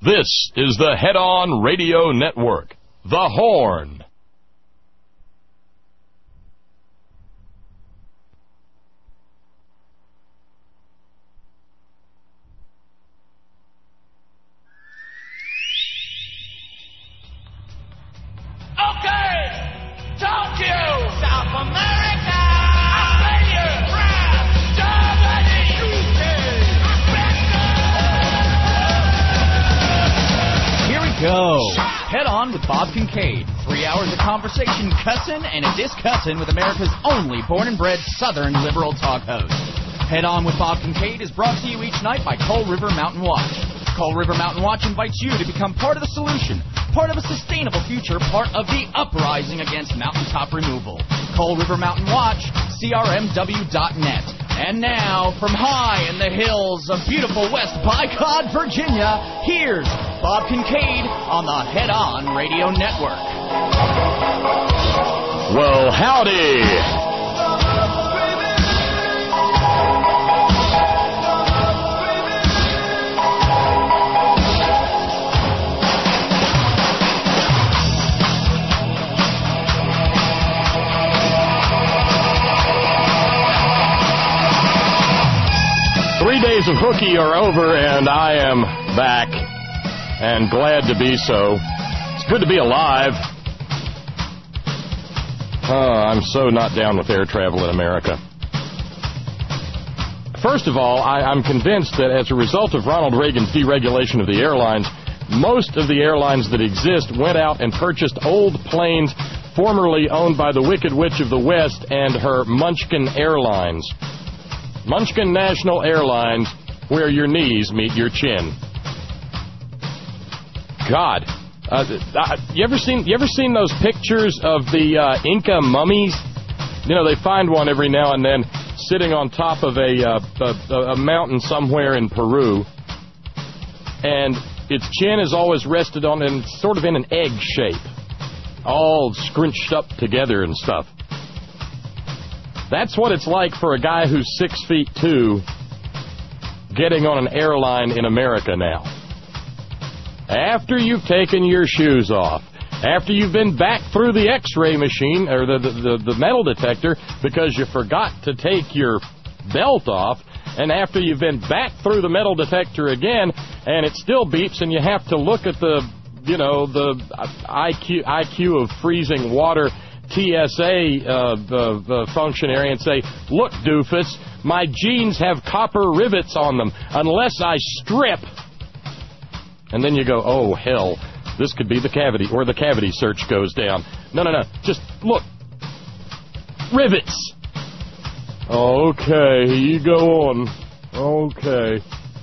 This is the Head On Radio Network, The Horn. Okay, Tokyo, South America, Australia, France, Germany, UK. Here we go. Head On with Bob Kincaid. 3 hours of conversation, cussin' and a discussin' with America's only born and bred Southern liberal talk host. Head On with Bob Kincaid is brought to you each night by Coal River Mountain Watch. Coal River Mountain Watch invites you to become part of the solution, part of a sustainable future, part of the uprising against mountaintop removal. Coal River Mountain Watch, crmw.net. And now, from high in the hills of beautiful West Bicod, Virginia, here's Bob Kincaid on the Head On Radio Network. Well, howdy. 3 days of hooky are over, and I am back, and glad to be so. It's good to be alive. I'm so not down with air travel in America. First of all, I'm convinced that as a result of Ronald Reagan's deregulation of the airlines, most of the airlines that exist went out and purchased old planes formerly owned by the Wicked Witch of the West and her Munchkin Airlines. Munchkin National Airlines, where your knees meet your chin. God, you ever seen those pictures of the Inca mummies? You know, they find one every now and then sitting on top of a mountain somewhere in Peru, and its chin is always rested on and sort of in an egg shape, all scrunched up together and stuff. That's what it's like for a guy who's 6'2" getting on an airline in America now. After you've taken your shoes off, after you've been back through the X-ray machine or the metal detector because you forgot to take your belt off, and after you've been back through the metal detector again and it still beeps and you have to look at the IQ of freezing water TSA functionary and say, "Look, doofus, my jeans have copper rivets on them unless I strip." And then you go, "Oh, hell, this could be the cavity," or the cavity search goes down. No, just look. Rivets. Okay, you go on. Okay.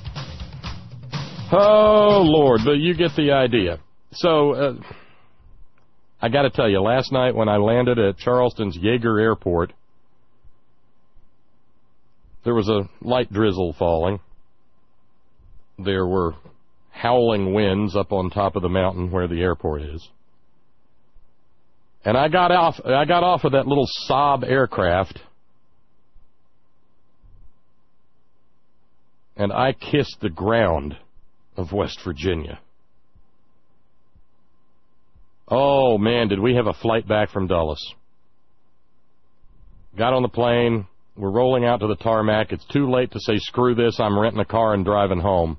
Oh, Lord, but you get the idea. So, I got to tell you, last night when I landed at Charleston's Yeager Airport, there was a light drizzle falling. There were howling winds up on top of the mountain where the airport is. And I got off of that little Saab aircraft, and I kissed the ground of West Virginia. Oh, man, did we have a flight back from Dulles. Got on the plane. We're rolling out to the tarmac. It's too late to say, screw this, I'm renting a car and driving home.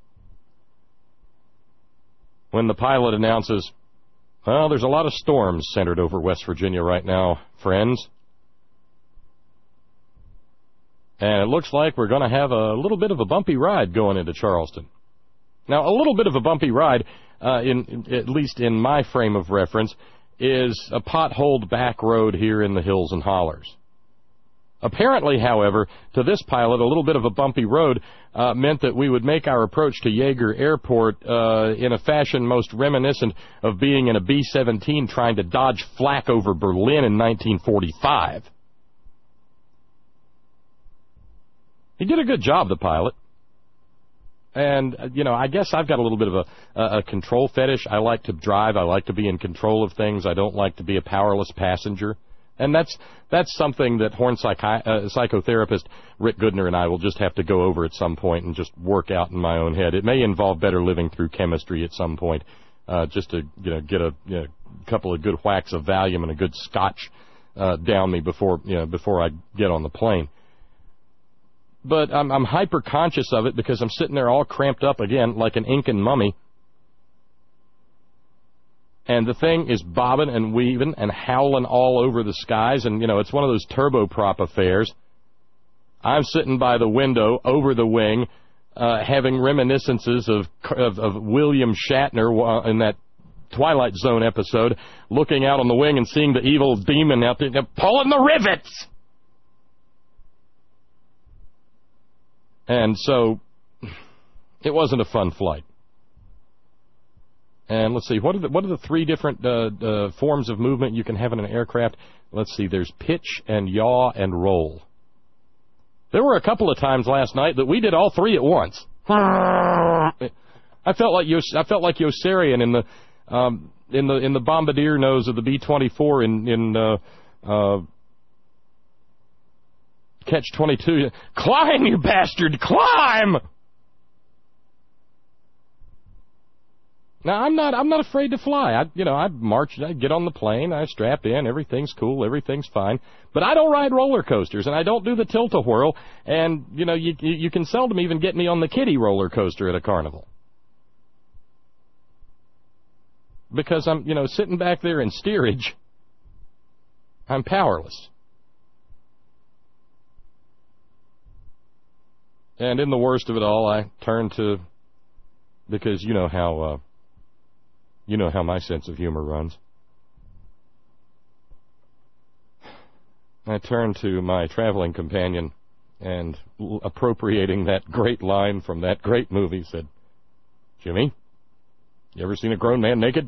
When the pilot announces, well, there's a lot of storms centered over West Virginia right now, friends. And it looks like we're going to have a little bit of a bumpy ride going into Charleston. Now, a little bit of a bumpy ride, at least in my frame of reference, is a potholed back road here in the hills and hollers. Apparently, however, to this pilot, a little bit of a bumpy road meant that we would make our approach to Yeager Airport in a fashion most reminiscent of being in a B-17 trying to dodge flak over Berlin in 1945. He did a good job, the pilot. And, I guess I've got a little bit of a control fetish. I like to drive. I like to be in control of things. I don't like to be a powerless passenger. And that's something that Horn psychotherapist Rick Goodner and I will just have to go over at some point and just work out in my own head. It may involve better living through chemistry at some point, just to get a couple of good whacks of Valium and a good scotch down me before I get on the plane. But I'm hyper conscious of it because I'm sitting there all cramped up again like an Incan mummy. And the thing is bobbing and weaving and howling all over the skies. And, it's one of those turboprop affairs. I'm sitting by the window over the wing, having reminiscences of William Shatner in that Twilight Zone episode, looking out on the wing and seeing the evil demon out there pulling the rivets. And so it wasn't a fun flight. And let's see, what are the three different forms of movement you can have in an aircraft? Let's see, there's pitch and yaw and roll. There were a couple of times last night that we did all three at once. I felt like Yossarian in the bombardier nose of the B-24 in Catch-22. Climb, you bastard, climb! Now, I'm not afraid to fly. I march, I get on the plane, I strap in, everything's cool, everything's fine. But I don't ride roller coasters, and I don't do the tilt-a-whirl, and, you can seldom even get me on the kiddie roller coaster at a carnival. Because I'm, sitting back there in steerage, I'm powerless. And in the worst of it all, I turn to, because you know how my sense of humor runs. I turned to my traveling companion and, appropriating that great line from that great movie, said, "Jimmy, you ever seen a grown man naked?"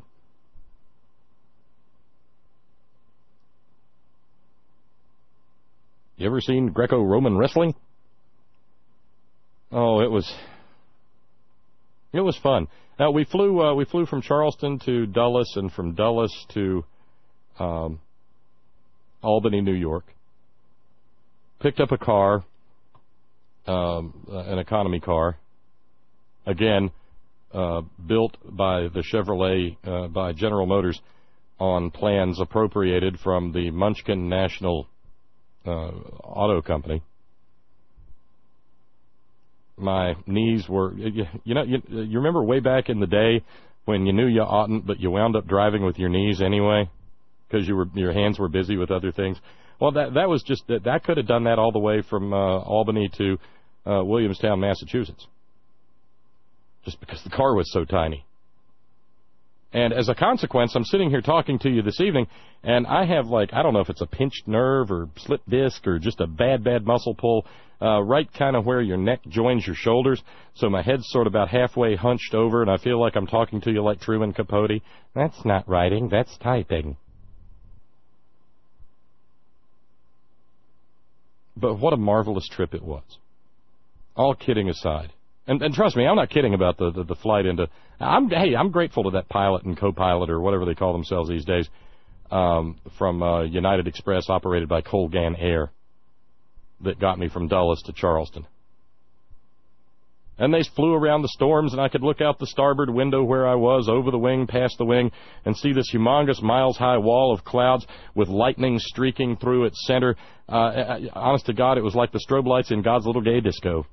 You ever seen Greco-Roman wrestling? Oh, it was fun. Now, we flew from Charleston to Dulles and from Dulles to Albany, New York. Picked up a car, an economy car, again, built by the Chevrolet, by General Motors on plans appropriated from the Munchkin National Auto Company. My knees were, you remember way back in the day when you knew you oughtn't, but you wound up driving with your knees anyway because your hands were busy with other things. Well, that was just that could have done that all the way from Albany to Williamstown, Massachusetts, just because the car was so tiny. And as a consequence, I'm sitting here talking to you this evening, and I have I don't know if it's a pinched nerve or slipped disc or just a bad muscle pull, right kind of where your neck joins your shoulders. So my head's sort of about halfway hunched over, and I feel like I'm talking to you like Truman Capote. That's not writing, that's typing. But what a marvelous trip it was. All kidding aside. And trust me, I'm not kidding about the flight into. I'm grateful to that pilot and co-pilot or whatever they call themselves these days, from United Express, operated by Colgan Air, that got me from Dulles to Charleston. And they flew around the storms, and I could look out the starboard window where I was, over the wing, past the wing, and see this humongous miles-high wall of clouds with lightning streaking through its center. Honest to God, it was like the strobe lights in God's Little Gay Disco.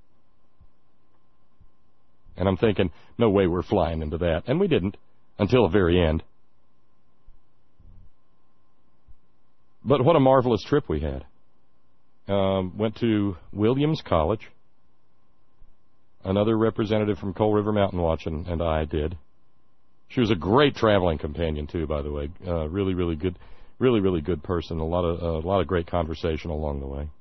And I'm thinking, no way we're flying into that. And we didn't, until the very end. But what a marvelous trip we had. Went to Williams College. Another representative from Coal River Mountain Watch and I did. She was a great traveling companion, too, by the way. Really, really good. Really, really good person. A lot of great conversation along the way.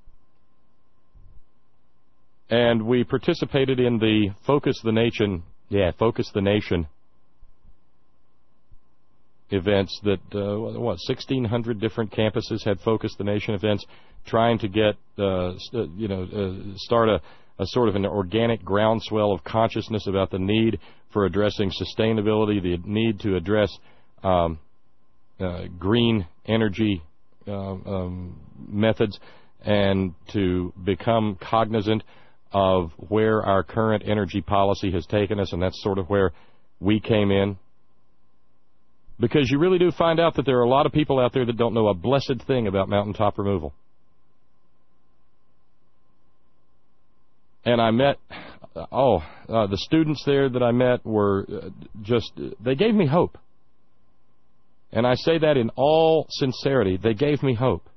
And we participated in the Focus the Nation events that, 1,600 different campuses had Focus the Nation events, trying to get, start a sort of an organic groundswell of consciousness about the need for addressing sustainability, the need to address green energy methods and to become cognizant of where our current energy policy has taken us, and that's sort of where we came in. Because you really do find out that there are a lot of people out there that don't know a blessed thing about mountaintop removal. And I met, the students there that I met were they gave me hope. And I say that in all sincerity. They gave me hope.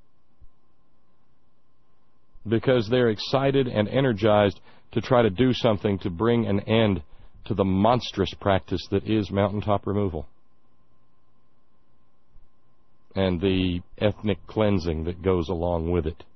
Because they're excited and energized to try to do something to bring an end to the monstrous practice that is mountaintop removal. And the ethnic cleansing that goes along with it.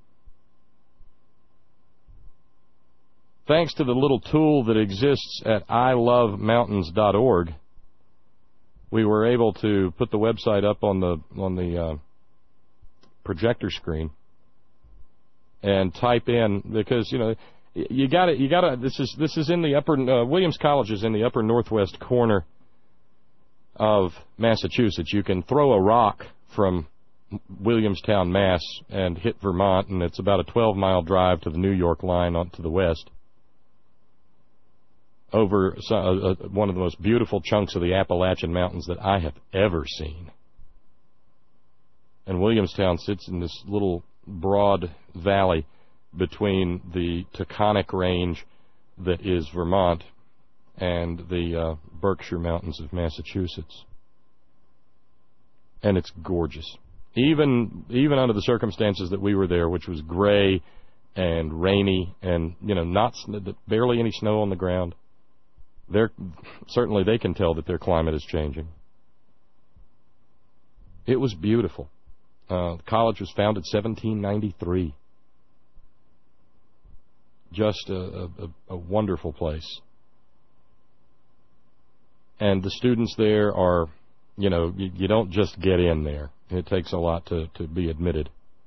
Thanks to the little tool that exists at ilovemountains.org, we were able to put the website up on the projector screen and type in, because you got to. This is in the upper Williams College is in the upper northwest corner of Massachusetts. You can throw a rock from Williamstown, Mass, and hit Vermont, and it's about a 12-mile drive to the New York line to the west, over one of the most beautiful chunks of the Appalachian Mountains that I have ever seen. And Williamstown sits in this little broad valley between the Taconic Range that is Vermont and the Berkshire Mountains of Massachusetts. And it's gorgeous. Even under the circumstances that we were there, which was gray and rainy and, not barely any snow on the ground, certainly they can tell that their climate is changing. It was beautiful. The college was founded 1793. Just a wonderful place. And the students there are, you don't just get in there. It takes a lot to be admitted.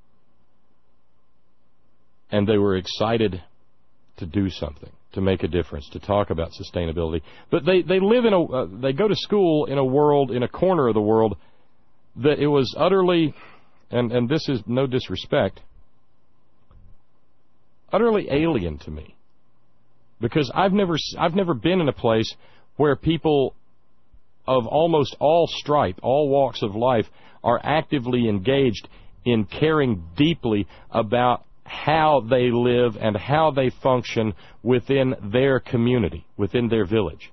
And they were excited to do something, to make a difference, to talk about sustainability. But they live they go to school in a corner of the world that it was utterly, and this is no disrespect, utterly alien to me. Because I've never been in a place where people of almost all stripe, all walks of life, are actively engaged in caring deeply about how they live and how they function within their community, within their village.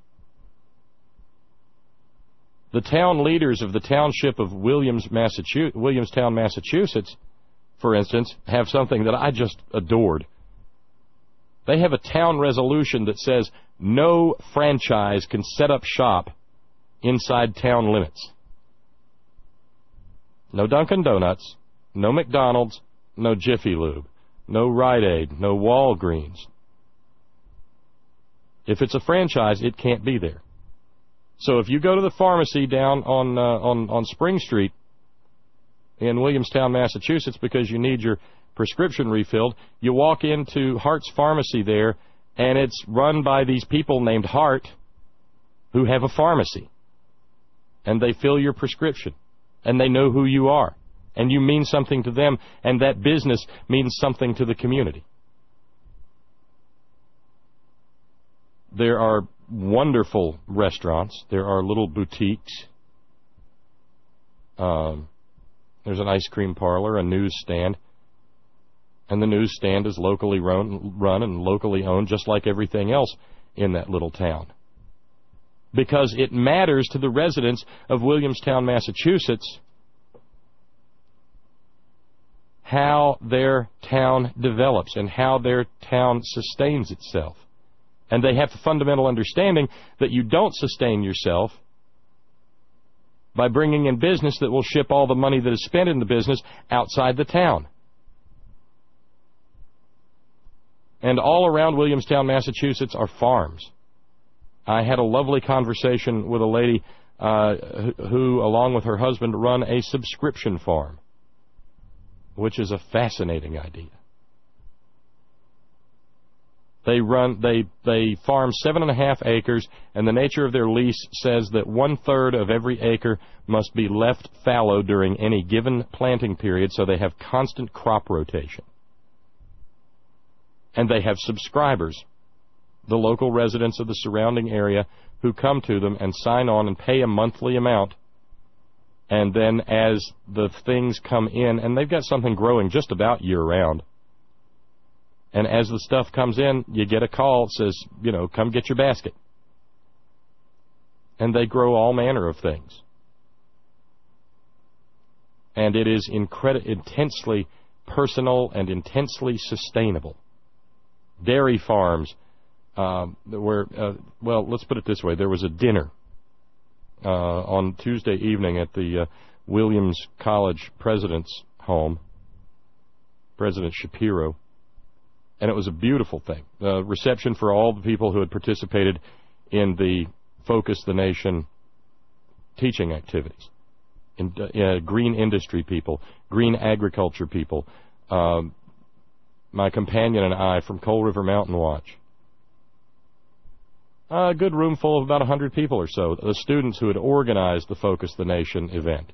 The town leaders of the township of Williamstown, Massachusetts, for instance, have something that I just adored. They have a town resolution that says no franchise can set up shop inside town limits. No Dunkin' Donuts, no McDonald's, no Jiffy Lube, no Rite Aid, no Walgreens. If it's a franchise, it can't be there. So if you go to the pharmacy down on Spring Street in Williamstown, Massachusetts, because you need your prescription refilled, you walk into Hart's Pharmacy there, and it's run by these people named Hart who have a pharmacy. And they fill your prescription. And they know who you are. And you mean something to them, and that business means something to the community. There are wonderful restaurants. There are little boutiques. There's an ice cream parlor, a newsstand. And the newsstand is locally run and locally owned, just like everything else in that little town. Because it matters to the residents of Williamstown, Massachusetts, how their town develops and how their town sustains itself. And they have the fundamental understanding that you don't sustain yourself by bringing in business that will ship all the money that is spent in the business outside the town. And all around Williamstown, Massachusetts are farms. I had a lovely conversation with a lady who, along with her husband, run a subscription farm, which is a fascinating idea. They farm 7.5 acres, and the nature of their lease says that 1/3 of every acre must be left fallow during any given planting period, so they have constant crop rotation. And they have subscribers, the local residents of the surrounding area, who come to them and sign on and pay a monthly amount. And then as the things come in, and they've got something growing just about year-round, and as the stuff comes in, you get a call that says, come get your basket. And they grow all manner of things. And it is intensely personal and intensely sustainable. Dairy farms, let's put it this way. There was a dinner on Tuesday evening at the Williams College president's home, President Shapiro, and it was a beautiful thing. Reception for all the people who had participated in the Focus the Nation teaching activities. Green industry people, green agriculture people, my companion and I from Coal River Mountain Watch. A good room full of about 100 people or so, the students who had organized the Focus the Nation event.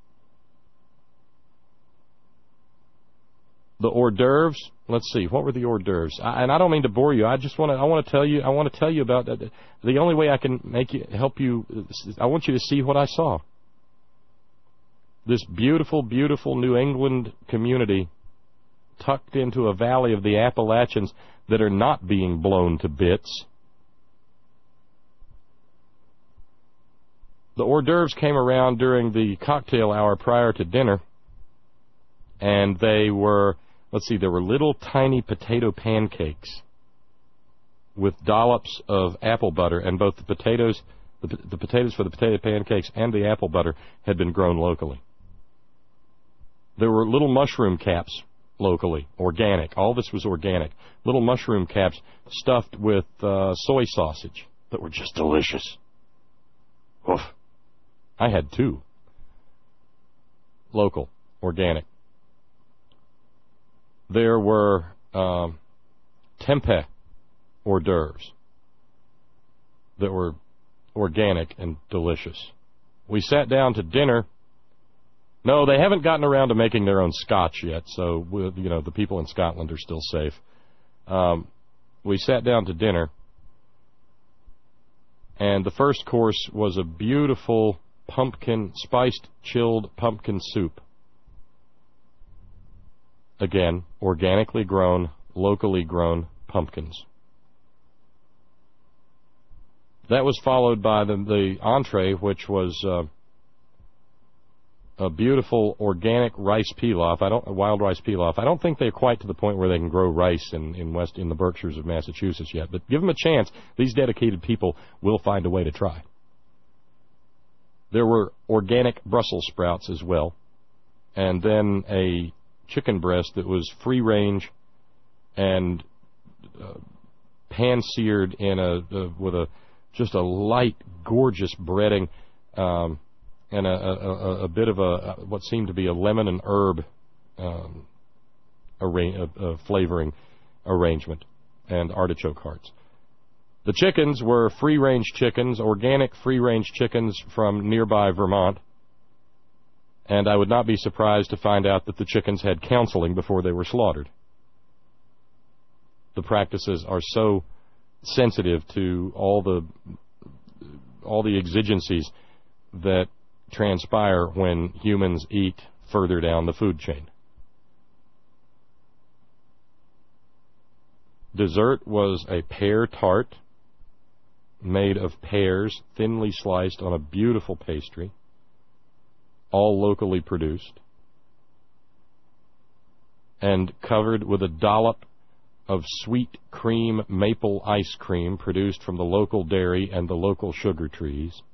The hors d'oeuvres. Let's see, what were the hors d'oeuvres? And I don't mean to bore you. I want to tell you about that. The only way I can help you. I want you to see what I saw. This beautiful, beautiful New England community, tucked into a valley of the Appalachians that are not being blown to bits. The hors d'oeuvres came around during the cocktail hour prior to dinner, and they were. There were little tiny potato pancakes with dollops of apple butter, and both the potatoes for the potato pancakes and the apple butter had been grown locally. There were little mushroom caps locally, organic. All this was organic. Little mushroom caps stuffed with soy sausage that were just delicious. Oof. I had 2. Local, organic. There were tempeh hors d'oeuvres that were organic and delicious. We sat down to dinner. No, they haven't gotten around to making their own scotch yet, so the people in Scotland are still safe. We sat down to dinner, and the first course was a beautiful spiced chilled pumpkin soup. Again, organically grown, locally grown pumpkins. That was followed by the entree, which was a beautiful organic rice pilaf. Wild rice pilaf. I don't think they're quite to the point where they can grow rice in the Berkshires of Massachusetts yet. But give them a chance. These dedicated people will find a way to try. There were organic Brussels sprouts as well, and then a chicken breast that was free range and pan-seared with just a light, gorgeous breading and a bit of what seemed to be a lemon and herb flavoring arrangement, and artichoke hearts. The chickens were free-range chickens, organic free-range chickens from nearby Vermont. And I would not be surprised to find out that the chickens had counseling before they were slaughtered. The practices are so sensitive to all the exigencies that transpire when humans eat further down the food chain. Dessert was a pear tart made of pears thinly sliced on a beautiful pastry, all locally produced, and covered with a dollop of sweet cream maple ice cream produced from the local dairy and the local sugar trees.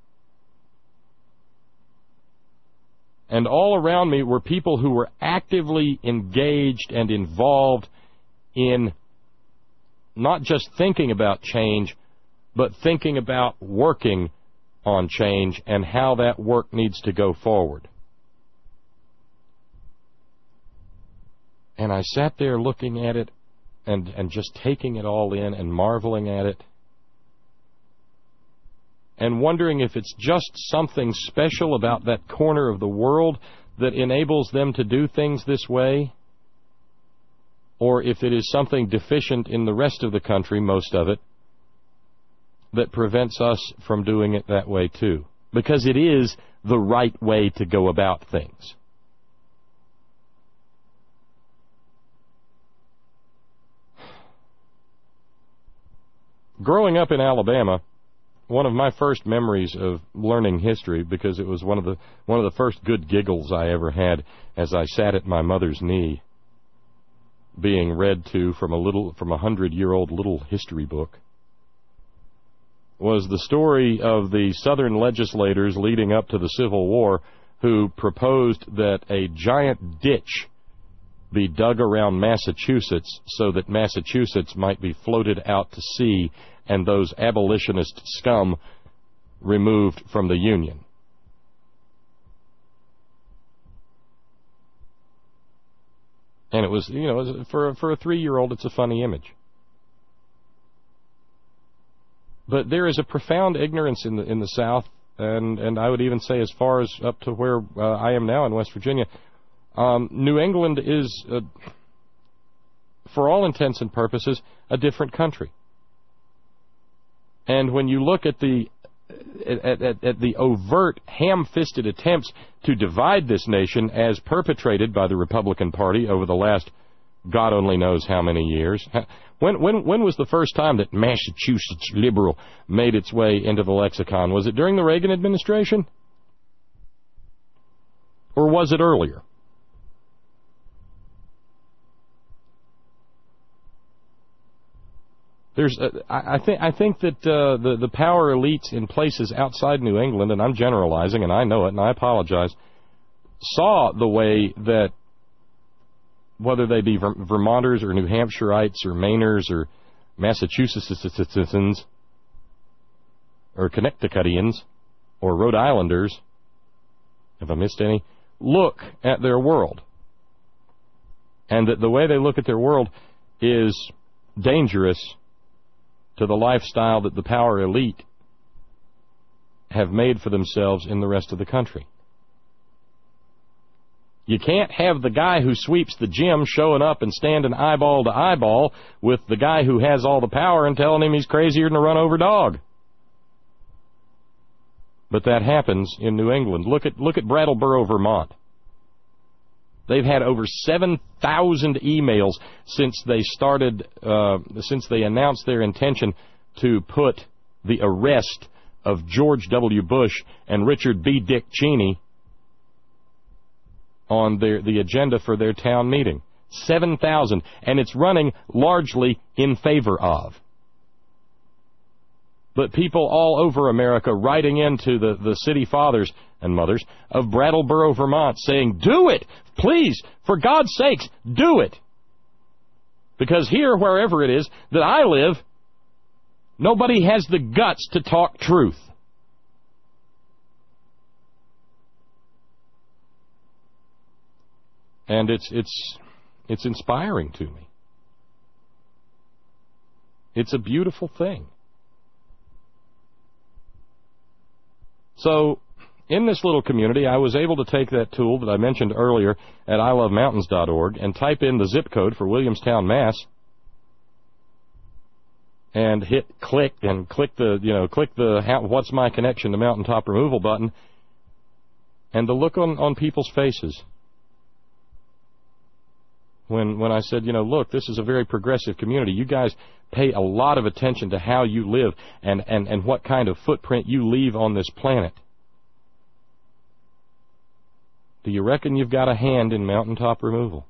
And all around me were people who were actively engaged and involved in not just thinking about change, but thinking about working on change and how that work needs to go forward. And I sat there looking at it, and just taking it all in and marveling at it and wondering if it's just something special about that corner of the world that enables them to do things this way, or if it is something deficient in the rest of the country, most of it, that prevents us from doing it that way too. Because it is the right way to go about things. Growing up in Alabama, one of my first memories of learning history, because it was one of the first good giggles I ever had as I sat at my mother's knee, being read to from a 100-year-old little history book, was the story of the Southern legislators leading up to the Civil War who proposed that a giant ditch be dug around Massachusetts so that Massachusetts might be floated out to sea and those abolitionist scum removed from the Union. And it was, for a 3-year-old, it's a funny image. But there is a profound ignorance in the South, and I would even say as far as up to where I am now in West Virginia. New England is, for all intents and purposes, a different country. And when you look at the overt, ham-fisted attempts to divide this nation as perpetrated by the Republican Party over the last God only knows how many years. When was the first time that Massachusetts liberal made its way into the lexicon? Was it during the Reagan administration? Or was it earlier? I think that the power elites in places outside New England, and I'm generalizing, and I know it, and I apologize, saw the way that, whether they be Vermonters or New Hampshireites or Mainers or Massachusettsans or Connecticutians or Rhode Islanders, if I missed any, look at their world. And that the way they look at their world is dangerous to the lifestyle that the power elite have made for themselves in the rest of the country. You can't have the guy who sweeps the gym showing up and standing eyeball to eyeball with the guy who has all the power and telling him he's crazier than a run-over dog. But that happens in New England. Look at Brattleboro, Vermont. They've had over 7,000 emails since they announced their intention to put the arrest of George W. Bush and Richard B. Dick Cheney on the agenda for their town meeting. 7,000, and it's running largely in favor of. But people all over America writing into the city fathers and mothers of Brattleboro, Vermont, saying, do it! Please, for God's sakes, do it! Because here, wherever it is that I live, nobody has the guts to talk truth. And it's inspiring to me. It's a beautiful thing. So, in this little community, I was able to take that tool that I mentioned earlier at ilovemountains.org and type in the zip code for Williamstown, Mass. And hit click and click the what's my connection to mountaintop removal button, and the look on people's faces when I said, look, this is a very progressive community. You guys pay a lot of attention to how you live and what kind of footprint you leave on this planet. Do you reckon you've got a hand in mountaintop removal?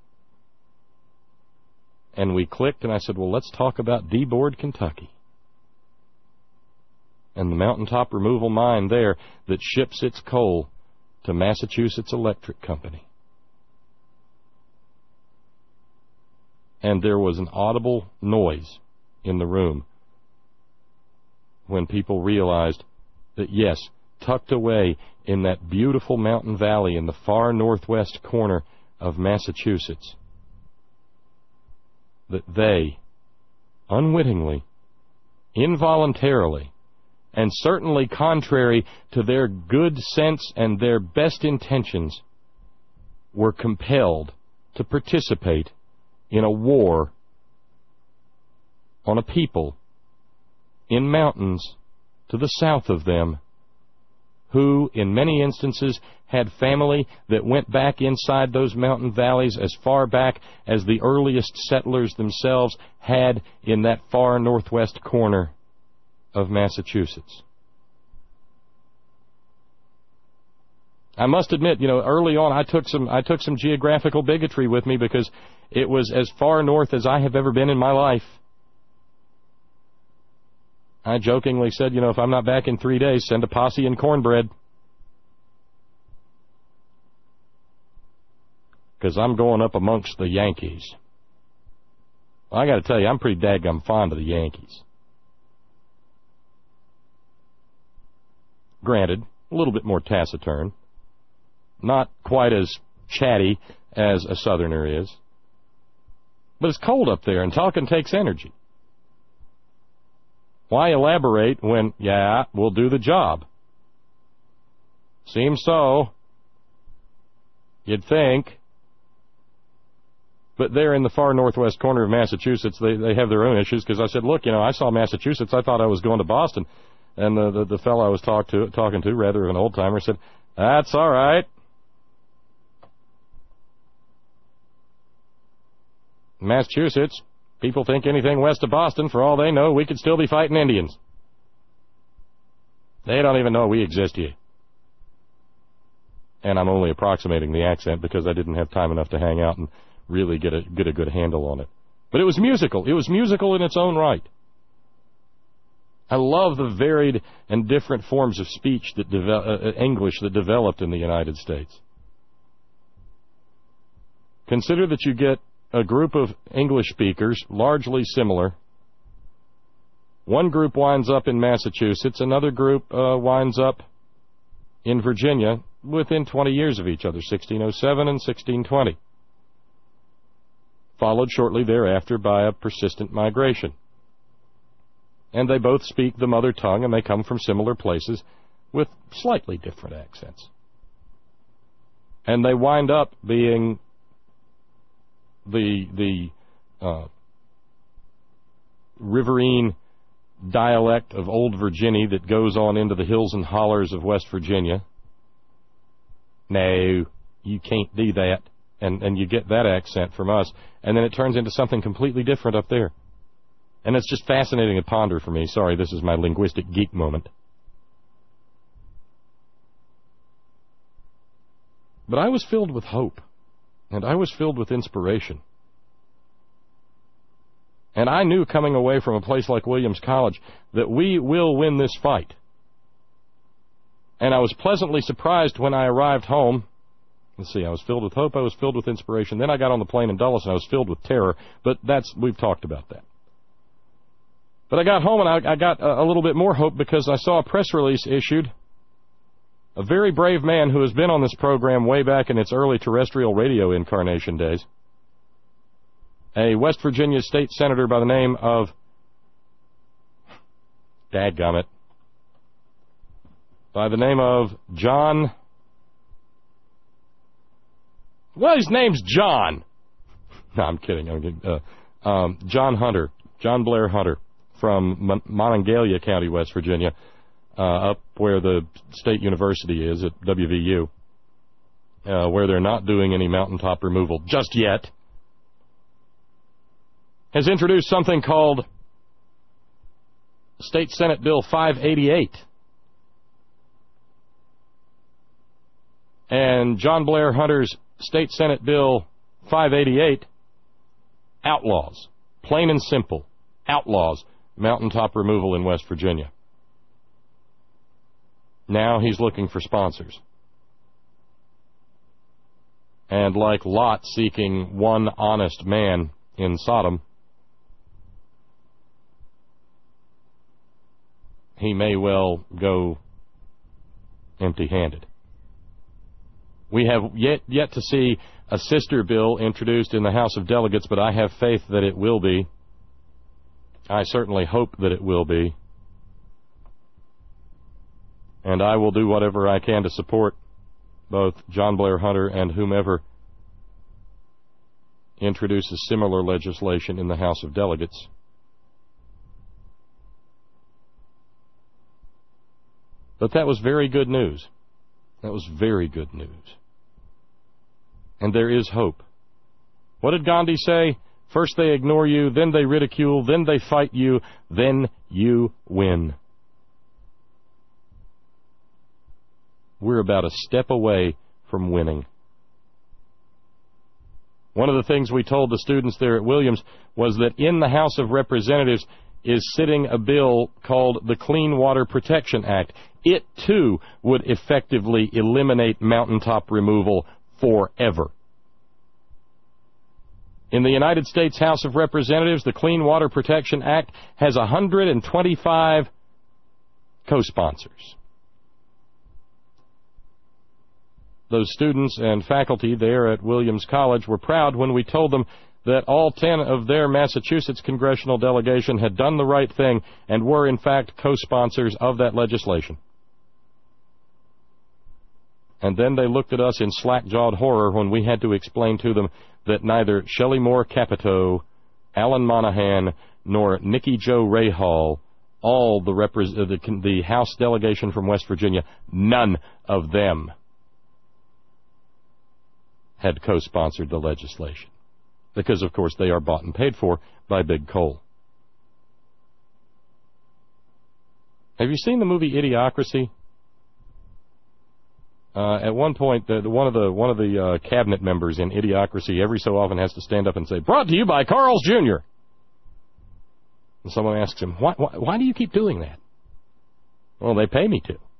And we clicked, and I said, well, let's talk about Deboard, Kentucky. And the mountaintop removal mine there that ships its coal to Massachusetts Electric Company. And there was an audible noise in the room when people realized that, yes, tucked away in that beautiful mountain valley in the far northwest corner of Massachusetts, that they unwittingly, involuntarily, and certainly contrary to their good sense and their best intentions, were compelled to participate in a war on a people in mountains to the south of them, who, in many instances, had family that went back inside those mountain valleys as far back as the earliest settlers themselves had in that far northwest corner of Massachusetts. I must admit, early on I took some geographical bigotry with me because it was as far north as I have ever been in my life. I jokingly said, if I'm not back in 3 days, send a posse and cornbread. Because I'm going up amongst the Yankees. Well, I got to tell you, I'm pretty daggum fond of the Yankees. Granted, a little bit more taciturn. Not quite as chatty as a Southerner is. But it's cold up there, and talking takes energy. Why elaborate when, yeah, we'll do the job? Seems so. You'd think. But there in the far northwest corner of Massachusetts, they have their own issues, because I said, look, I saw Massachusetts, I thought I was going to Boston. And the fellow I was talking to, rather an old-timer, said, that's all right. Massachusetts, people think anything west of Boston, for all they know, we could still be fighting Indians. They don't even know we exist here. And I'm only approximating the accent because I didn't have time enough to hang out and really get a good handle on it. But it was musical. It was musical in its own right. I love the varied and different forms of speech that English that developed in the United States. Consider that you get a group of English speakers, largely similar. One group winds up in Massachusetts, another group winds up in Virginia within 20 years of each other, 1607 and 1620. Followed shortly thereafter by a persistent migration. And they both speak the mother tongue, and they come from similar places with slightly different accents. And they wind up being the riverine dialect of Old Virginia that goes on into the hills and hollers of West Virginia. No, you can't do that. And you get that accent from us. And then it turns into something completely different up there. And it's just fascinating to ponder for me. Sorry, this is my linguistic geek moment. But I was filled with hope. And I was filled with inspiration. And I knew coming away from a place like Williams College that we will win this fight. And I was pleasantly surprised when I arrived home. Let's see, I was filled with hope, I was filled with inspiration. Then I got on the plane in Dulles and I was filled with terror. But we've talked about that. But I got home and I got a little bit more hope because I saw a press release issued. A very brave man who has been on this program way back in its early terrestrial radio incarnation days. A West Virginia state senator by the name of... Dadgummit. By the name of John... Well, his name's John. No, I'm kidding. John Hunter. John Blair Hunter from Monongalia County, West Virginia. Up where the state university is at WVU, where they're not doing any mountaintop removal just yet, has introduced something called State Senate Bill 588. And John Blair Hunter's State Senate Bill 588 outlaws, plain and simple, outlaws mountaintop removal in West Virginia. Now he's looking for sponsors. And like Lot seeking one honest man in Sodom, he may well go empty-handed. We have yet to see a sister bill introduced in the House of Delegates, but I have faith that it will be. I certainly hope that it will be. And I will do whatever I can to support both John Blair Hunter and whomever introduces similar legislation in the House of Delegates. But that was very good news. That was very good news. And there is hope. What did Gandhi say? First they ignore you, then they ridicule, then they fight you, then you win. We're about a step away from winning. One of the things we told the students there at Williams was that in the House of Representatives is sitting a bill called the Clean Water Protection Act. It, too, would effectively eliminate mountaintop removal forever. In the United States House of Representatives, the Clean Water Protection Act has 125 co-sponsors. Those students and faculty there at Williams College were proud when we told them that all 10 of their Massachusetts congressional delegation had done the right thing and were, in fact, co-sponsors of that legislation. And then they looked at us in slack-jawed horror when we had to explain to them that neither Shelley Moore Capito, Alan Monahan, nor Nikki Jo Rahal, all the House delegation from West Virginia, none of them had co-sponsored the legislation. Because, of course, they are bought and paid for by Big Coal. Have you seen the movie Idiocracy? At one point, one of the cabinet members in Idiocracy every so often has to stand up and say, "Brought to you by Carl's Jr." And someone asks him, why do you keep doing that? Well, they pay me to.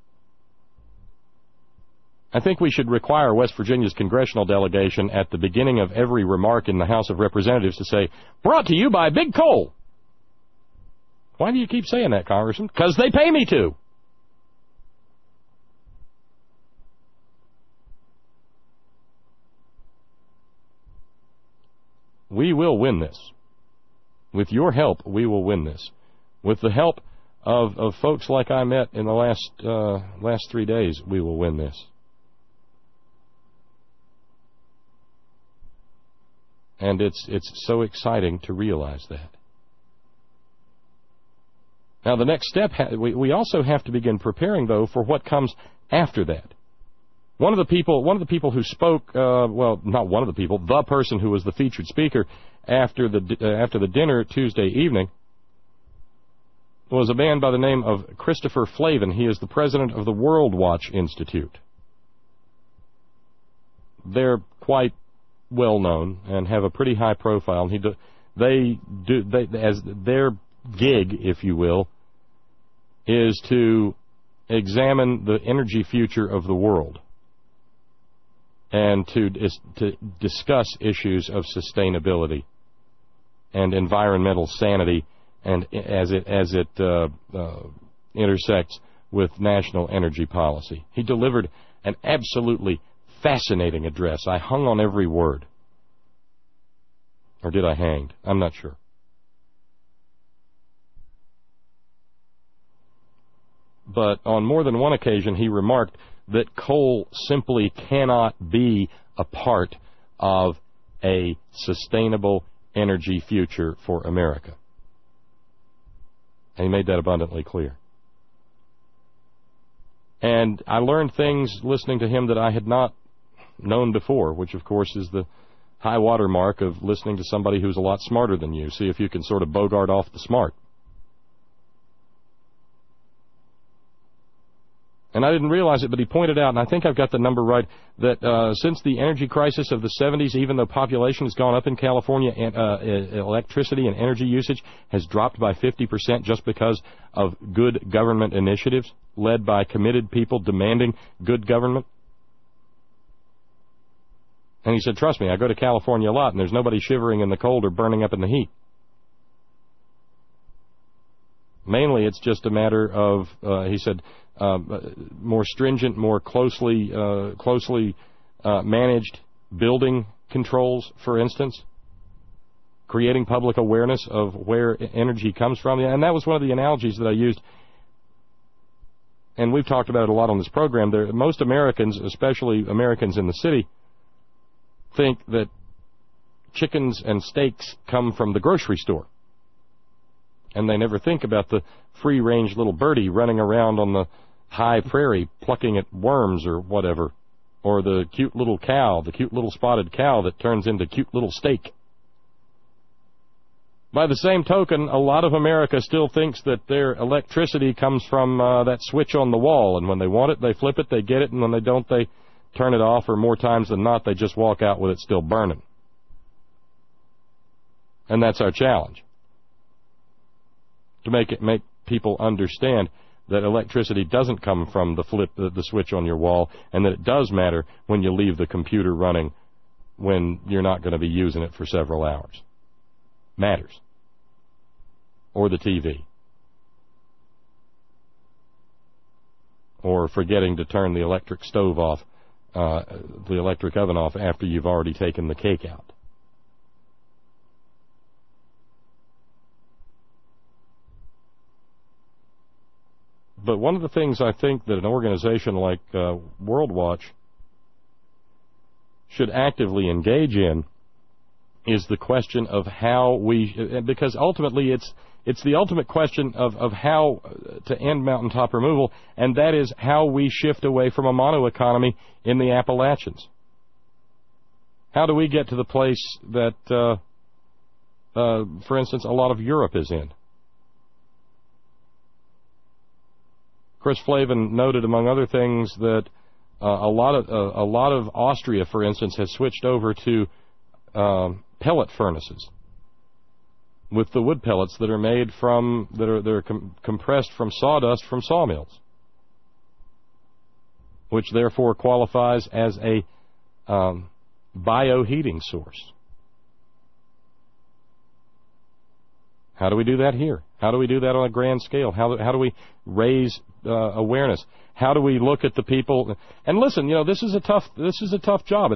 I think we should require West Virginia's congressional delegation at the beginning of every remark in the House of Representatives to say, "Brought to you by Big Coal." Why do you keep saying that, Congressman? Because they pay me to. We will win this. With your help, we will win this. With the help of folks like I met in the last 3 days, we will win this. And it's so exciting to realize that. Now, the next step, we also have to begin preparing, though, for what comes after that. One of the people who spoke, well, not one of the people, the person who was the featured speaker after the dinner Tuesday evening was a man by the name of Christopher Flavin. He is the president of the World Watch Institute. They're quite well known and have a pretty high profile. And they as their gig, if you will, is to examine the energy future of the world and to discuss issues of sustainability and environmental sanity, and as it intersects with national energy policy. He delivered an absolutely fascinating address. I hung on every word. Or did I hang? I'm not sure. But on more than one occasion, he remarked that coal simply cannot be a part of a sustainable energy future for America. And he made that abundantly clear. And I learned things listening to him that I had not known before, which, of course, is the high water mark of listening to somebody who's a lot smarter than you. See if you can sort of bogart off the smart. And I didn't realize it, but he pointed out, and I think I've got the number right, that since the energy crisis of the 70s, even though population has gone up in California, and electricity and energy usage has dropped by 50% just because of good government initiatives led by committed people demanding good government. And he said, trust me, I go to California a lot, and there's nobody shivering in the cold or burning up in the heat. Mainly, it's just a matter of, he said, more stringent, more closely managed building controls, for instance. creating public awareness of where energy comes from. And that was one of the analogies that I used, and we've talked about it a lot on this program. Most Americans, especially Americans in the city, think that chickens and steaks come from the grocery store. And they never think about the free-range little birdie running around on the high prairie plucking at worms or whatever, or the cute little cow, the cute little spotted cow that turns into cute little steak. By the same token, a lot of America still thinks that their electricity comes from that switch on the wall, and when they want it, they flip it, they get it, and when they don't, they turn it off, or more times than not, they just walk out with it still burning. And that's our challenge, to make people understand that electricity doesn't come from the switch on your wall, and that it does matter when you leave the computer running when you're not going to be using it for several hours. Matters. Or the TV. Or forgetting to turn the electric stove off, the electric oven off after you've already taken the cake out. But one of the things I think that an organization like World Watch should actively engage in is the question of how we, because ultimately it's the ultimate question of how to end mountaintop removal, and that is how we shift away from a mono-economy in the Appalachians. How do we get to the place that, for instance, a lot of Europe is in? Chris Flavin noted, among other things, that a lot of Austria, for instance, has switched over to pellet furnaces with the wood pellets that are made from compressed from sawdust from sawmills, which therefore qualifies as a bioheating source. How do we do that here? How do we do that on a grand scale? How do we raise awareness? How do we look at the people? And listen, this is a tough job,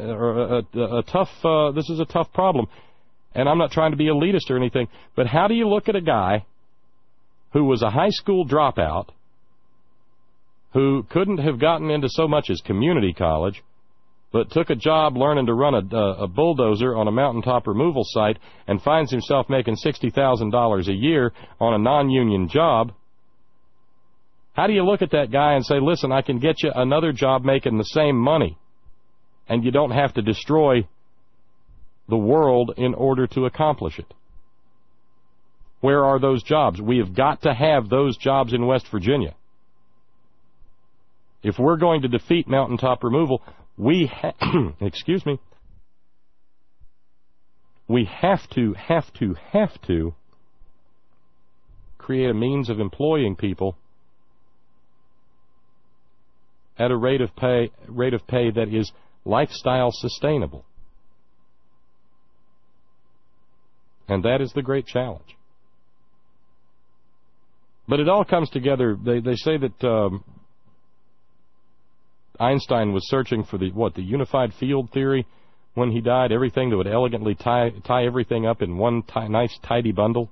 this is a tough problem. And I'm not trying to be elitist or anything, but how do you look at a guy who was a high school dropout, who couldn't have gotten into so much as community college, but took a job learning to run a bulldozer on a mountaintop removal site and finds himself making $60,000 a year on a non-union job? How do you look at that guy and say, listen, I can get you another job making the same money, and you don't have to destroy the world in order to accomplish it? Where are those jobs? We have got to have those jobs in West Virginia. If we're going to defeat mountaintop removal, we have to create a means of employing people at a rate of pay that is lifestyle sustainable. And that is the great challenge. But it all comes together. They say that Einstein was searching for the unified field theory when he died, everything that would elegantly tie everything up in one nice tidy bundle,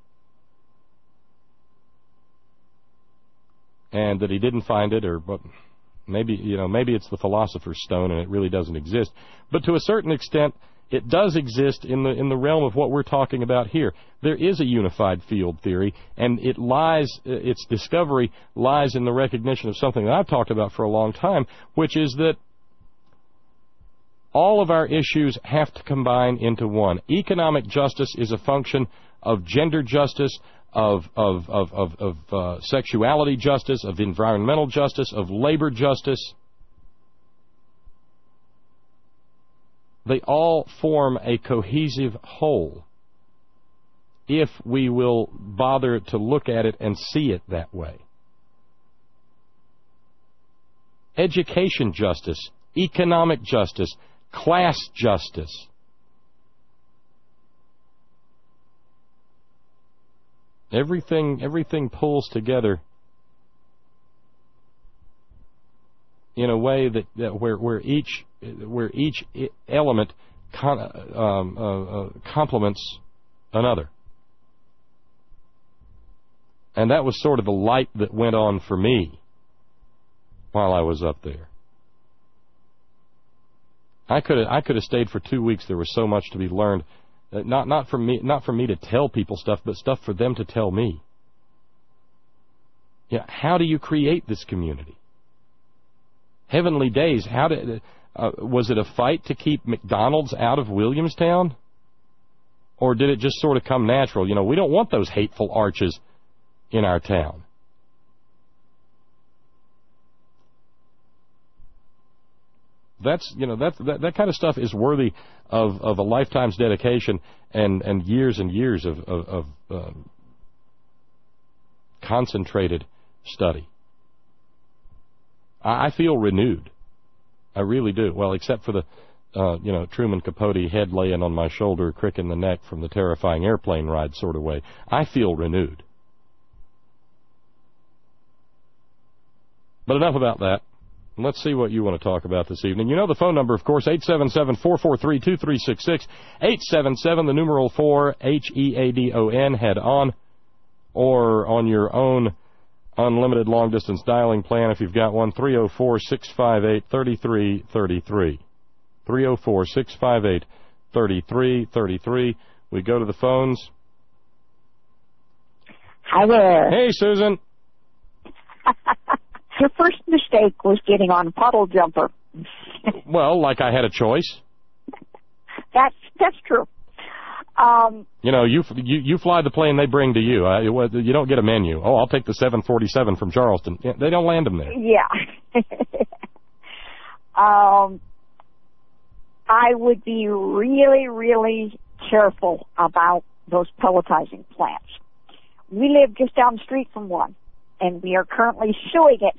and that he didn't find it, or maybe it's the Philosopher's Stone and it really doesn't exist. But to a certain extent, it does exist in the realm of what we're talking about here. There is a unified field theory, and its discovery lies in the recognition of something that I've talked about for a long time, which is that all of our issues have to combine into one. Economic justice is a function of gender justice, of sexuality justice, of environmental justice, of labor justice. They all form a cohesive whole if we will bother to look at it and see it that way. Education justice, economic justice, class justice. Everything pulls together in a way that where each element complements another. And that was sort of the light that went on for me while I was up there. I could have stayed for 2 weeks. There was so much to be learned. Not for me to tell people stuff, but stuff for them to tell me. Yeah, how do you create this community? Heavenly Days. Was it a fight to keep McDonald's out of Williamstown, or did it just sort of come natural? You know, we don't want those hateful arches in our town. That kind of stuff is worthy of a lifetime's dedication and years of concentrated study. I feel renewed. I really do. Well, except for the Truman Capote head laying on my shoulder, crick in the neck from the terrifying airplane ride sort of way. I feel renewed. But enough about that. Let's see what you want to talk about this evening. You know the phone number, of course, 877-443-2366, 877, the numeral 4, HEADON, head on, or on your own unlimited long-distance dialing plan, if you've got one, 304-658-3333. 304-658-3333. We go to the phones. Hi there. Hey, Susan. Your first mistake was getting on Puddle Jumper. Well, like I had a choice. That's true. You fly the plane they bring to you. You don't get a menu. Oh, I'll take the 747 from Charleston. They don't land them there. Yeah. I would be really, really careful about those pelletizing plants. We live just down the street from one, and we are currently suing it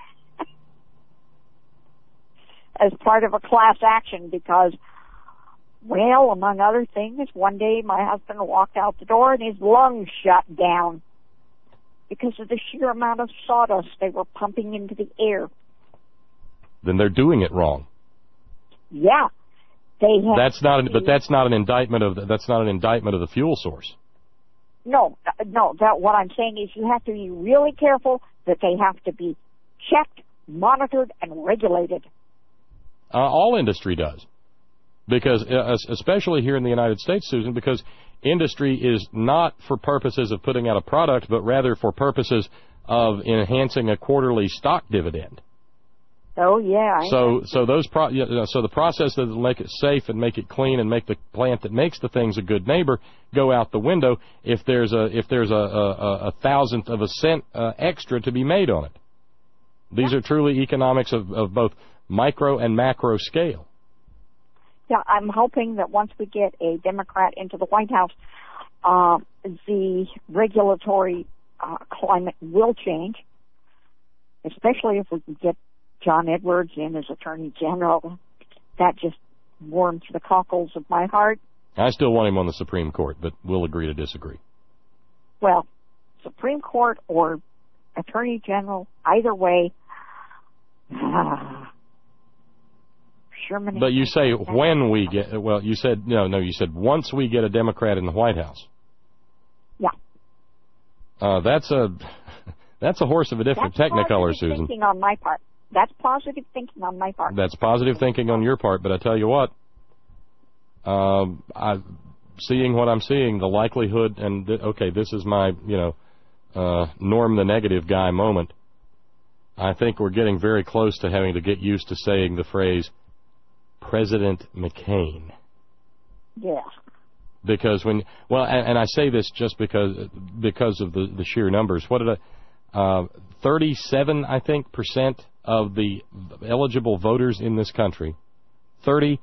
as part of a class action because, well, among other things, one day my husband walked out the door and his lungs shut down because of the sheer amount of sawdust they were pumping into the air. Then they're doing it wrong. Yeah. That's not an indictment of the fuel source. No. What I'm saying is you have to be really careful that they have to be checked, monitored, and regulated. All industry does, because especially here in the United States, Susan, because industry is not for purposes of putting out a product, but rather for purposes of enhancing a quarterly stock dividend. Oh yeah. So the process that will make it safe and make it clean and make the plant that makes the things a good neighbor go out the window if there's a thousandth of a cent extra to be made on it. These are truly economics of both micro and macro scale. Yeah, I'm hoping that once we get a Democrat into the White House, the regulatory climate will change, especially if we can get John Edwards in as Attorney General. That just warms the cockles of my heart. I still want him on the Supreme Court, but we'll agree to disagree. Well, Supreme Court or Attorney General, either way. Sherman. But you say when we get, well, you said, you said once we get a Democrat in the White House. Yeah. That's a horse of a different technicolor, Susan. That's thinking on my part. That's positive thinking on my part. That's positive thinking on your part, but I tell you what, seeing what I'm seeing, the likelihood, and this is my, Norm the negative guy moment. I think we're getting very close to having to get used to saying the phrase President McCain. Yeah. Because and I say this just because of the sheer numbers. What did 37, I think, % of the eligible voters in this country, 37%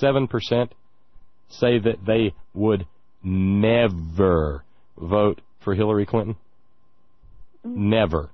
say that they would never vote for Hillary Clinton. Never.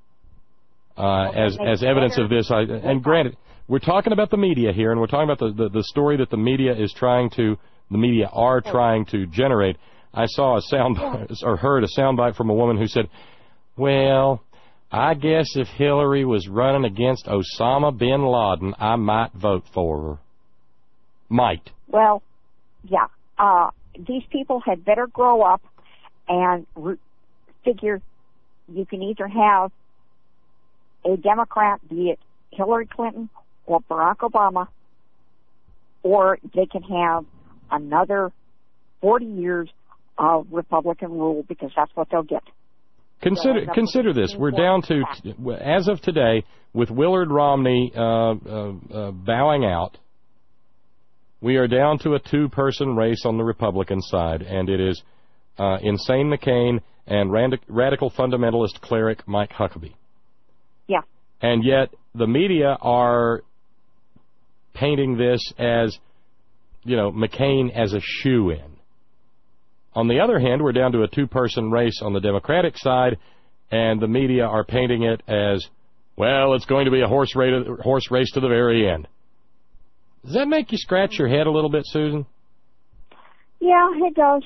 As evidence of this, and granted, we're talking about the media here, and we're talking about the story that the media are trying to generate. I saw heard a soundbite from a woman who said, well, I guess if Hillary was running against Osama bin Laden, I might vote for her. Might. Well, these people had better grow up and figure you can either have a Democrat, be it Hillary Clinton or Barack Obama, or they can have another 40 years of Republican rule, because that's what they'll get. Consider this. We're down to, as of today, with Willard Romney bowing out, we are down to a two-person race on the Republican side, and it is insane McCain and radical fundamentalist cleric Mike Huckabee. Yeah. And yet the media are painting this as, McCain as a shoo-in. On the other hand, we're down to a two-person race on the Democratic side, and the media are painting it as, well, it's going to be a horse race to the very end. Does that make you scratch your head a little bit, Susan? Yeah, it does.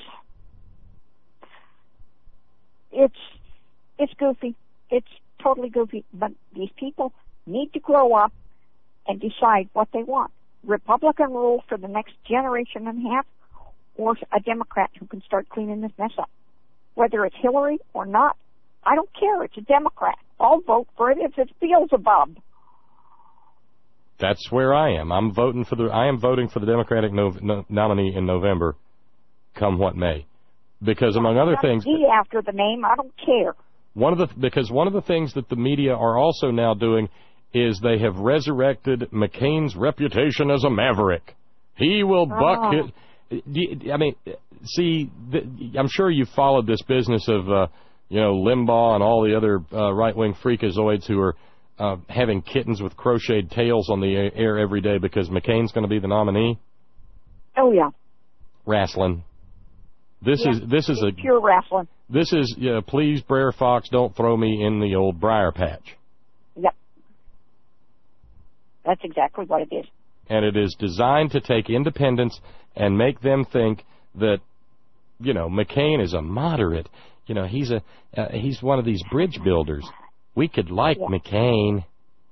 It's goofy. It's totally goofy. But these people need to grow up and decide what they want. Republican rule for the next generation and a half, or a Democrat who can start cleaning this mess up. Whether it's Hillary or not, I don't care. It's a Democrat. I'll vote for it if it feels above. That's where I am. I am voting for the Democratic nominee in November, come what may, because among other things, after the name, I don't care. Because one of the things that the media are also now doing is they have resurrected McCain's reputation as a maverick. He will buck it. I mean, see, I'm sure you've followed this business of, Limbaugh and all the other right-wing freakazoids who are having kittens with crocheted tails on the air every day because McCain's going to be the nominee. Oh, yeah. Wrestling. This is pure wrestling. This is, please, Brer Fox, don't throw me in the old briar patch. Yep. That's exactly what it is. And it is designed to take independents and make them think that, McCain is a moderate. He's one of these bridge builders. We could like McCain.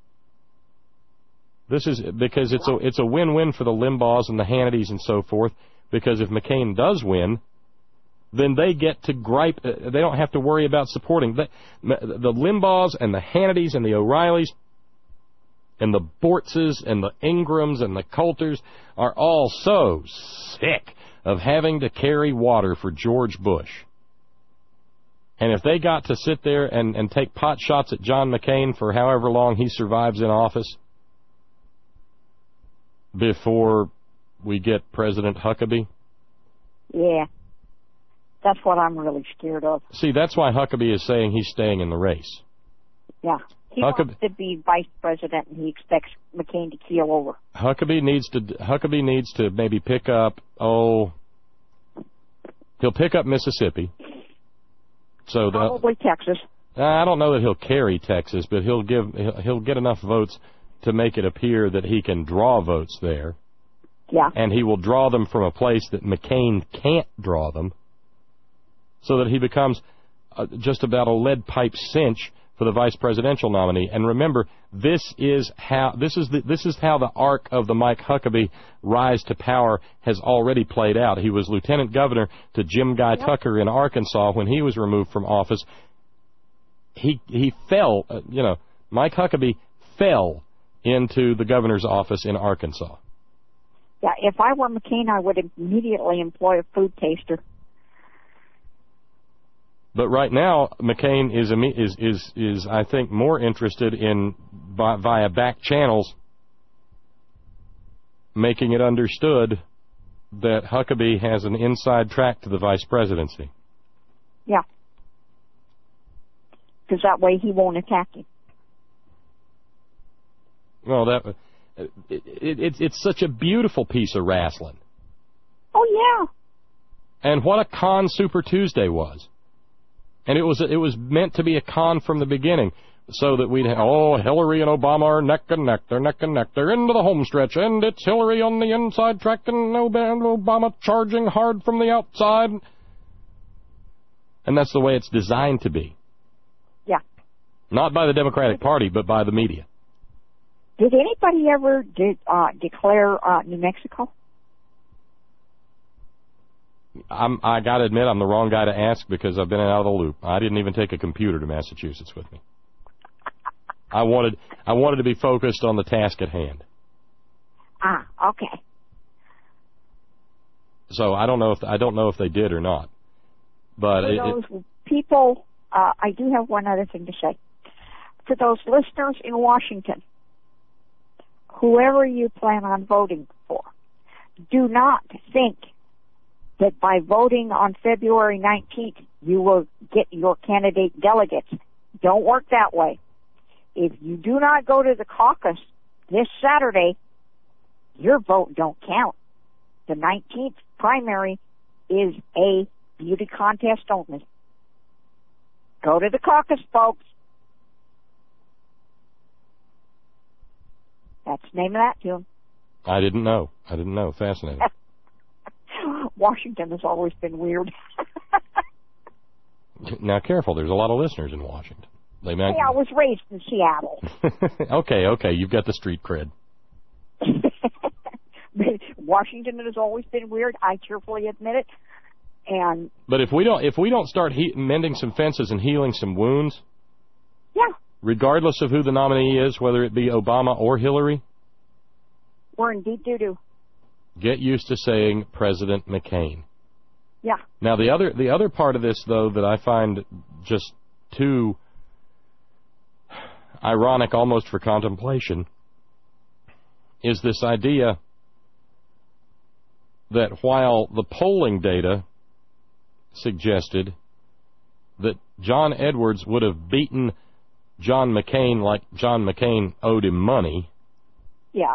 This is because it's a win-win for the Limbaughs and the Hannitys and so forth, because if McCain does win, then they get to gripe. They don't have to worry about supporting. The Limbaughs and the Hannitys and the O'Reillys and the Bortzes and the Ingrams and the Coulters are all so sick of having to carry water for George Bush. And if they got to sit there and take pot shots at John McCain for however long he survives in office before we get President Huckabee. Yeah. That's what I'm really scared of. See, that's why Huckabee is saying he's staying in the race. Yeah. He wants to be vice president, and he expects McCain to keel over. Huckabee needs to maybe pick up, he'll pick up Mississippi. So probably Texas. I don't know that he'll carry Texas, but he'll get enough votes to make it appear that he can draw votes there. Yeah. And he will draw them from a place that McCain can't draw them, so that he becomes just about a lead pipe cinch for the vice presidential nominee. And remember, this is how the arc of the Mike Huckabee rise to power has already played out. He was lieutenant governor to Jim Guy Tucker in Arkansas when he was removed from office. He fell, Mike Huckabee fell into the governor's office in Arkansas. Yeah, if I were McCain, I would immediately employ a food taster. But right now, McCain is I think more interested in via back channels making it understood that Huckabee has an inside track to the vice presidency. Yeah, because that way he won't attack you. Well, it's such a beautiful piece of wrestling. Oh yeah. And what a con Super Tuesday was. And it was meant to be a con from the beginning, so that we'd Hillary and Obama are neck and neck. They're neck and neck. They're into the home stretch, and it's Hillary on the inside track and Obama charging hard from the outside. And that's the way it's designed to be. Yeah. Not by the Democratic Party, but by the media. Did anybody ever declare New Mexico? I got to admit, I'm the wrong guy to ask because I've been out of the loop. I didn't even take a computer to Massachusetts with me. I wanted to be focused on the task at hand. Ah, okay. So I don't know if they did or not. But For those people, I do have one other thing to say. For those listeners in Washington, whoever you plan on voting for, do not think that by voting on February 19th, you will get your candidate delegates. Don't work that way. If you do not go to the caucus this Saturday, your vote don't count. The 19th primary is a beauty contest only. Go to the caucus, folks. That's the name of that tune. I didn't know. Fascinating. Washington has always been weird. Now, careful. There's a lot of listeners in Washington. Hey, I was raised in Seattle. Okay. You've got the street cred. Washington has always been weird. I cheerfully admit it. But if we don't start mending some fences and healing some wounds, yeah, regardless of who the nominee is, whether it be Obama or Hillary, we're in deep doo-doo. Get used to saying President McCain. Yeah. Now the other part of this, though, that I find just too ironic, almost for contemplation, is this idea that while the polling data suggested that John Edwards would have beaten John McCain like John McCain owed him money, yeah,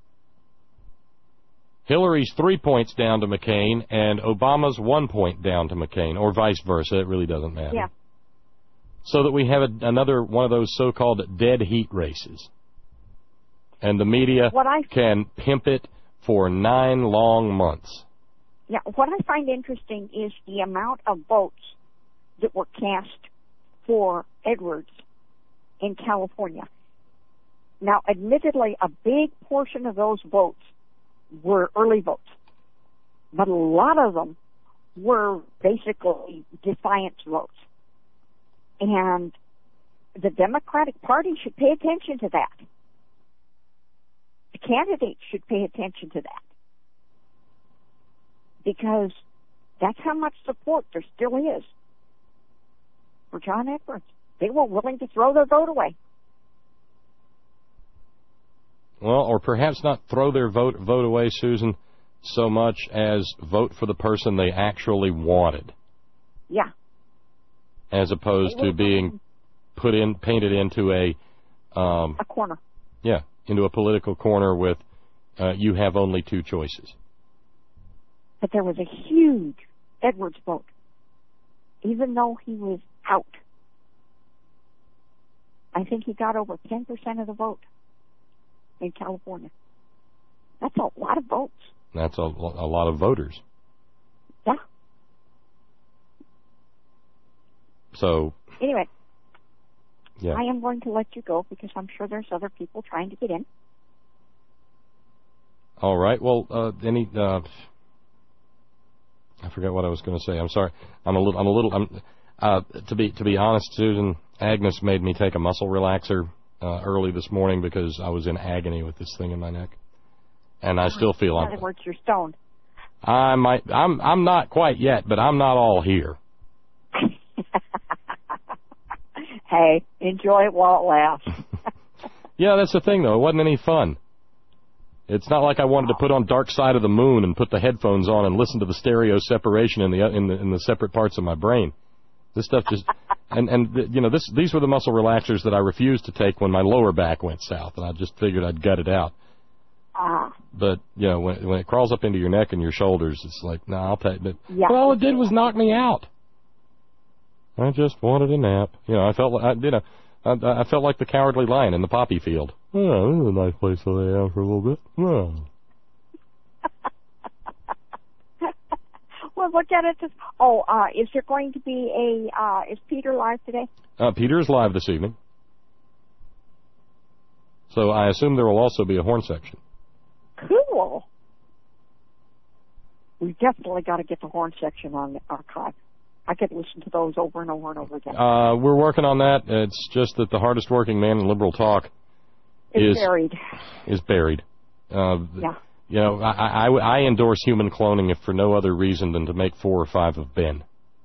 Hillary's 3 points down to McCain and Obama's 1 point down to McCain, or vice versa. It really doesn't matter. Yeah. So that we have another one of those so-called dead heat races. And the media can pimp it for 9 long months. Yeah, what I find interesting is the amount of votes that were cast for Edwards in California. Now, admittedly, a big portion of those votes were early votes, but a lot of them were basically defiance votes. And the Democratic Party should pay attention to that. The candidates should pay attention to that. Because that's how much support there still is for John Edwards. They were willing to throw their vote away. Well, or perhaps not throw their vote away, Susan, so much as vote for the person they actually wanted. Yeah. As opposed to being painted into a corner. Yeah, into a political corner with you have only 2 choices. But there was a huge Edwards vote, even though he was out. I think he got over 10% of the vote in California. That's a lot of votes. That's a lot of voters. Yeah. So. Anyway. Yeah. I am going to let you go because I'm sure there's other people trying to get in. All right. Well, I forgot what I was going to say. I'm sorry. To be honest, Susan, Agnes made me take a muscle relaxer early this morning because I was in agony with this thing in my neck, and I still feel. In other words, you're stoned. I'm not quite yet, but I'm not all here. Hey, enjoy it while it lasts. Yeah, that's the thing, though. It wasn't any fun. It's not like I wanted to put on Dark Side of the Moon and put the headphones on and listen to the stereo separation in the separate parts of my brain. This stuff just these were the muscle relaxers that I refused to take when my lower back went south, and I just figured I'd gut it out. But when it crawls up into your neck and your shoulders, it's like, no, I'll take it. Yeah. Well, all it did was knock me out. I just wanted a nap. I felt like I felt like the Cowardly Lion in the poppy field. Oh, this is a nice place to lay down for a little bit. Oh. Well, look at it. Is there going to be is Peter live today? Peter is live this evening. So I assume there will also be a horn section. Cool. we've definitely got to get the horn section on the archive. I could listen to those over and over and over again. We're working on that. It's just that the hardest working man in liberal talk is buried. Yeah. You know, I endorse human cloning if for no other reason than to make 4 or 5 of Ben.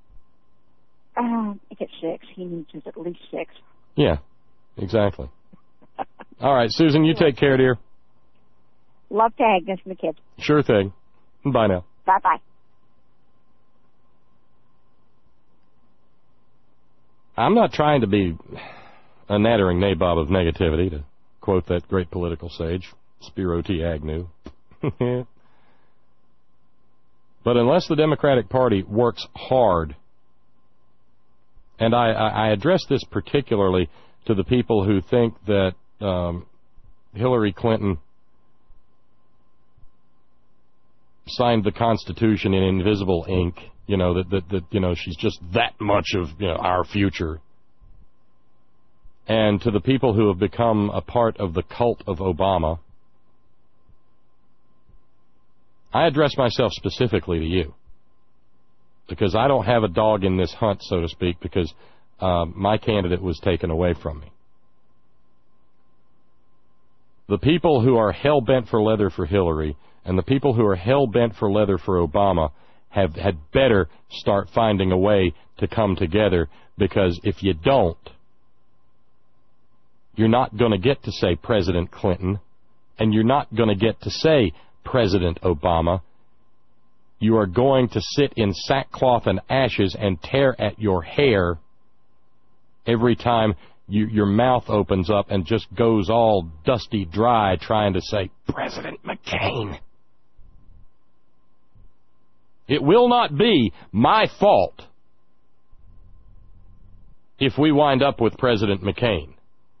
I get 6. He needs at least 6. Yeah, exactly. All right, Susan, you take care, dear. Love to Agnes and the kids. Sure thing. Bye now. Bye-bye. I'm not trying to be a nattering nabob of negativity, to quote that great political sage, Spiro T. Agnew. But unless the Democratic Party works hard, and I address this particularly to the people who think that Hillary Clinton signed the Constitution in invisible ink, you know, that you know, she's just that much of, you know, our future. And to the people who have become a part of the cult of Obama, I address myself specifically to you, because I don't have a dog in this hunt, so to speak, because my candidate was taken away from me. The people who are hell-bent for leather for Hillary and the people who are hell-bent for leather for Obama had better start finding a way to come together, because if you don't, you're not going to get to say President Clinton, and you're not going to get to say President Obama. You are going to sit in sackcloth and ashes and tear at your hair every time your mouth opens up and just goes all dusty dry trying to say President McCain. It will not be my fault if we wind up with President McCain.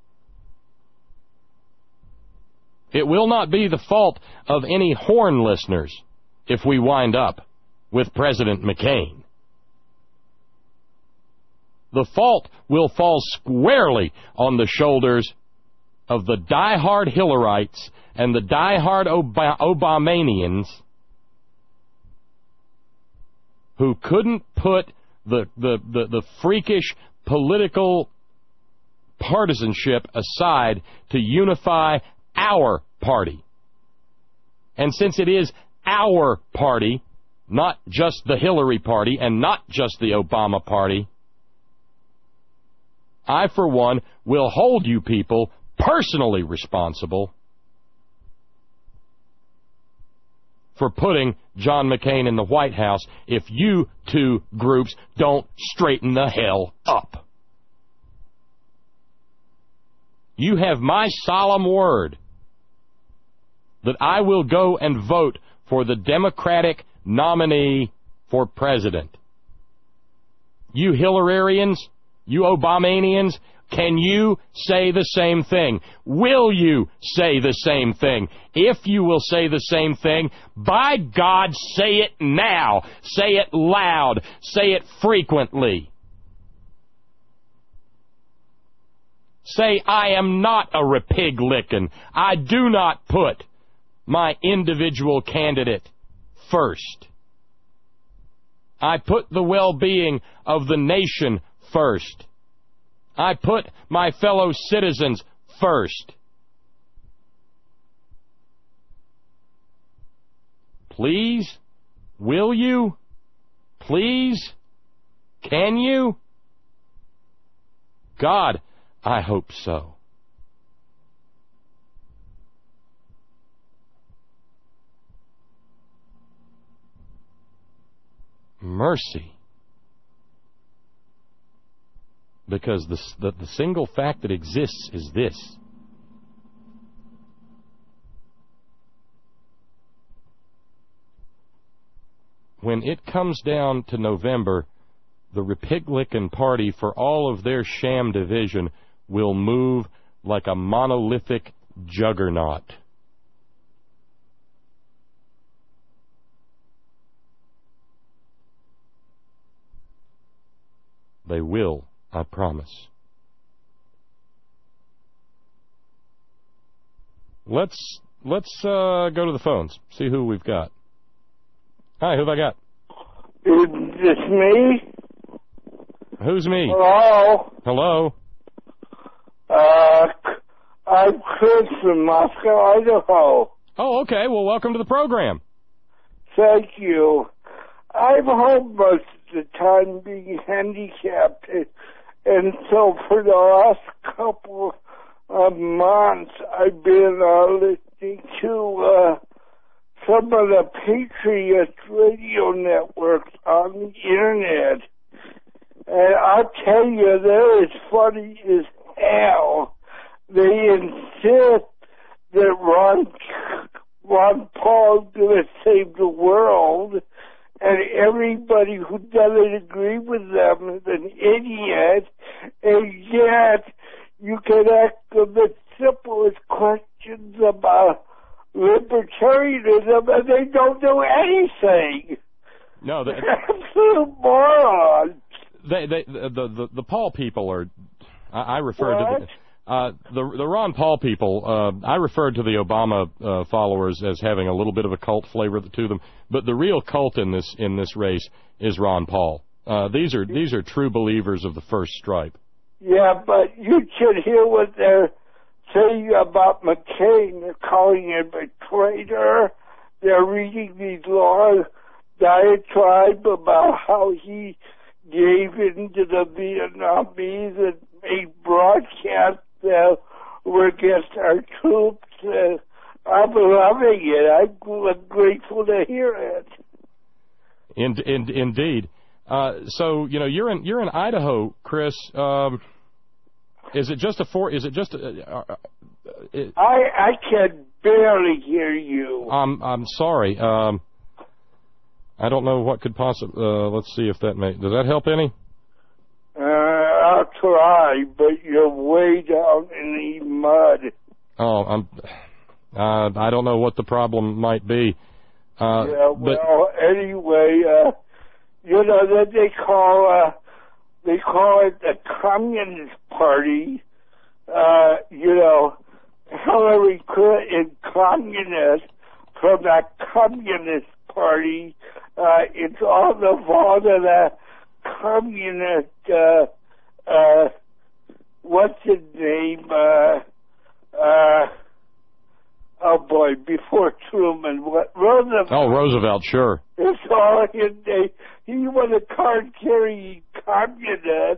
It will not be the fault of any Horn listeners if we wind up with President McCain. The fault will fall squarely on the shoulders of the diehard Hillarites and the diehard Obamanians who couldn't put the freakish political partisanship aside to unify our party. And since it is our party, not just the Hillary party and not just the Obama party, I, for one, will hold you people personally responsible for putting John McCain in the White House if you two groups don't straighten the hell up. You have my solemn word that I will go and vote for the Democratic nominee for president. You Hillarians, you Obamanians, can you say the same thing? Will you say the same thing? If you will say the same thing, by God, say it now. Say it loud. Say it frequently. Say, I am not a repig-lickin'. I do not put my individual candidate first. I put the well-being of the nation first. I put my fellow citizens first. Please? Will you? Please? Can you? God, I hope so. Mercy. Because the single fact that exists is this. When it comes down to November, the Republican Party, for all of their sham division, will move like a monolithic juggernaut. They will, I promise. Let's go to the phones, see who we've got. Hi, who have I got? Is this me? Who's me? Hello? Hello? I'm Chris from Moscow, Idaho. Oh, okay. Well, welcome to the program. Thank you. I've home most of the time being handicapped, and so for the last couple of months I've been listening to some of the Patriot radio networks on the internet. And I'll tell you, they're as funny as hell. They insist that Ron Paul's going to save the world, and everybody who doesn't agree with them is an idiot, and yet you can ask them the simplest questions about libertarianism, and they don't do anything. No, They're absolute morons. The Paul people are. I referred What? to the Ron Paul people. I referred to the Obama followers as having a little bit of a cult flavor to them, but the real cult in this race is Ron Paul. These are true believers of the first stripe. Yeah, but you should hear what they're saying about McCain. They're calling him a traitor. They're reading these long diatribe about how he gave in to the Vietnamese and made broadcasts that were against our troops. I'm loving it. I'm grateful to hear it. Indeed. So you're in Idaho, Chris. Is it just a? I can barely hear you. I'm sorry. I don't know what could possibly. Let's see if that does that help any? I'll try, but you're way down in the mud. Oh, I don't know what the problem might be. Anyway, that they call it the Communist Party. Hillary Clinton, communist from that Communist Party. It's all the fault of the communist, what's his name? Oh boy, before Truman, Roosevelt. Oh, Roosevelt, sure. It's all his name. He was a card-carrying communist,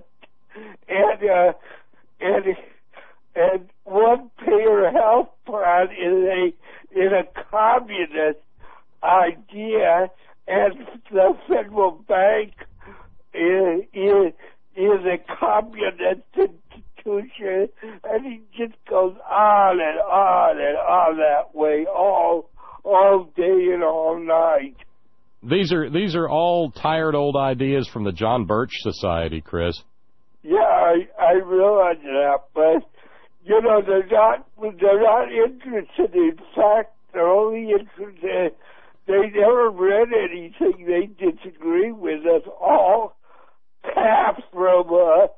and one-payer health plan is a communist idea, and the federal bank is a communist institution, and he just goes on and on and on that way all day and all night. These are all tired old ideas from the John Birch Society, Chris. Yeah, I realize that, but they're not interested. In fact, they're only interested. They never read anything they disagree with. That's all past from.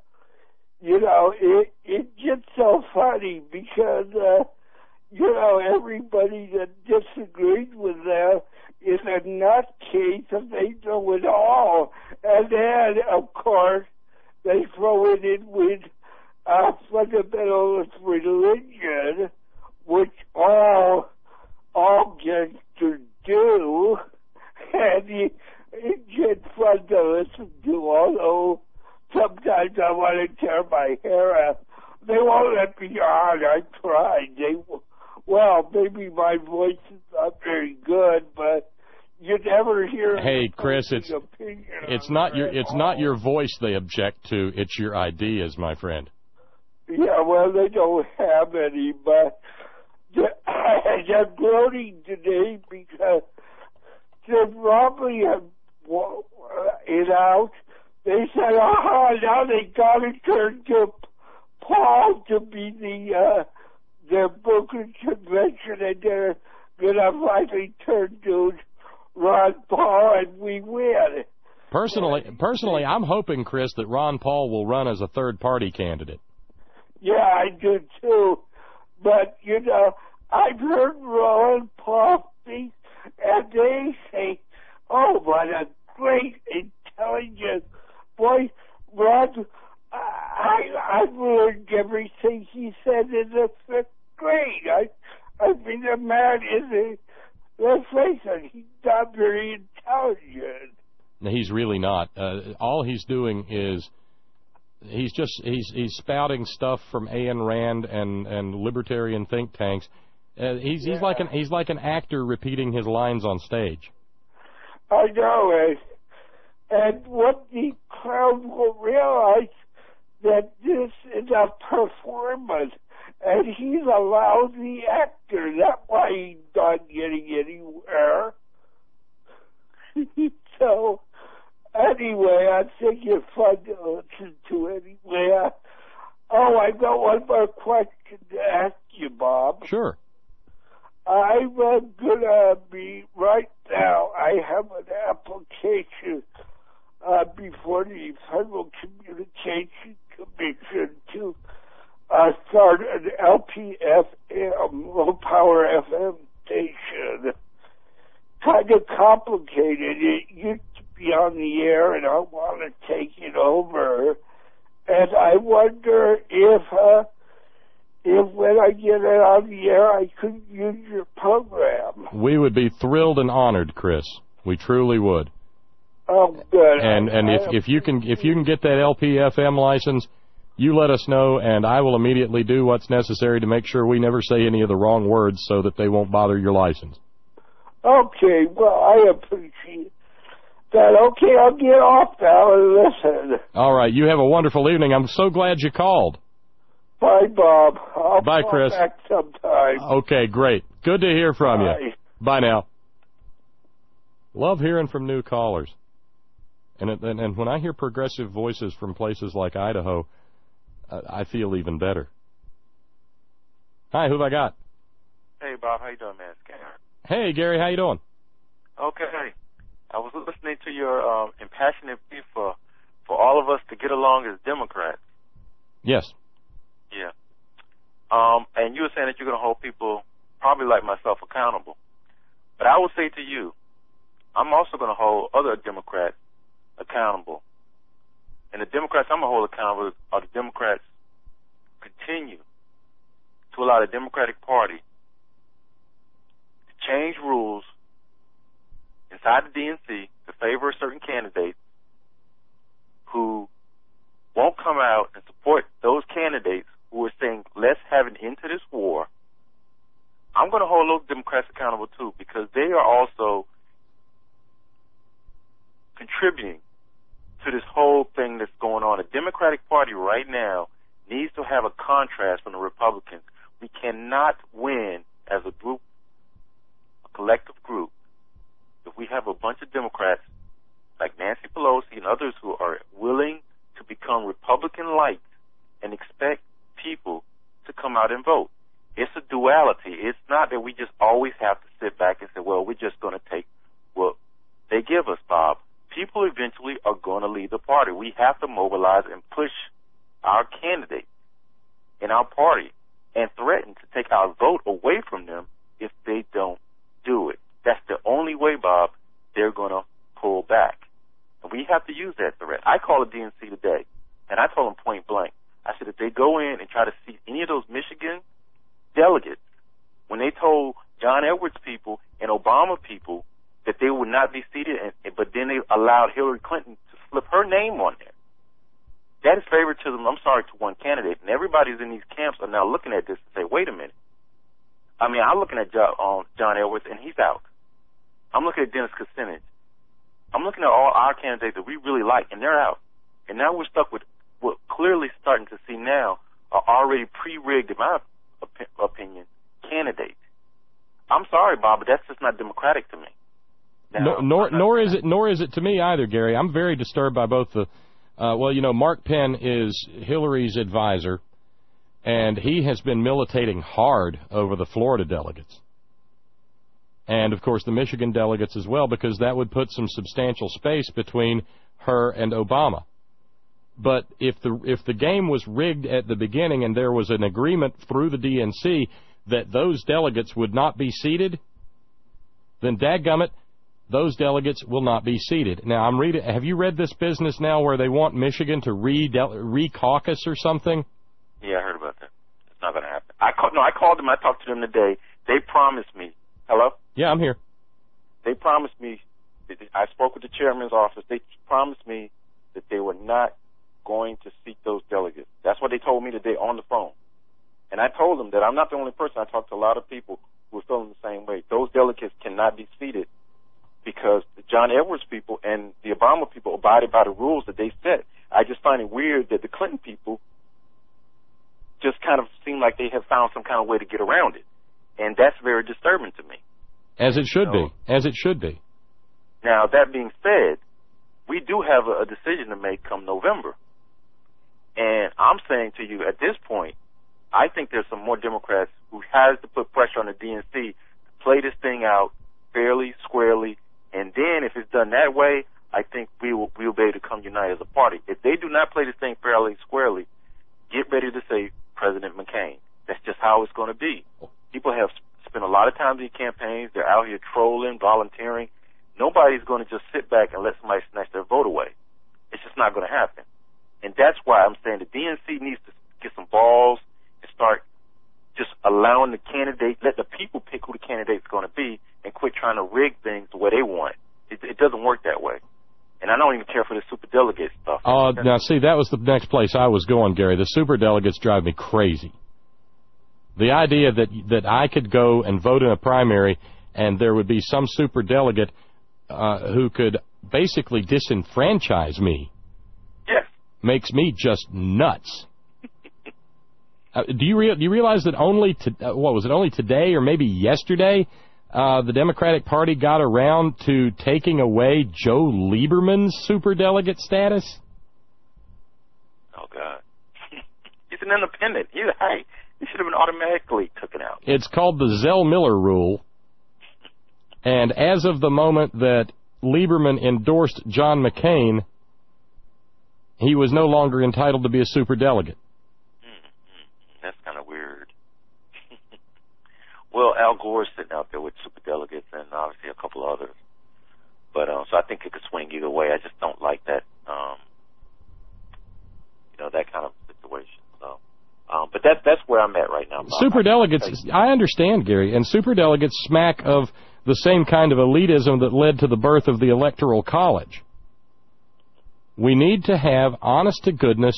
It's just so funny because everybody that disagrees with them is a nutcase and they know it all. And then, of course, they throw it in with fundamentalist religion, which all gangsters do, and it's just fun to listen to, although sometimes I want to tear my hair out. They won't let me on. I tried. Maybe my voice is not very good, but you never hear. Hey, Chris, it's not your voice they object to. It's your ideas, my friend. Yeah, well, they don't have any, but I'm gloating today because they probably have it out. They said, now they got to turn to Paul to be their Brooklyn convention, and they're going to finally turn to Ron Paul, and we win. Personally, I'm hoping, Chris, that Ron Paul will run as a third-party candidate. Yeah, I do too. But, I've heard Ron Paul speak, and they say Oh, what a great, intelligent boy. Rod, I've learned everything he said in the 5th grade. I mean, the man is let's face it, he's not very intelligent. No, he's really not. All he's doing is he's spouting stuff from Ayn Rand and libertarian think tanks. He's like an actor repeating his lines on stage. I know, and what the crowd will realize that this is a performance, and he's a lousy actor. That's why he's not getting anywhere. So, anyway, I think it's fun to listen to anyway. I've got one more question to ask you, Bob. Sure. I'm gonna be right now. I have an application before the Federal Communications Commission to start an LPFM, low power FM station. Kind of complicated. It used to be on the air, and I want to take it over. And I wonder if when I get it on the air, I could use your program. We would be thrilled and honored, Chris. We truly would. Oh, good. And if you can get that LPFM license, you let us know, and I will immediately do what's necessary to make sure we never say any of the wrong words so that they won't bother your license. Okay, well, I appreciate that. Okay, I'll get off now and listen. All right, you have a wonderful evening. I'm so glad you called. Bye, Bob. I'll Bye, call Chris. back sometime. Okay, great. Good to hear from Bye. you. Bye now. Love hearing from new callers. And when I hear progressive voices from places like Idaho, I feel even better. Hi, who have I got? Hey, Bob. How you doing, man? It's Gary. Hey, Gary. How you doing? Okay. I was listening to your impassioned plea for all of us to get along as Democrats. Yes. Yeah. And you were saying that you're going to hold people, probably like myself, accountable. But I will say to you, I'm also going to hold other Democrats accountable. And the Democrats I'm going to hold accountable are the Democrats who continue to allow the Democratic Party to change rules inside the DNC to favor certain candidates who won't come out and support those candidates who are saying, let's have an end to this war. I'm going to hold those Democrats accountable, too, because they are also contributing to this whole thing that's going on. The Democratic Party right now needs to have a contrast from the Republicans. We cannot win as a group, a collective group, if we have a bunch of Democrats like Nancy Pelosi and others who are willing to become Republican-like and expect people to come out and vote. It's a duality. It's not that we just always have to sit back and say, well, we're just going to take what they give us, Bob. People eventually are going to leave the party. We have to mobilize and push our candidates in our party and threaten to take our vote away from them if they don't do it. That's the only way, Bob, they're going to pull back. And we have to use that threat. I called the DNC today, and I told them point blank. I said, if they go in and try to seat any of those Michigan delegates, when they told John Edwards people and Obama people that they would not be seated, but then they allowed Hillary Clinton to slip her name on there. That is favoritism, I'm sorry, to one candidate. And everybody's in these camps are now looking at this and say, wait a minute. I mean, I'm looking at John Edwards, and he's out. I'm looking at Dennis Kucinich. I'm looking at all our candidates that we really like, and they're out. And now we're stuck with what clearly starting to see now are already pre-rigged, in my opinion, candidates. I'm sorry, Bob, but that's just not democratic to me. Now, nor is it to me either, Gary. I'm very disturbed by both the. Mark Penn is Hillary's advisor, and he has been militating hard over the Florida delegates, and of course the Michigan delegates as well, because that would put some substantial space between her and Obama. But if the game was rigged at the beginning and there was an agreement through the DNC that those delegates would not be seated, then dadgummit, those delegates will not be seated. Now, I'm reading. Have you read this business now where they want Michigan to re-caucus or something? Yeah, I heard about that. It's not going to happen. I called them. I talked to them today. They promised me. Hello? Yeah, I'm here. They promised me. I spoke with the chairman's office. They promised me that they were not going to seat those delegates. That's what they told me today on the phone. And I told them that I'm not the only person. I talked to a lot of people who are feeling the same way. Those delegates cannot be seated because the John Edwards people and the Obama people abided by the rules that they set. I just find it weird that the Clinton people just kind of seem like they have found some kind of way to get around it. And that's very disturbing to me. As it should be. As it should be. Now, that being said, we do have a decision to make come November. And I'm saying to you, at this point, I think there's some more Democrats who has to put pressure on the DNC to play this thing out fairly, squarely, and then if it's done that way, I think we'll be able to come unite as a party. If they do not play this thing fairly, squarely, get ready to say President McCain. That's just how it's going to be. People have spent a lot of time in campaigns. They're out here trolling, volunteering. Nobody's going to just sit back and let somebody snatch their vote away. It's just not going to happen. And that's why I'm saying the DNC needs to get some balls and start just allowing the candidate, let the people pick who the candidate's going to be and quit trying to rig things the way they want. It doesn't work that way. And I don't even care for the superdelegate stuff. Now, see, that was the next place I was going, Gary. The superdelegates drive me crazy. The idea that I could go and vote in a primary and there would be some superdelegate who could basically disenfranchise me makes me just nuts. Do you realize that only today or maybe yesterday the Democratic Party got around to taking away Joe Lieberman's superdelegate status? Oh, God. He's an independent. He should have been automatically taken out. It's called the Zell-Miller rule. And as of the moment that Lieberman endorsed John McCain, he was no longer entitled to be a superdelegate. That's kind of weird. Well, Al Gore's sitting out there with superdelegates and obviously a couple others. But so I think it could swing either way. I just don't like that, that kind of situation. So, but that's where I'm at right now. Superdelegates, I understand, Gary, and superdelegates smack of the same kind of elitism that led to the birth of the Electoral College. We need to have, honest to goodness,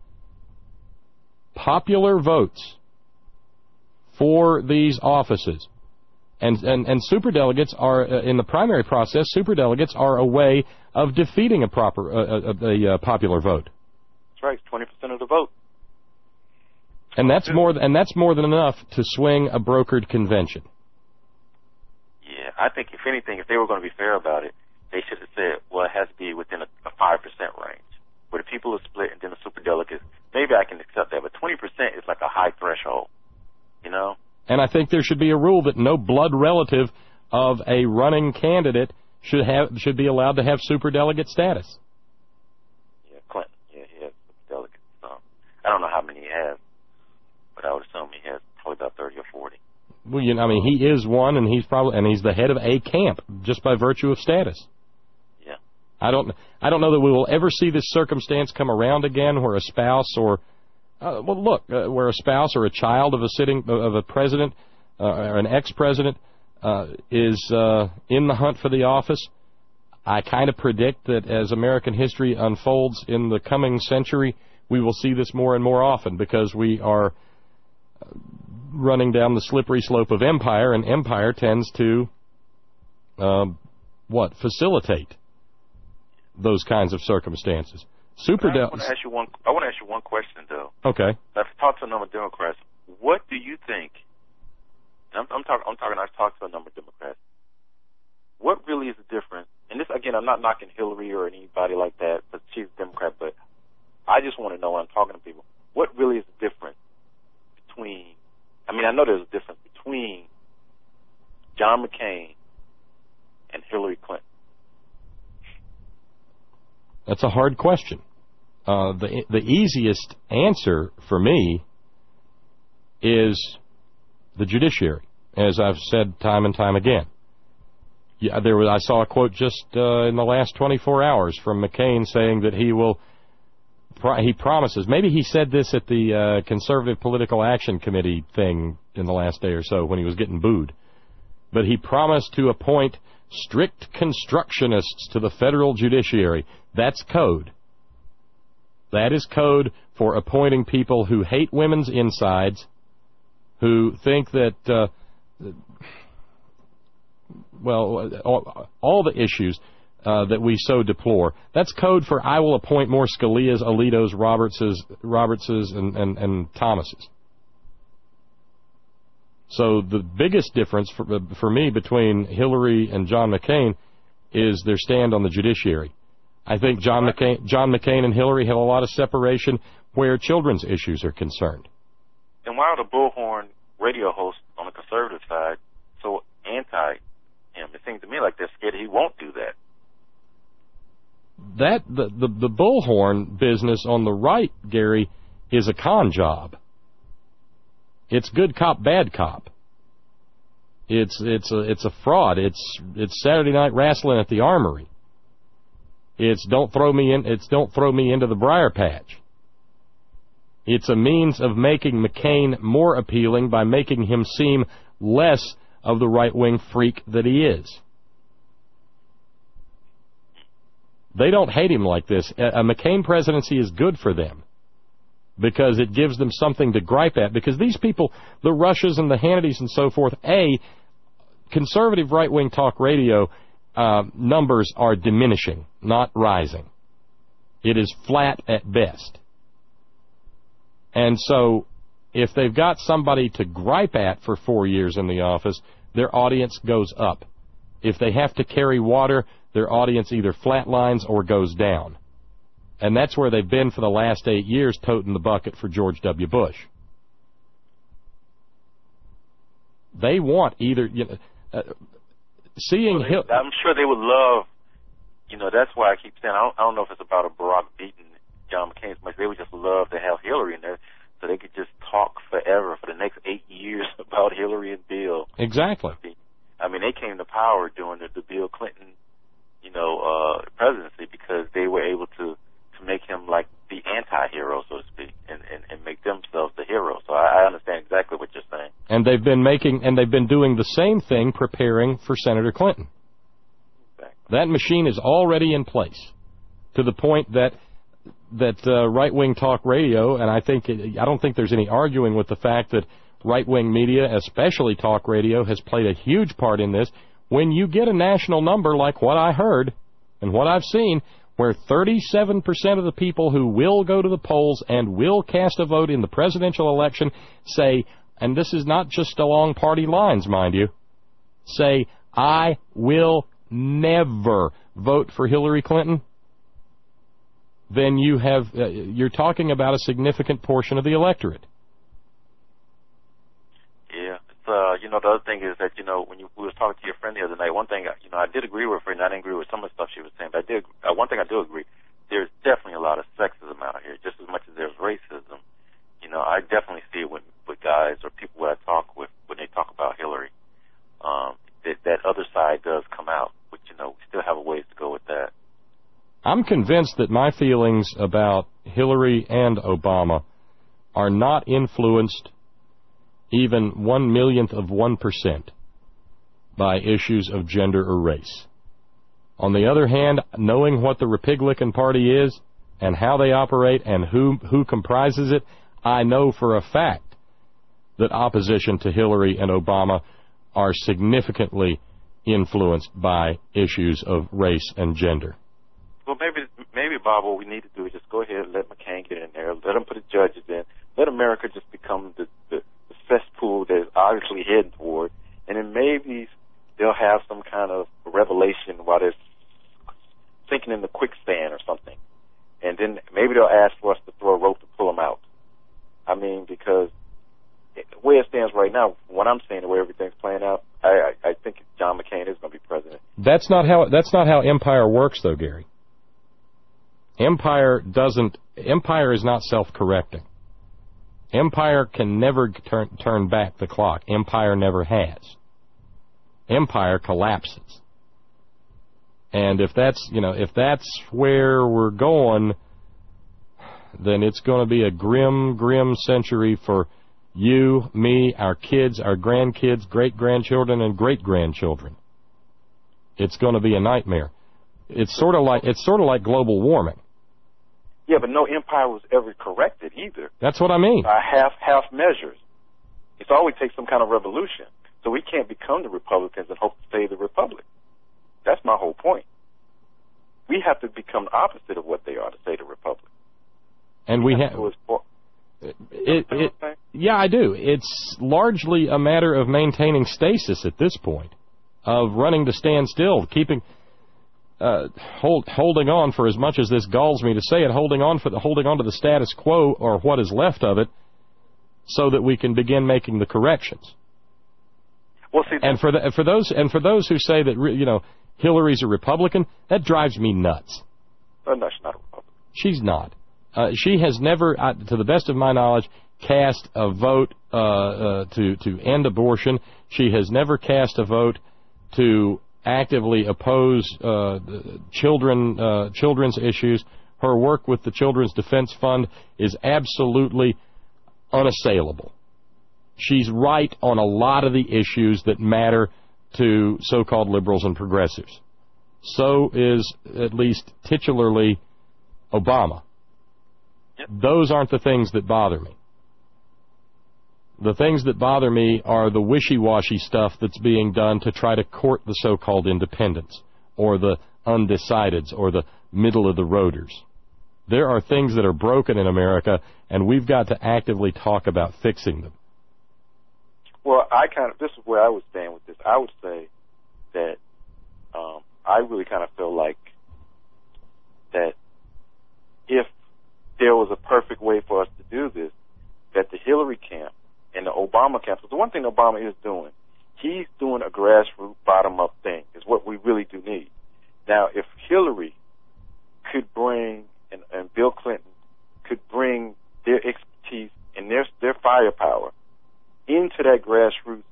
popular votes for these offices. And superdelegates are, in the primary process, superdelegates are a way of defeating a popular vote. That's right, 20% of the vote. And that's more than enough to swing a brokered convention. Yeah, I think if anything, if they were going to be fair about it, they should have said, well, it has to be within a 5% range. Where the people are split and then the superdelegates, maybe I can accept that, but 20% is like a high threshold, And I think there should be a rule that no blood relative of a running candidate should be allowed to have superdelegate status. Yeah, Clinton, he has superdelegates. I don't know how many he has, but I would assume he has probably about 30 or 40. Well, he is one, and he's the head of a camp just by virtue of status. Yeah. I don't know that we will ever see this circumstance come around again, where a spouse or where a spouse or a child of a president or an ex-president is in the hunt for the office. I kind of predict that as American history unfolds in the coming century, we will see this more and more often because we are running down the slippery slope of empire, and empire tends to facilitate those kinds of circumstances. I want to ask you one question, though. Okay. I've talked to a number of Democrats. What do you think? I've talked to a number of Democrats. What really is the difference? And this, again, I'm not knocking Hillary or anybody like that, but she's a Democrat. But I just want to know when I'm talking to people, what really is the difference between? I know there's a difference between John McCain and Hillary Clinton. That's a hard question. The easiest answer for me is the judiciary, as I've said time and time again. Yeah, I saw a quote just in the last 24 hours from McCain saying that he promises. Maybe he said this at the Conservative Political Action Committee thing in the last day or so when he was getting booed. But he promised to appoint strict constructionists to the federal judiciary. That's code. That is code for appointing people who hate women's insides, who think that, all the issues that we so deplore. That's code for I will appoint more Scalias, Alitos, Robertses, and Thomases. So the biggest difference for me between Hillary and John McCain is their stand on the judiciary. I think John McCain and Hillary have a lot of separation where children's issues are concerned. And why are the Bullhorn radio hosts on the conservative side so anti him? It seems to me like they're scared he won't do that. The Bullhorn business on the right, Gary, is a con job. It's good cop, bad cop. It's a fraud. It's Saturday night wrestling at the Armory. It's don't throw me into the briar patch. It's a means of making McCain more appealing by making him seem less of the right-wing freak that he is. They don't hate him like this. A McCain presidency is good for them because it gives them something to gripe at. Because these people, the Rushes and the Hannitys and so forth, conservative right-wing talk radio numbers are diminishing, not rising. It is flat at best. And so if they've got somebody to gripe at for 4 years in the office, their audience goes up. If they have to carry water, their audience either flatlines or goes down. And that's where they've been for the last 8 years, toting the bucket for George W. Bush. They want either... seeing Hillary... I'm sure they would love... that's why I keep saying, I don't know if it's about a Barack beating John McCain so much. They would just love to have Hillary in there so they could just talk forever for the next 8 years about Hillary and Bill. Exactly. I mean, they came to power during the Bill Clinton, presidency because they were able to make him like the anti-hero, so to speak, and make themselves the hero. So I understand exactly what you're saying. And they've been doing the same thing preparing for Senator Clinton. Exactly. That machine is already in place to the point that right-wing talk radio, and I don't think there's any arguing with the fact that right-wing media, especially talk radio, has played a huge part in this. When you get a national number like what I heard and what I've seen, where 37% of the people who will go to the polls and will cast a vote in the presidential election say, and this is not just along party lines, mind you, say, I will never vote for Hillary Clinton, then you're talking about a significant portion of the electorate. Yeah. The other thing is that, when we was talking to your friend the other night, one thing, I did agree with her, and I didn't agree with some of the stuff she was saying, but one thing I do agree, there's definitely a lot of sexism out here, just as much as there's racism. I definitely see it with guys or people that I talk with when they talk about Hillary. That other side does come out, but, we still have a ways to go with that. I'm convinced that my feelings about Hillary and Obama are not influenced even 1/1,000,000% by issues of gender or race. On the other hand, knowing what the Republican Party is and how they operate and who comprises it, I know for a fact that opposition to Hillary and Obama are significantly influenced by issues of race and gender. Well, maybe, Bob, what we need to do is just go ahead and let McCain get in there, let him put the judges in, let America just become the cesspool that is obviously heading toward, and then maybe they'll have some kind of revelation while they're sinking in the quicksand or something, and then maybe they'll ask for us to throw a rope to pull them out. I mean, because the way it stands right now, what I'm saying, the way everything's playing out, I think John McCain is going to be president. That's not how empire works, though, Gary. Empire is not self-correcting. Empire can never turn back the clock. Empire never has. Empire collapses. And if that's where we're going, then it's going to be a grim, grim century for you, me, our kids, our grandkids, great-grandchildren, and great-grandchildren. It's going to be a nightmare. It's sort of like global warming. Yeah, but no empire was ever corrected either. That's what I mean. By half measures. It's always takes some kind of revolution. So we can't become the Republicans and hope to save the Republic. That's my whole point. We have to become the opposite of what they are to save the Republic. And we have. Yeah, I do. It's largely a matter of maintaining stasis at this point, of running to stand still, keeping, holding on for as much as this galls me to say it, holding on to the status quo or what is left of it, so that we can begin making the corrections. Well, see, and for those who say that Hillary's a Republican, that drives me nuts. No, she's not a Republican. She's not. She has never, to the best of my knowledge, cast a vote to end abortion. She has never cast a vote to actively oppose children's issues. Her work with the Children's Defense Fund is absolutely unassailable. She's right on a lot of the issues that matter to so-called liberals and progressives. So is, at least titularly, Obama. Yep. Those aren't the things that bother me. The things that bother me are the wishy-washy stuff that's being done to try to court the so-called independents, or the undecideds, or the middle-of-the-roaders. There are things that are broken in America, and we've got to actively talk about fixing them. Well, this is where I would stand with this. I would say that I really kind of feel like that if there was a perfect way for us to do this, that the Hillary camp and the Obama camp, because the one thing Obama is doing, he's doing a grassroots bottom-up thing, is what we really do need. Now, if Hillary could bring, and Bill Clinton could bring their expertise and their firepower into that grassroots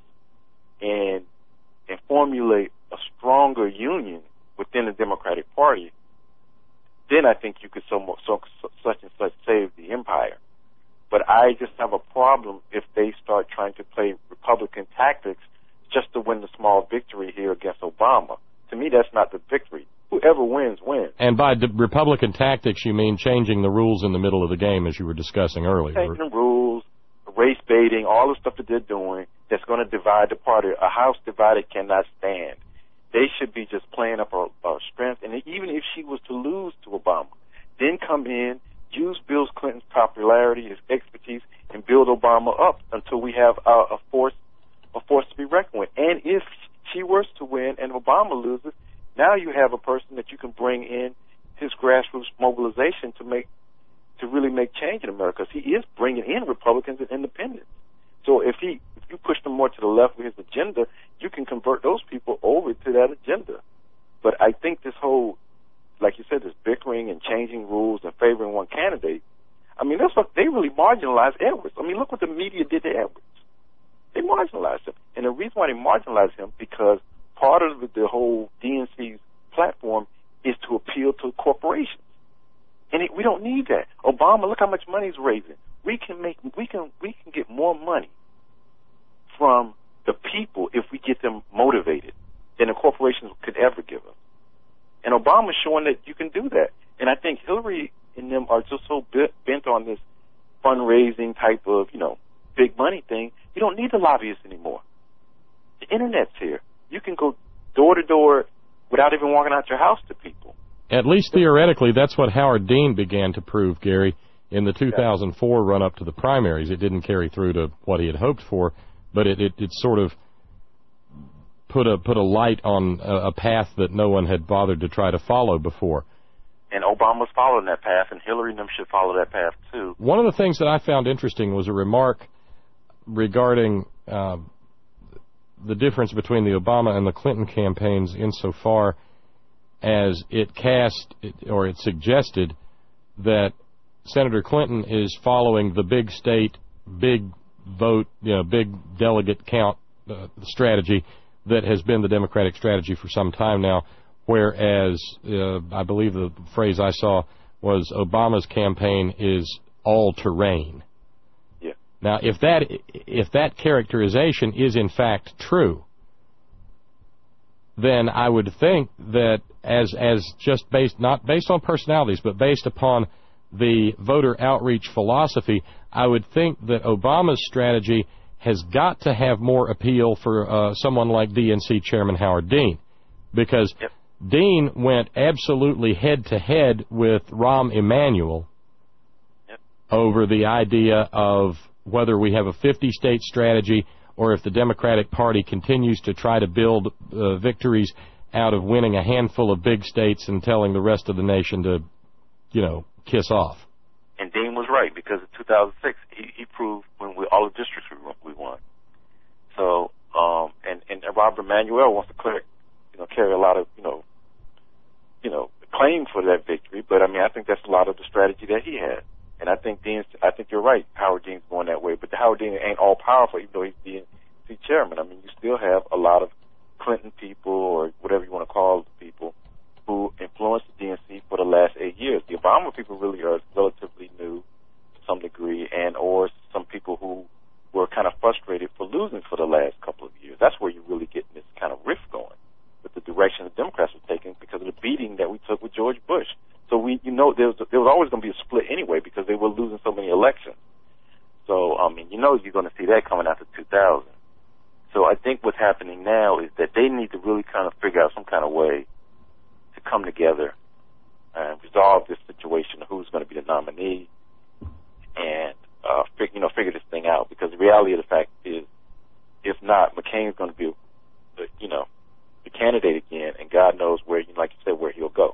and formulate a stronger union within the Democratic Party, then I think you could such and such save the empire. But I just have a problem if they start trying to play Republican tactics just to win the small victory here against Obama. To me, that's not the victory. Whoever wins, wins. And by Republican tactics, you mean changing the rules in the middle of the game, as you were discussing earlier. Changing the rules, race baiting, all the stuff that they're doing that's going to divide the party. A house divided cannot stand. They should be just playing up our strength. And even if she was to lose to Obama, then come in, use Bill Clinton's popularity, his expertise, and build Obama up until we have a force to be reckoned with. And if she were to win and Obama loses, now you have a person that you can bring in his grassroots mobilization to really make change in America. Because he is bringing in Republicans and independents. So if you push them more to the left with his agenda, you can convert those people over to that agenda. But I think this whole, like you said, this bickering and changing rules and favoring one candidate, I mean, that's what they really marginalized Edwards. I mean, look what the media did to Edwards. They marginalized him. And the reason why they marginalized him, because part of the whole DNC's platform is to appeal to corporations. And we don't need that. Obama, look how much money he's raising. We can get more money from the people if we get them motivated than the corporations could ever give us. And Obama's showing that you can do that. And I think Hillary and them are just so bent on this fundraising type of, big money thing. You don't need the lobbyists anymore. The Internet's here. You can go door to door without even walking out your house to people. At least theoretically, that's what Howard Dean began to prove, Gary, in the 2004 run-up to the primaries. It didn't carry through to what he had hoped for, but it sort of put a light on a path that no one had bothered to try to follow before. And Obama's following that path, and Hillary and them should follow that path, too. One of the things that I found interesting was a remark regarding the difference between the Obama and the Clinton campaigns insofar as it suggested that Senator Clinton is following the big state, big vote, big delegate count strategy that has been the Democratic strategy for some time now, whereas I believe the phrase I saw was Obama's campaign is all-terrain. Yeah. Now, if that characterization is in fact true, then I would think that as just not based on personalities, but based upon the voter outreach philosophy, I would think that Obama's strategy has got to have more appeal for someone like DNC Chairman Howard Dean, because Yep. Dean went absolutely head-to-head with Rahm Emanuel over the idea of whether we have a 50-state strategy or if the Democratic Party continues to try to build victories out of winning a handful of big states and telling the rest of the nation to, kiss off. And Dean was right, because in 2006 he proved when all the districts we won. So and Robert Emanuel wants to carry a lot of claim for that victory, but I mean I think that's a lot of the strategy that he had. And I think you're right. Howard Dean's going that way, but Howard Dean ain't all powerful, even though he's DNC chairman. I mean, you still have a lot of Clinton people, or whatever you want to call the people, who influenced the DNC for the last 8 years. The Obama people really are relatively new to some degree, and or some people who were kind of frustrated for losing for the last couple of years. That's where you're really getting this kind of rift going with the direction the Democrats were taking because of the beating that we took with George Bush. So there was always going to be a split anyway because they were losing so many elections. So, you're going to see that coming after 2000. So I think what's happening now is that they need to really kind of figure out some kind of way to come together and resolve this situation of who's going to be the nominee and, figure this thing out. Because the reality of the fact is, if not, McCain's going to be, the candidate again, and God knows where, like you said, where he'll go.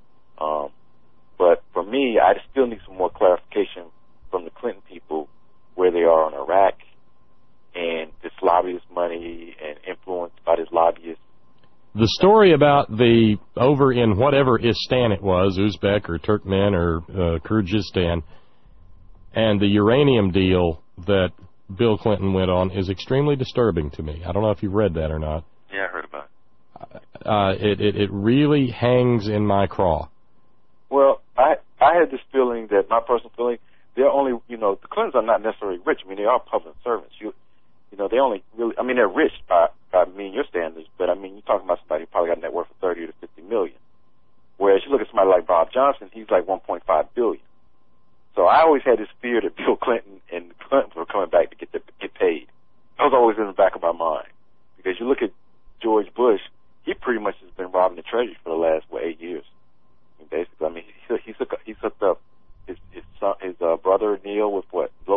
But for me, I still need some more clarification from the Clinton people where they are on Iraq and this lobbyist money and influence by this lobbyist. The story about the over in whatever Istan it was, Uzbek or Turkmen or Kyrgyzstan, and the uranium deal that Bill Clinton went on is extremely disturbing to me. I don't know if you've read that or not. Yeah, I heard about it. It really hangs in my craw. Well, I had this feeling that, my personal feeling, they're only, the Clintons are not necessarily rich. I mean, they are public servants. They only really, I mean, they're rich by me and your standards, but I mean, you're talking about somebody who probably got a net worth of 30 to 50 million. Whereas you look at somebody like Bob Johnson, he's like 1.5 billion. So I always had this fear that Bill Clinton and the Clintons were coming back to get paid. That was always in the back of my mind. Because you look at George Bush, he pretty much has been robbing the treasury for the last, 8 years. Basically, I mean, he hooked up his brother Neil with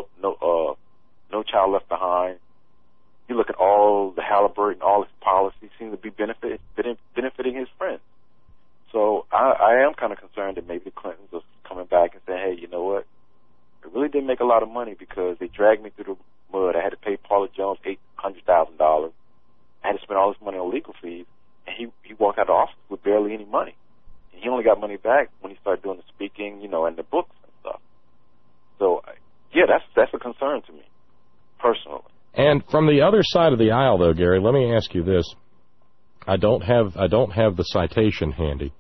No Child Left Behind. You look at all the Halliburton, all his policies seem to be benefiting his friends. So I am kind of concerned that maybe the Clintons are coming back and saying, hey, you know what? I really didn't make a lot of money because they dragged me through the mud. I had to pay Paula Jones $800,000. I had to spend all this money on legal fees, and he walked out of the office with barely any money. He only got money back when he started doing the speaking, and the books and stuff. So, yeah, that's a concern to me, personally. And from the other side of the aisle, though, Gary, let me ask you this. I don't have the citation handy,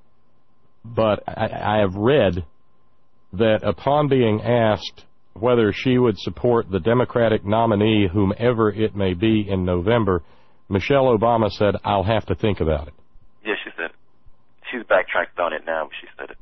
but I have read that upon being asked whether she would support the Democratic nominee, whomever it may be, in November, Michelle Obama said, "I'll have to think about it." Yeah, she said it. She's backtracked on it now, but she said it.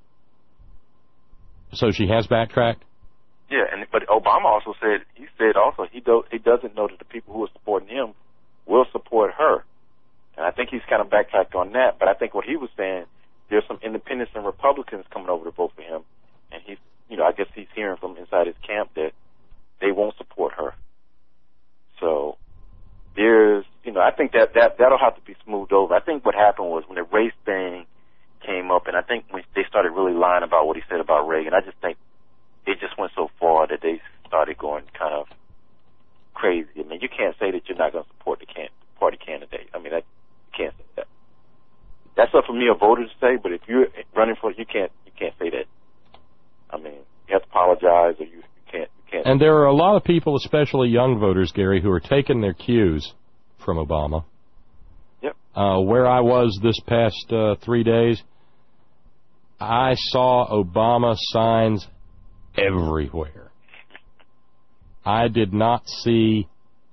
So she has backtracked? Yeah, but Obama also said, he doesn't know that the people who are supporting him will support her. And I think he's kind of backtracked on that, but I think what he was saying, there's some independents and Republicans coming over to vote for him, and he's, I guess he's hearing from inside his camp that they won't support her. So there's, I think that'll have to be smoothed over. I think what happened was when the race thing came up, and I think when they started really lying about what he said about Reagan, I just think it just went so far that they started going kind of crazy. I mean, you can't say that you're not going to support the party candidate. I mean, you can't say that. That's up for me, a voter, to say. But if you're running for it, you can't say that. I mean, you have to apologize, or you can't. And there are a lot of people, especially young voters, Gary, who are taking their cues from Obama. Yep. where I was this past 3 days, I saw Obama signs everywhere. I did not see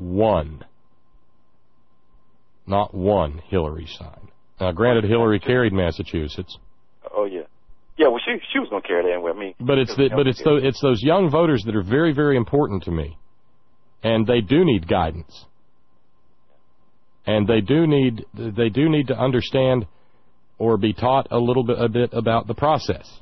not one Hillary sign. Now, granted, Hillary carried Massachusetts. Oh yeah, yeah. Well, she was going to carry that anyway. I mean, but it's those young voters that are very, very important to me, and they do need guidance, and they do need to understand or be taught a bit about the process,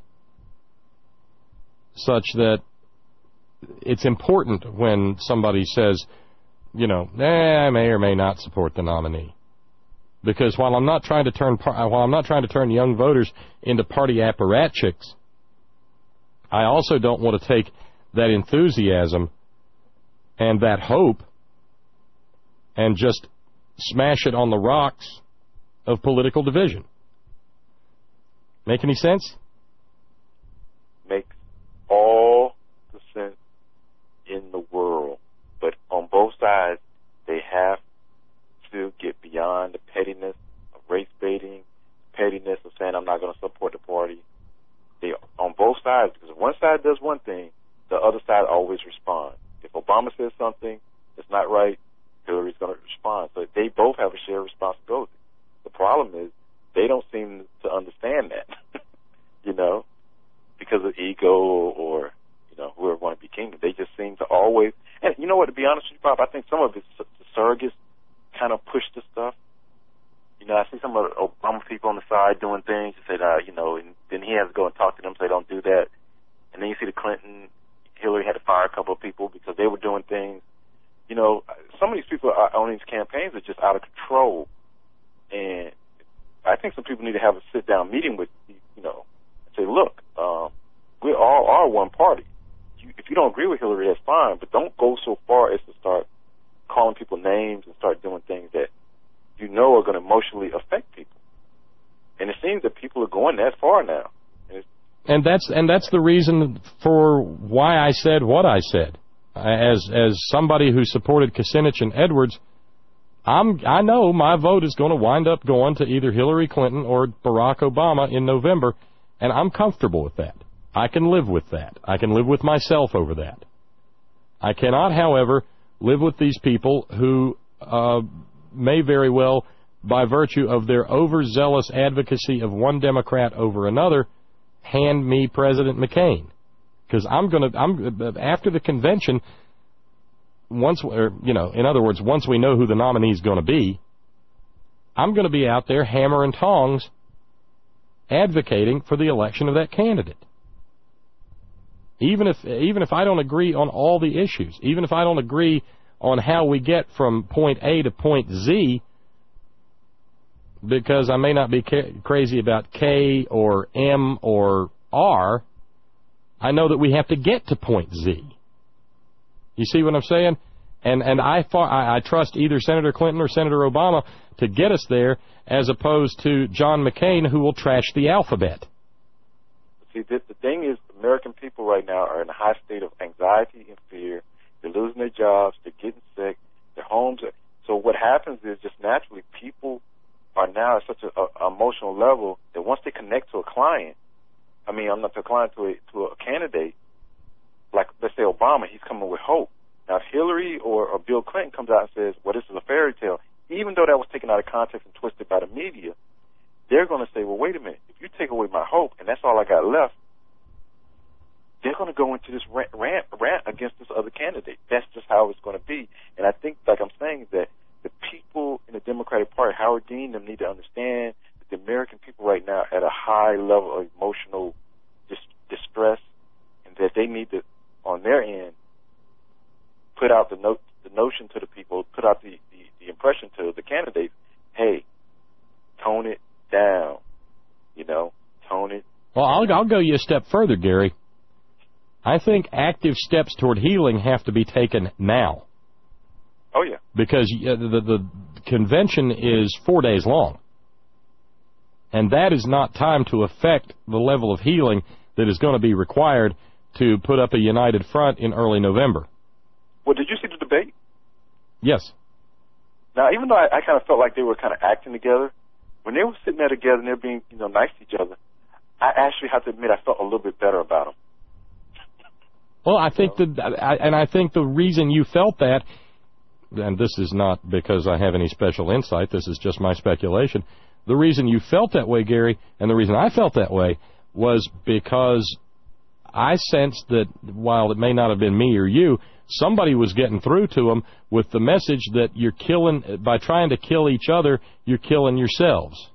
such that it's important when somebody says, I may or may not support the nominee. Because while I'm not trying to turn young voters into party apparatchiks, I also don't want to take that enthusiasm and that hope and just smash it on the rocks of political division. Make any sense? Makes all the sense in the world. But on both sides, they have to get beyond the pettiness of race baiting, pettiness of saying I'm not going to support the party. They on both sides, because if one side does one thing, the other side always responds. If Obama says something that's not right, Hillary's going to respond. So they both have a shared responsibility. The problem is they don't seem to understand that, because of ego or whoever want to be king. They just seem to always. And you know what? To be honest with you, Bob, I think some of it's the surrogates kind of push the stuff. I see some of the Obama people on the side doing things and say, and then he has to go and talk to them, say don't do that. And then you see the Hillary had to fire a couple of people because they were doing things. Some of these people on these campaigns are just out of control. And I think some people need to have a sit-down meeting with, and say, look, we all are one party. If you don't agree with Hillary, that's fine, but don't go so far as to start calling people names and start doing things that are going to emotionally affect people. And it seems that people are going that far now. And that's the reason for why I said what I said. As somebody who supported Kucinich and Edwards, I know my vote is going to wind up going to either Hillary Clinton or Barack Obama in November, and I'm comfortable with that. I can live with that. I can live with myself over that. I cannot, however, live with these people who may very well, by virtue of their overzealous advocacy of one Democrat over another, hand me President McCain. Because after the convention, once we know who the nominee is going to be, I'm going to be out there hammer and tongs advocating for the election of that candidate. Even if I don't agree on all the issues, even if I don't agree on how we get from point A to point Z, because I may not be crazy about K or M or R, I know that we have to get to point Z. You see what I'm saying? And I trust either Senator Clinton or Senator Obama to get us there, as opposed to John McCain, who will trash the alphabet. See, the thing is, American people right now are in a high state of anxiety and fear. They're losing their jobs. They're getting sick. Their homes are... So what happens is just naturally people are now at such an emotional level that once they connect to a client, to a candidate, like let's say Obama, he's coming with hope. Now if Hillary or Bill Clinton comes out and says, well, this is a fairy tale, even though that was taken out of context and twisted by the media, they're going to say, well, wait a minute, if you take away my hope and that's all I got left, they're going to go into this rant against this other candidate. That's just how it's going to be. And I think, like I'm saying, that the people in the Democratic Party, Howard Dean, them need to understand that the American people right now are at a high level of emotional distress, and that they need to, on their end, put out the notion to the people, put out the impression to the candidates, hey, tone it down, tone it. Well, I'll go you a step further, Gary. I think active steps toward healing have to be taken now. Oh, yeah. Because the convention is 4 days long. And that is not time to affect the level of healing that is going to be required to put up a united front in early November. Well, did you see the debate? Yes. Now, even though I kind of felt like they were kind of acting together, when they were sitting there together and they're being, nice to each other, I actually have to admit I felt a little bit better about them. Well, I think I think the reason you felt that, and this is not because I have any special insight, this is just my speculation. The reason you felt that way, Gary, and the reason I felt that way was because I sensed that while it may not have been me or you, somebody was getting through to them with the message that you're killing, by trying to kill each other, you're killing yourselves.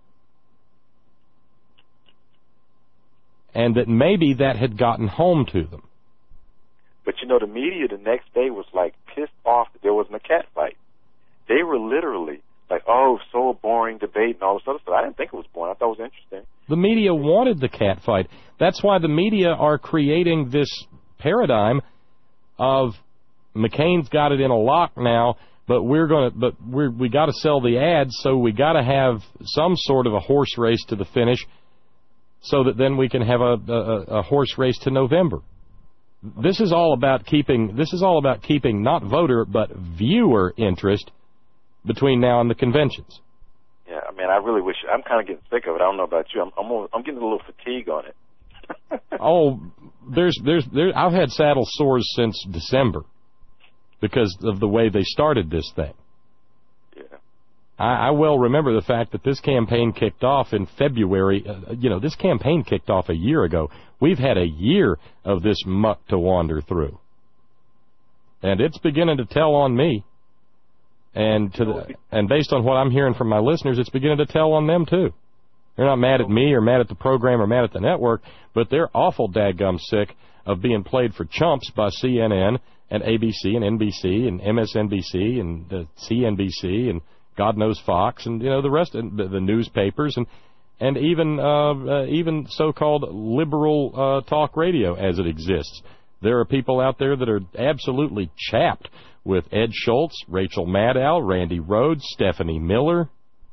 And that maybe that had gotten home to them. But, the media the next day was, pissed off that there wasn't a cat fight. They were literally like, oh, so boring debate and all this other stuff. I didn't think it was boring. I thought it was interesting. The media wanted the cat fight. That's why the media are creating this paradigm of McCain's got it in a lock now, but we got to sell the ads, so we got to have some sort of a horse race to the finish, so that then we can have a horse race to November. This is all about keeping not voter but viewer interest between now and the conventions. Yeah, I really wish. I'm kind of getting sick of it. I don't know about you. I'm getting a little fatigue on it. Oh, I've had saddle sores since December because of the way they started this thing. Yeah. I well remember the fact that this campaign kicked off in February. This campaign kicked off a year ago. We've had a year of this muck to wander through. And it's beginning to tell on me. And based on what I'm hearing from my listeners, it's beginning to tell on them, too. They're not mad at me or mad at the program or mad at the network, but they're awful dadgum sick of being played for chumps by CNN and ABC and NBC and MSNBC and CNBC and God knows Fox and, the rest of the newspapers and even so-called liberal talk radio as it exists. There are people out there that are absolutely chapped with Ed Schultz, Rachel Maddow, Randy Rhodes, Stephanie Miller,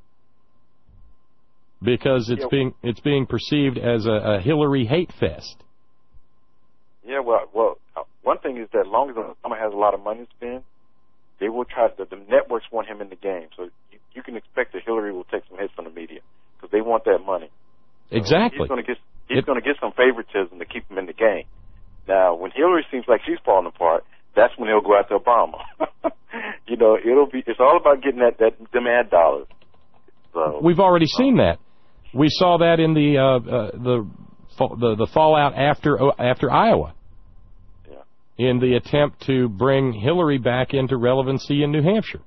because it's being perceived as a Hillary hate fest. Yeah, well, one thing is that as long as Obama has a lot of money to spend, they will try. The networks want him in the game, so you can expect that Hillary will take some hits from the media because they want that money. Exactly. So he's going to get some favoritism to keep him in the game. Now, when Hillary seems like she's falling apart, that's when he'll go after Obama. It's all about getting them ad dollars. So, we've already seen that. We saw that in the fallout after Iowa. Yeah. In the attempt to bring Hillary back into relevancy in New Hampshire.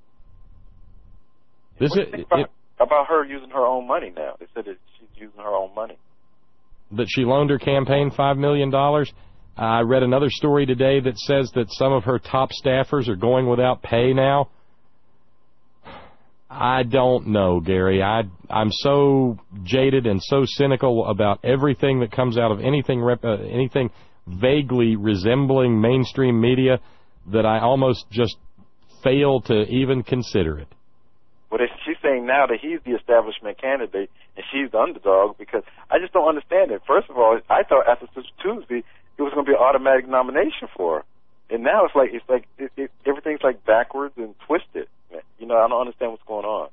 What do you think about her using her own money now? They said that she's using her own money. That she loaned her campaign $5 million. I read another story today that says that some of her top staffers are going without pay now. I don't know, Gary. I'm so jaded and so cynical about everything that comes out of anything vaguely resembling mainstream media that I almost just fail to even consider it. Well, she's saying now that he's the establishment candidate and she's the underdog because I just don't understand it. First of all, I thought after Tuesday it was going to be an automatic nomination for her, and now it's like everything's like backwards and twisted. I don't understand what's going on.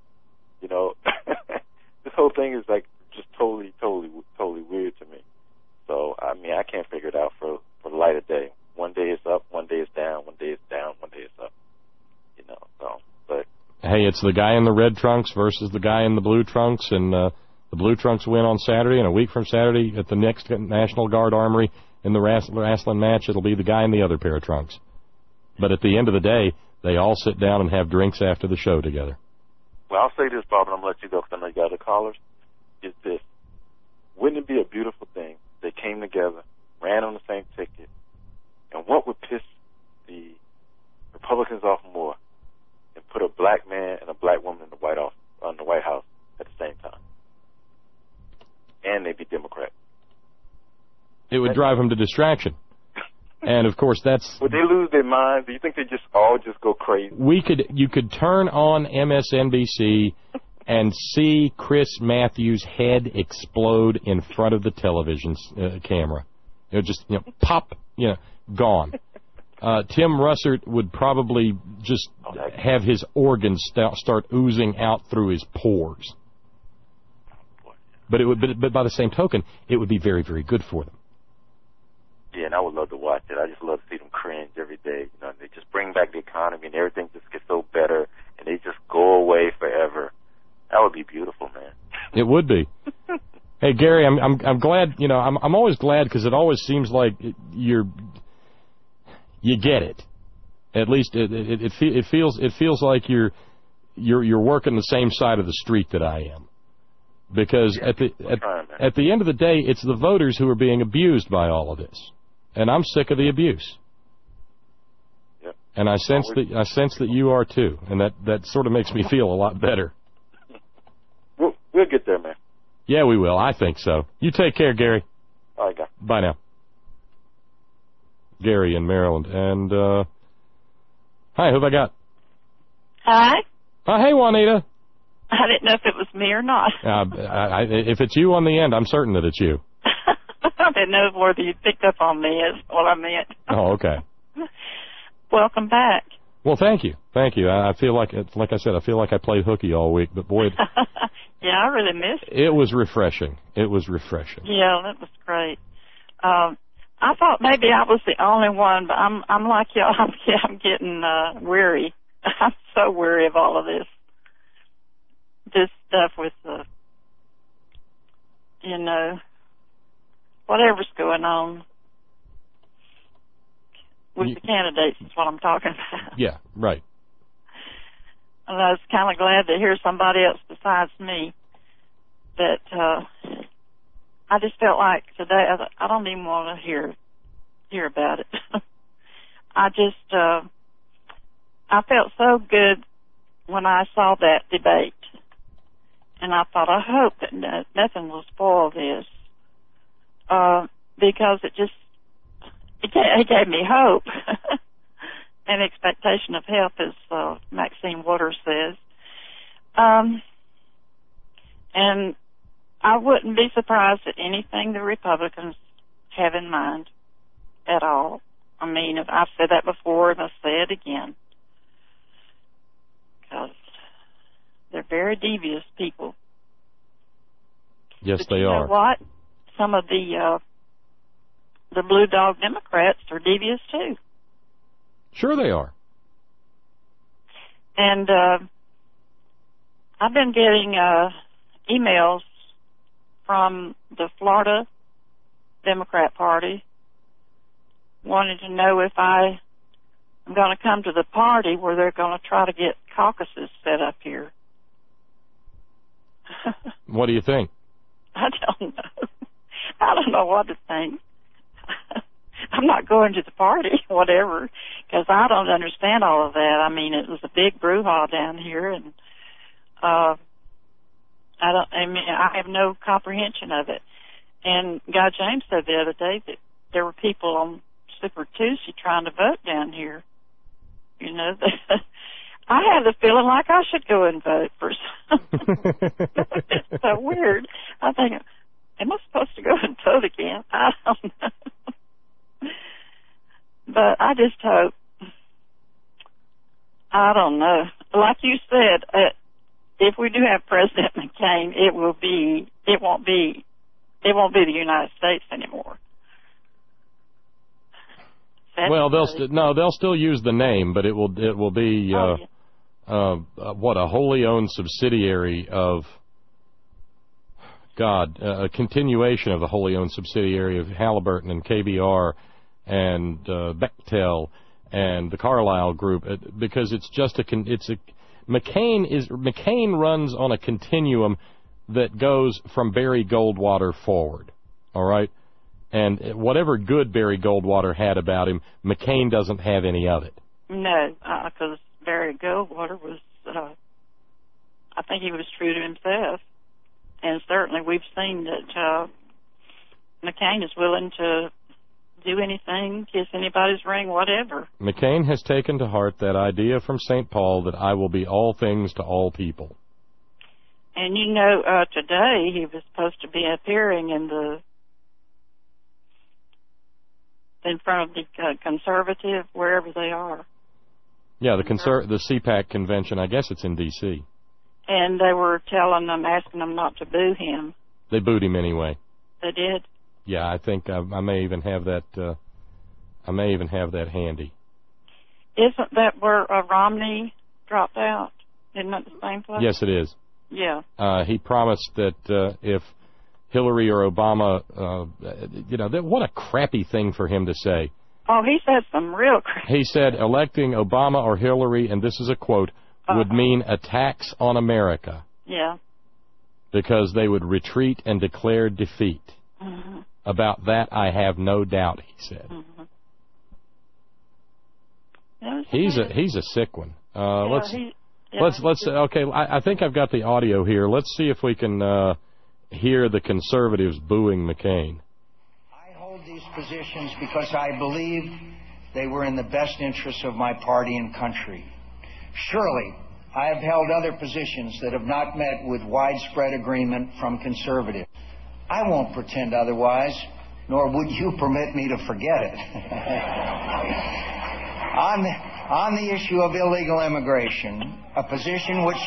This whole thing is like just totally weird to me. So I can't figure it out for the light of day. One day it's up, one day it's down, one day it's down, one day it's up. But hey, it's the guy in the red trunks versus the guy in the blue trunks, and the blue trunks win on Saturday, and a week from Saturday at the next National Guard Armory in the wrestling match, it'll be the guy in the other pair of trunks. But at the end of the day, they all sit down and have drinks after the show together. Well, I'll say this, Bob, and I'm going to let you go because I know you got other callers, is this. Wouldn't it be a beautiful thing? They came together, ran on the same ticket, and what would piss the Republicans off more than put a black man and a black woman in the White House at the same time? And they'd be Democrat. It would drive them to distraction. And of course, that's. Would they lose their minds? Do you think they all go crazy? You could turn on MSNBC and see Chris Matthews' head explode in front of the television camera. It would just pop, gone. Tim Russert would probably just have his organs start oozing out through his pores. But by the same token, it would be very, very good for them. Yeah, and I would love to watch it. I just love to see them cringe every day. You know, they just bring back the economy and everything just gets so better, and they just go away forever. That would be beautiful, man. It would be. Hey, Gary, I'm glad. You know, I'm always glad because it always seems like you get it. At least it feels like you're working the same side of the street that I am. Because at the end of the day, it's the voters who are being abused by all of this, and I'm sick of the abuse. Yep. And I sense that you are too, and that sort of makes me feel a lot better. We'll get there, man. Yeah, we will. I think so. You take care, Gary. All right, guys. Bye now. Gary in Maryland, and hi, who have I got? Hi. Hey, Juanita. I didn't know if it was me or not. If it's you on the end, I'm certain that it's you. I didn't know whether you picked up on me is what I meant. Oh, okay. Welcome back. Well, thank you. Thank you. I feel like I said, I feel like I played hooky all week, but boy. Yeah, I really missed it. It was refreshing. It was refreshing. Yeah, that was great. I thought maybe I was the only one, but I'm like y'all. I'm getting weary. I'm so weary of all of this. This stuff with whatever's going on with the candidates is what I'm talking about. Yeah, right. And I was kind of glad to hear somebody else besides me. That I just felt like today I don't even want to hear about it. I felt so good when I saw that debate. And I thought, I hope that nothing will spoil this, because it gave me hope and expectation of help, as Maxine Waters says. And I wouldn't be surprised at anything the Republicans have in mind at all. I mean, I've said that before, and I'll say it again, because they're very devious people. Yes, but they you are. Know what? Some of the Blue Dog Democrats are devious too. Sure, they are. And I've been getting emails from the Florida Democrat Party wanting to know if I'm going to come to the party where they're going to try to get caucuses set up here. What do you think? I don't know. I don't know what to think. I'm not going to the party, whatever, because I don't understand all of that. I mean, it was a big brouhaha down here, and I have no comprehension of it. And Guy James said the other day that there were people on Super Tuesday trying to vote down here. You know, I had the feeling like I should go and vote for something. It's so weird. I think, am I supposed to go and vote again? I don't know. But I just hope, I don't know. Like you said, if we do have President McCain, it won't be the United States anymore. Well, they'll still use the name, but it will be a wholly owned subsidiary of a continuation of the wholly owned subsidiary of Halliburton and KBR and Bechtel and the Carlyle Group, because it's just McCain runs on a continuum that goes from Barry Goldwater forward. All right. And whatever good Barry Goldwater had about him, McCain doesn't have any of it. No, because Barry Goldwater was, I think he was true to himself. And certainly we've seen that McCain is willing to do anything, kiss anybody's ring, whatever. McCain has taken to heart that idea from St. Paul that I will be all things to all people. And you know, today he was supposed to be appearing in the in front of the conservative, wherever they are. Yeah, the CPAC convention, I guess it's in D.C. And they were telling them, asking them not to boo him. They booed him anyway. They did? Yeah, I think I may even have that. I may even have that handy. Isn't that where Romney dropped out? Isn't that the same place? Yes, it is. Yeah. He promised that if Hillary or Obama, what a crappy thing for him to say. Oh, he said some real crap. He said electing Obama or Hillary, and this is a quote, would mean attacks on America. Yeah. Because they would retreat and declare defeat. Mm-hmm. About that, I have no doubt, he said. Mm-hmm. He's a sick one. Let's okay. I think I've got the audio here. Let's see if we can hear the conservatives booing McCain. I hold these positions because I believe they were in the best interests of my party and country. Surely, I have held other positions that have not met with widespread agreement from conservatives. I won't pretend otherwise, nor would you permit me to forget it. On the issue of illegal immigration, a position which...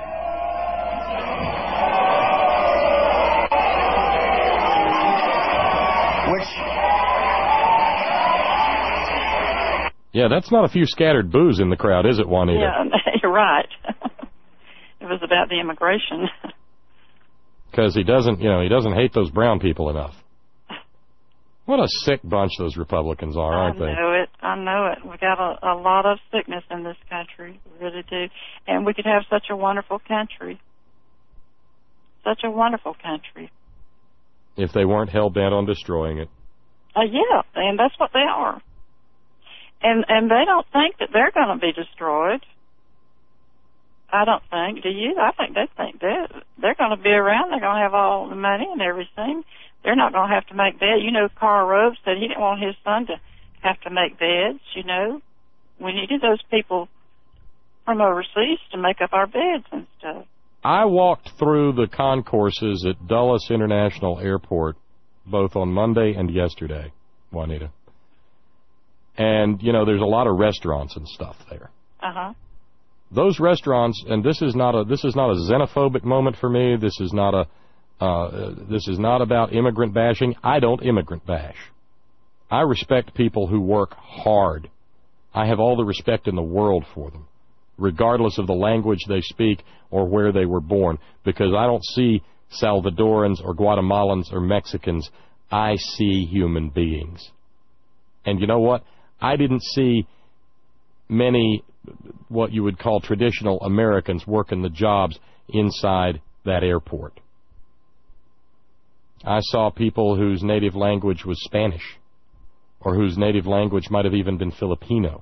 Yeah, that's not a few scattered boos in the crowd, is it, Juanita? Yeah, you're right. It was about the immigration. Because he doesn't hate those brown people enough. What a sick bunch those Republicans are, aren't they? I know it. We got a lot of sickness in this country. We really do. And we could have such a wonderful country. Such a wonderful country. If they weren't hell-bent on destroying it. Yeah, and that's what they are. And they don't think that they're going to be destroyed. I don't think. Do you? I think they think they're going to be around. They're going to have all the money and everything. They're not going to have to make beds. You know, Karl Rove said he didn't want his son to have to make beds, you know. We needed those people from overseas to make up our beds and stuff. I walked through the concourses at Dulles International Airport both on Monday and yesterday, Juanita. And, there's a lot of restaurants and stuff there. Uh-huh. Those restaurants, and this is not a xenophobic moment for me. This is not about immigrant bashing. I don't immigrant bash. I respect people who work hard. I have all the respect in the world for them, regardless of the language they speak or where they were born, because I don't see Salvadorans or Guatemalans or Mexicans. I see human beings. And you know what? I didn't see many what you would call traditional Americans working the jobs inside that airport. I saw people whose native language was Spanish, or whose native language might have even been Filipino,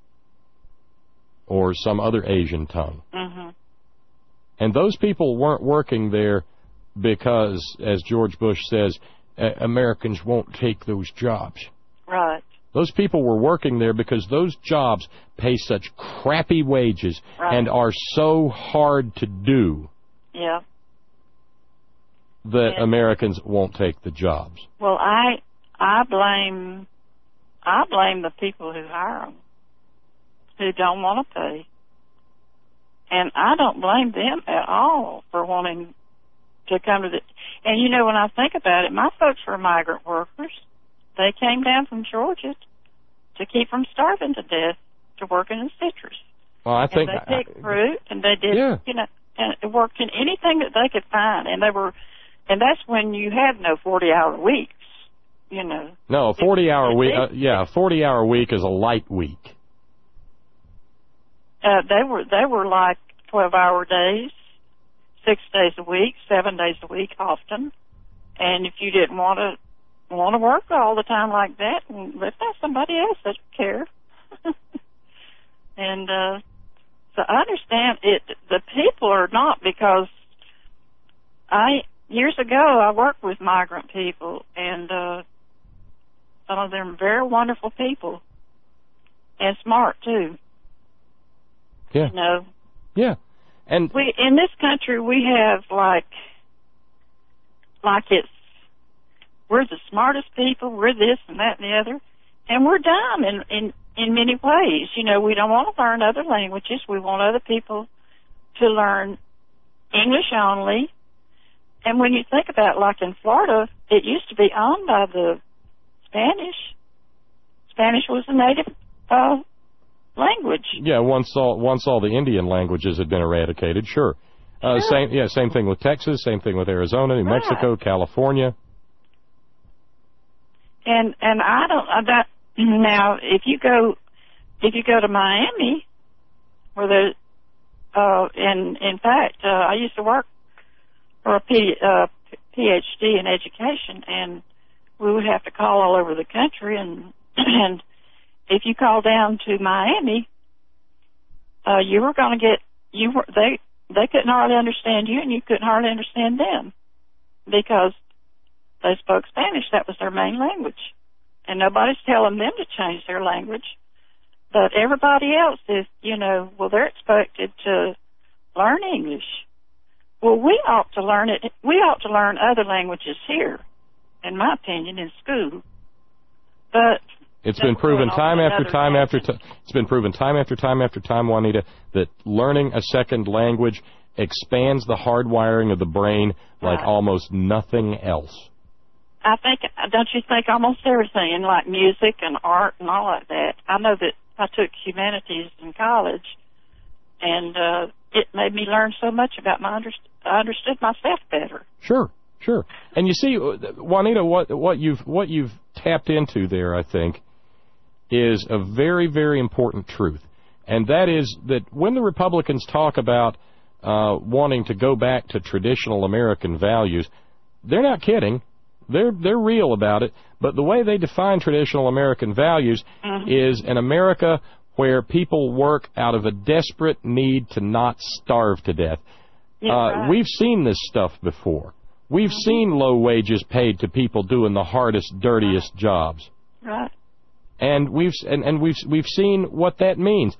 or some other Asian tongue. Mm-hmm. And those people weren't working there because, as George Bush says, Americans won't take those jobs. Right. Those people were working there because those jobs pay such crappy wages and are so hard to do. Yeah. That Americans won't take the jobs. Well, I blame the people who hire them, who don't want to pay, and I don't blame them at all for wanting to come to the. And when I think about it, my folks were migrant workers. They came down from Georgia to keep from starving to death to work in the citrus. Well, I think they picked fruit and they did, and worked in anything that they could find, and that's when you have no 40-hour weeks, No, a 40-hour week. A 40-hour week is a light week. They were like 12-hour days, 6 days a week, 7 days a week often, and if you didn't want to work all the time like that, let that somebody else that care. And so I understand it. The people are not, because years ago I worked with migrant people, and some of them are very wonderful people and smart too. Yeah. Yeah. And in this country we have like it's. We're the smartest people, we're this and that and the other, And we're done in many ways. You know, we don't want to learn other languages. We want other people to learn English only. And when you think about, like in Florida, it used to be owned by the Spanish. Spanish was the native language. Yeah, once all the Indian languages had been eradicated, sure. Same thing with Texas, same thing with Arizona, New Mexico, California. And I don't that now if you go to Miami, where the in fact I used to work for a PhD in education, and we would have to call all over the country, and if you call down to Miami, you were going to get they couldn't hardly understand you, and you couldn't hardly understand them because they spoke Spanish. That was their main language, and nobody's telling them to change their language. But everybody else is, you know, well, they're expected to learn English. Well, we ought to learn it. We ought to learn other languages here, in my opinion, in school. But it's been proven time after time after time. It's been proven time after time after time, Juanita, that learning a second language expands the hardwiring of the brain like almost nothing else. I think, don't you think almost everything, in like music and art and all like that? I know that I took humanities in college, and it made me learn so much about I understood myself better. Sure. And you see, Juanita, what you've tapped into there, I think, is a very, very important truth, and that is that when the Republicans talk about wanting to go back to traditional American values, they're not kidding. They're real about it. But the way they define traditional American values is an America where people work out of a desperate need to not starve to death. We've seen this stuff before. We've seen low wages paid to people doing the hardest, dirtiest jobs. Right. And we've seen what that means.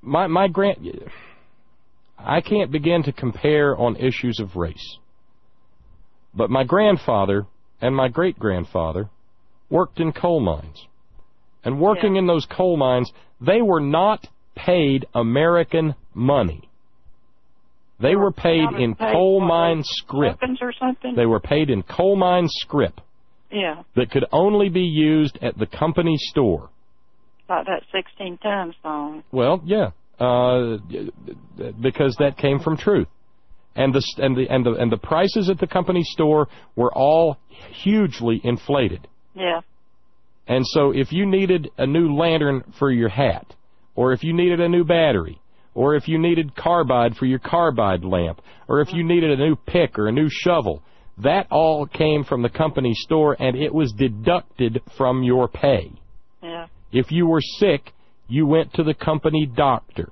I can't begin to compare on issues of race. But my grandfather and my great-grandfather worked in coal mines. And working in those coal mines, they were not paid American money. They were paid in coal mine scrip. They were paid in coal mine scrip. Yeah. That could only be used at the company store. Like that 16-ton song. Well, yeah, because that came from truth. And the prices at the company store were all hugely inflated. Yeah. And so if you needed a new lantern for your hat, or if you needed a new battery, or if you needed carbide for your carbide lamp, or if you needed a new pick or a new shovel, that all came from the company store, and it was deducted from your pay. Yeah. If you were sick, you went to the company doctor.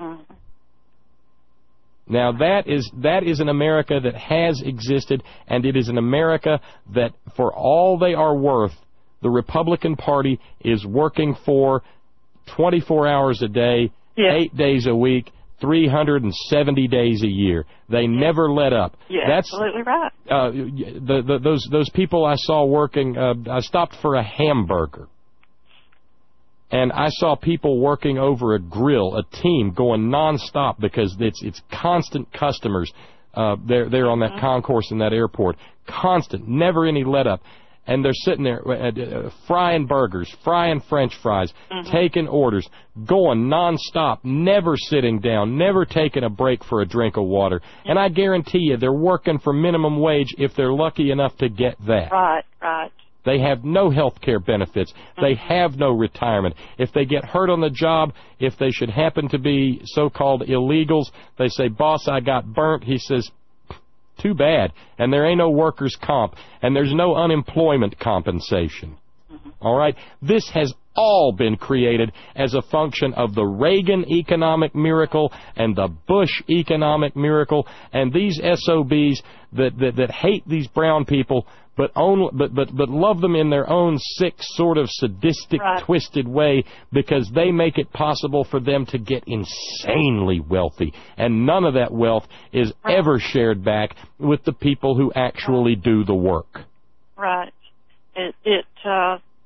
Now, that is an America that has existed, and it is an America that, for all they are worth, the Republican Party is working for 24 hours a day, 8 days a week, 370 days a year. They never let up. Yeah, that's absolutely right. Those people I saw working, I stopped for a hamburger. And I saw people working over a grill, a team going nonstop because it's constant customers. They're on that concourse in that airport, constant, never any let up. And they're sitting there frying burgers, frying French fries, taking orders, going nonstop, never sitting down, never taking a break for a drink of water. And I guarantee you, they're working for minimum wage if they're lucky enough to get that. Right. They have no health care benefits. They have no retirement. If they get hurt on the job, if they should happen to be so-called illegals, they say, "Boss, I got burnt." He says, "Too bad." And there ain't no workers' comp, and there's no unemployment compensation. All right? This has all been created as a function of the Reagan economic miracle and the Bush economic miracle, and these SOBs that hate these brown people but love them in their own sick, sort of sadistic, twisted way, because they make it possible for them to get insanely wealthy, and none of that wealth is ever shared back with the people who actually do the work. Right.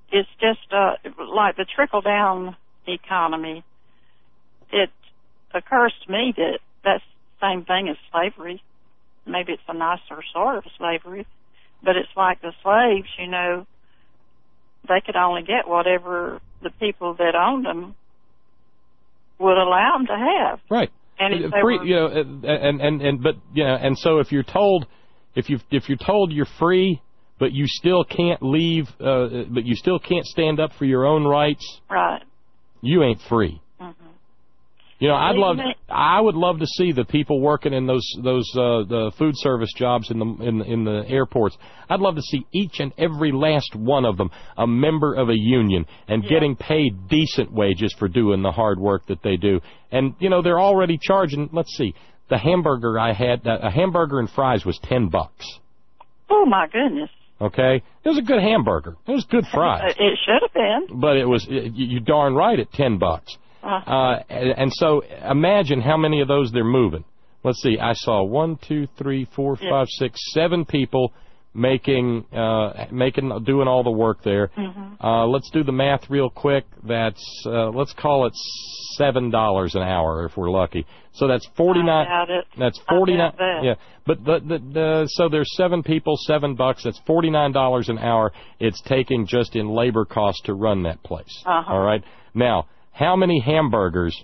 it's just like the trickle-down economy. It occurs to me that that's the same thing as slavery. Maybe it's a nicer sort of slavery, but it's like the slaves, you know, they could only get whatever the people that owned them would allow them to have. Right. And if they free, were, you know, but you know, and so if you're told, if you're told you're free, but you still can't leave, but you still can't stand up for your own rights, right? You ain't free. You know, I would love to see the people working in those the food service jobs in the airports. I'd love to see each and every last one of them a member of a union and getting paid decent wages for doing the hard work that they do. And you know, they're already charging. Let's see, the hamburger I had, a hamburger and fries was $10. Oh my goodness. Okay, it was a good hamburger. It was good fries. It should have been. But it was you darn right at $10. And so imagine how many of those they're moving. Let's see. I saw 1, 2, 3, 4, 5, 6, 7 people doing all the work there. Let's do the math real quick. That's let's call it $7 an hour if we're lucky. So that's 49. That's 49. Yeah, but so there's 7 people, $7. That's $49 an hour. It's taking just in labor costs to run that place. All right. Now, how many hamburgers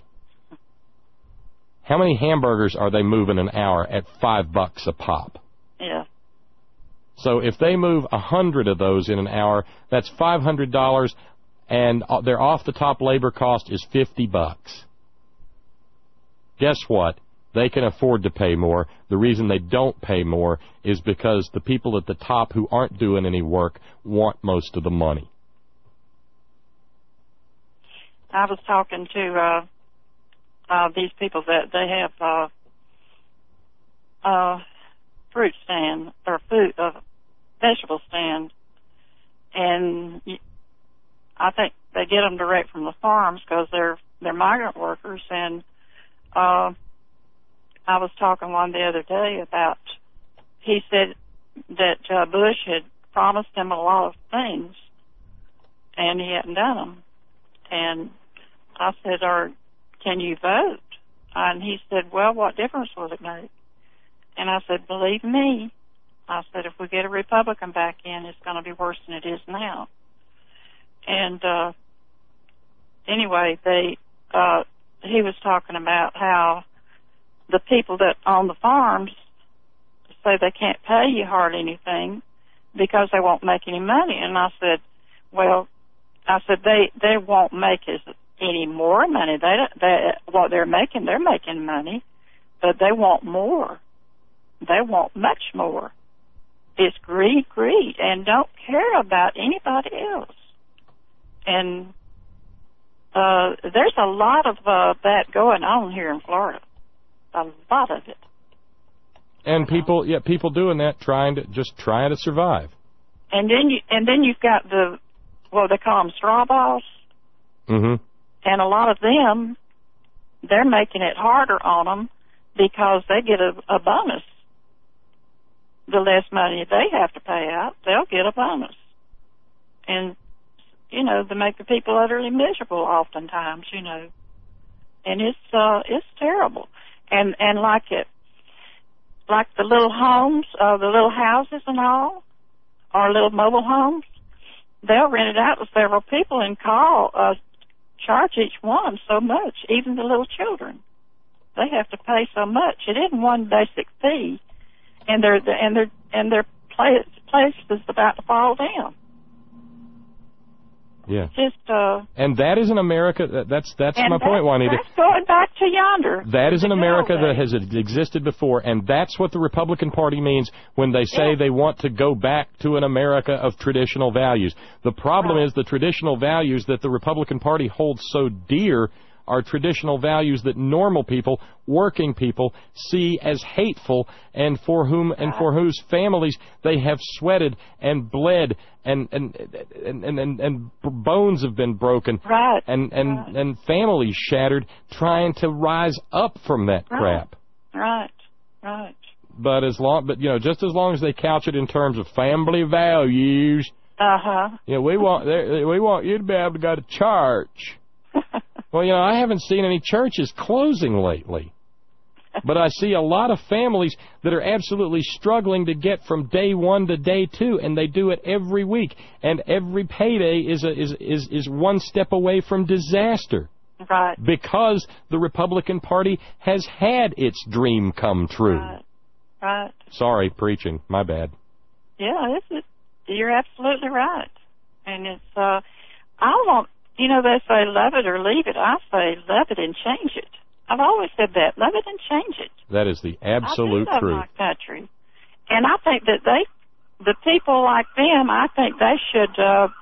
are they moving an hour at $5 a pop? Yeah. So if they move 100 of those in an hour, that's $500, and their off-the-top labor cost is $50. Guess what? They can afford to pay more. The reason they don't pay more is because the people at the top who aren't doing any work want most of the money. I was talking to these people that they have fruit stand or vegetable stand, and I think they get them direct from the farms because they're migrant workers. And I was talking one the other day about, he said that Bush had promised him a lot of things, and he hadn't done them. And I said, can you vote? And he said, well, what difference will it make? And I said, believe me, I said, if we get a Republican back in, it's going to be worse than it is now. And anyway, he was talking about how the people that own the farms say they can't pay you hardly anything because they won't make any money. And I said, well, they won't make any more money. What they're making money, but they want more. They want much more. It's greed, and don't care about anybody else. And there's a lot of that going on here in Florida. A lot of it. And people doing that, trying to survive. And then you've got they call them straw balls. Mm-hmm. And a lot of them, they're making it harder on them because they get a bonus. The less money they have to pay out, they'll get a bonus. And, you know, they make the people utterly miserable oftentimes, you know. And it's terrible. And like the little homes, the little houses and all, or little mobile homes, they'll rent it out to several people and charge each one so much, even the little children. They have to pay so much. It isn't one basic fee, and their place is about to fall down. Yeah. Just and that is an America. That's my point, Juanita. That's going back to yonder. That is an America that has existed before, and that's what the Republican Party means when they say they want to go back to an America of traditional values. The problem is the traditional values that the Republican Party holds so dear are traditional values that normal people, working people, see as hateful, and for whose families they have sweated and bled and bones have been broken, and families shattered trying to rise up from that crap. Right. But just as long as they couch it in terms of family values, You know, we want you to be able to go to church. Well, you know, I haven't seen any churches closing lately. But I see a lot of families that are absolutely struggling to get from day one to day two, and they do it every week. And every payday is one step away from disaster. Right. Because the Republican Party has had its dream come true. Right. Sorry, preaching. My bad. Yeah, you're absolutely right. And it's, I want, you know, they say love it or leave it. I say love it and change it. I've always said that. Love it and change it. That is the absolute I do truth. love my country. And I think that the people like them, I think they should,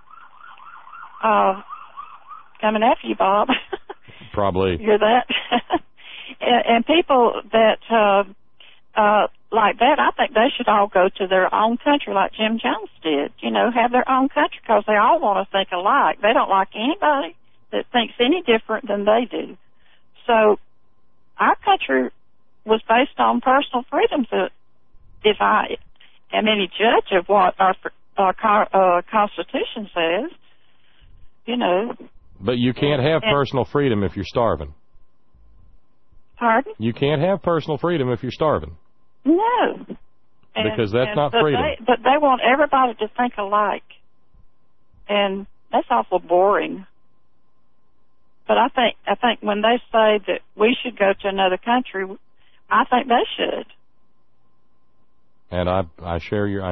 coming after you, Bob. Probably. Hear that? and people that, like that, I think they should all go to their own country like Jim Jones did. You know, have their own country because they all want to think alike. They don't like anybody that thinks any different than they do. So our country was based on personal freedoms. If I am any judge of what our Constitution says, you know. But you can't have personal freedom if you're starving. Pardon? You can't have personal freedom if you're starving. No. Because that's not freedom. But they want everybody to think alike. And that's awful boring. But I think when they say that we should go to another country, I think they should. And I share your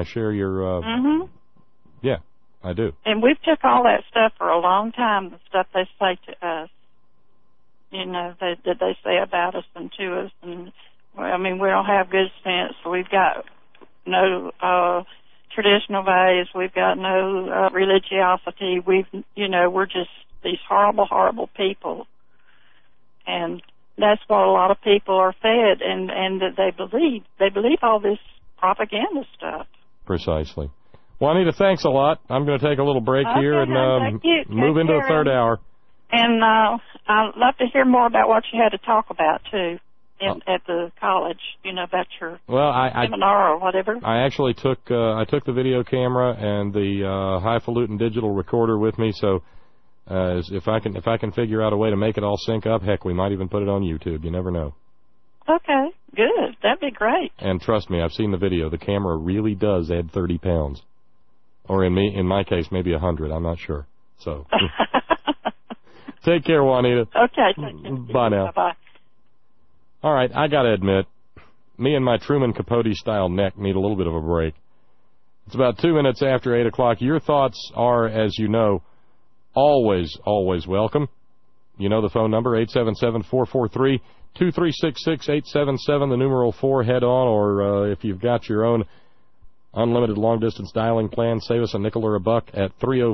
yeah, I do. And we've took all that stuff for a long time, the stuff they say to us. You know, that they say about us and to us. And, well, I mean, we don't have good sense. We've got no traditional values. We've got no religiosity. We're just these horrible, horrible people. And that's what a lot of people are fed, and that they believe all this propaganda stuff. Precisely. Juanita, thanks a lot. I'm going to take a little break here and move into the third hour. And I'd love to hear more about what you had to talk about, too, at the college, you know, about your seminar or whatever. I actually took the video camera and the highfalutin digital recorder with me, so if I can figure out a way to make it all sync up, heck, we might even put it on YouTube. You never know. Okay, good. That'd be great. And trust me, I've seen the video. The camera really does add 30 pounds. Or in my case, maybe 100. I'm not sure. So, take care, Juanita. Okay. Take care. Bye now. Bye-bye. All right, I got to admit, me and my Truman Capote-style neck need a little bit of a break. It's about 2 minutes after 8 o'clock. Your thoughts are, as you know, always, always welcome. You know the phone number, 877-443-2366, 877, the numeral 4, head on, or if you've got your own unlimited long-distance dialing plan, save us a nickel or a buck at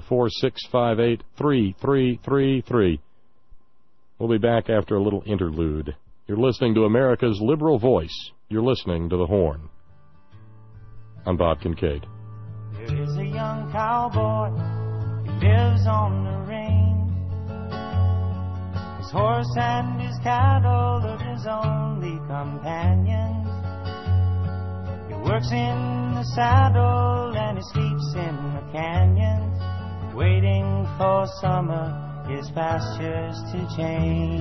304-658-3333. We'll be back after a little interlude. You're listening to America's Liberal Voice. You're listening to The Horn. I'm Bob Kincaid. There is a young cowboy who lives on the range. His horse and his cattle are his only companions. He works in the saddle and he sleeps in the canyons, waiting for summer, his pastures to change.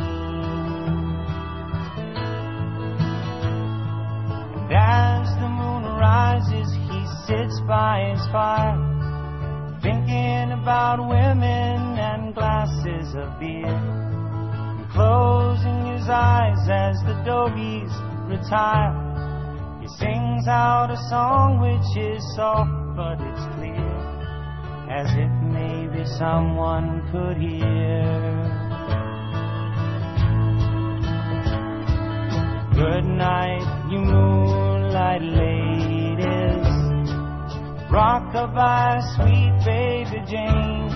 And as the moon rises, he sits by his fire, thinking about women and glasses of beer, and closing his eyes as the dogies retire. He sings out a song which is soft, but it's clear, as if maybe someone could hear. Good night, you moonlight ladies, rock-a-bye, sweet baby Jane.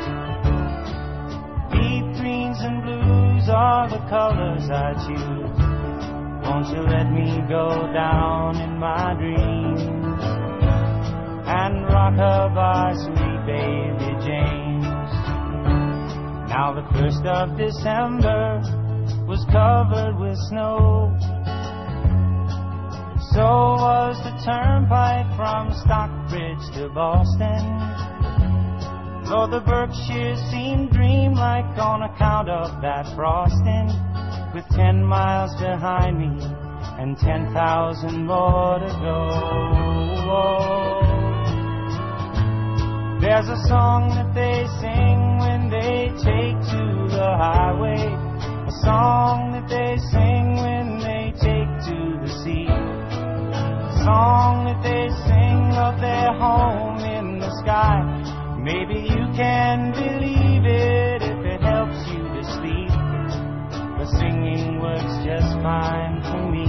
Deep greens and blues are the colors I choose. Won't you let me go down in my dreams and rock-a-bye, sweet baby James. Now the 1st of December was covered with snow, so was the turnpike from Stockbridge to Boston. So the Berkshires seem dreamlike on account of that frosting. With 10 miles behind me and 10,000 more to go. There's a song that they sing when they take to the highway, a song that they sing when they take to the sea, a song that they sing of their home in the sky. Maybe you can believe it if it helps you to sleep, but singing works just fine for me.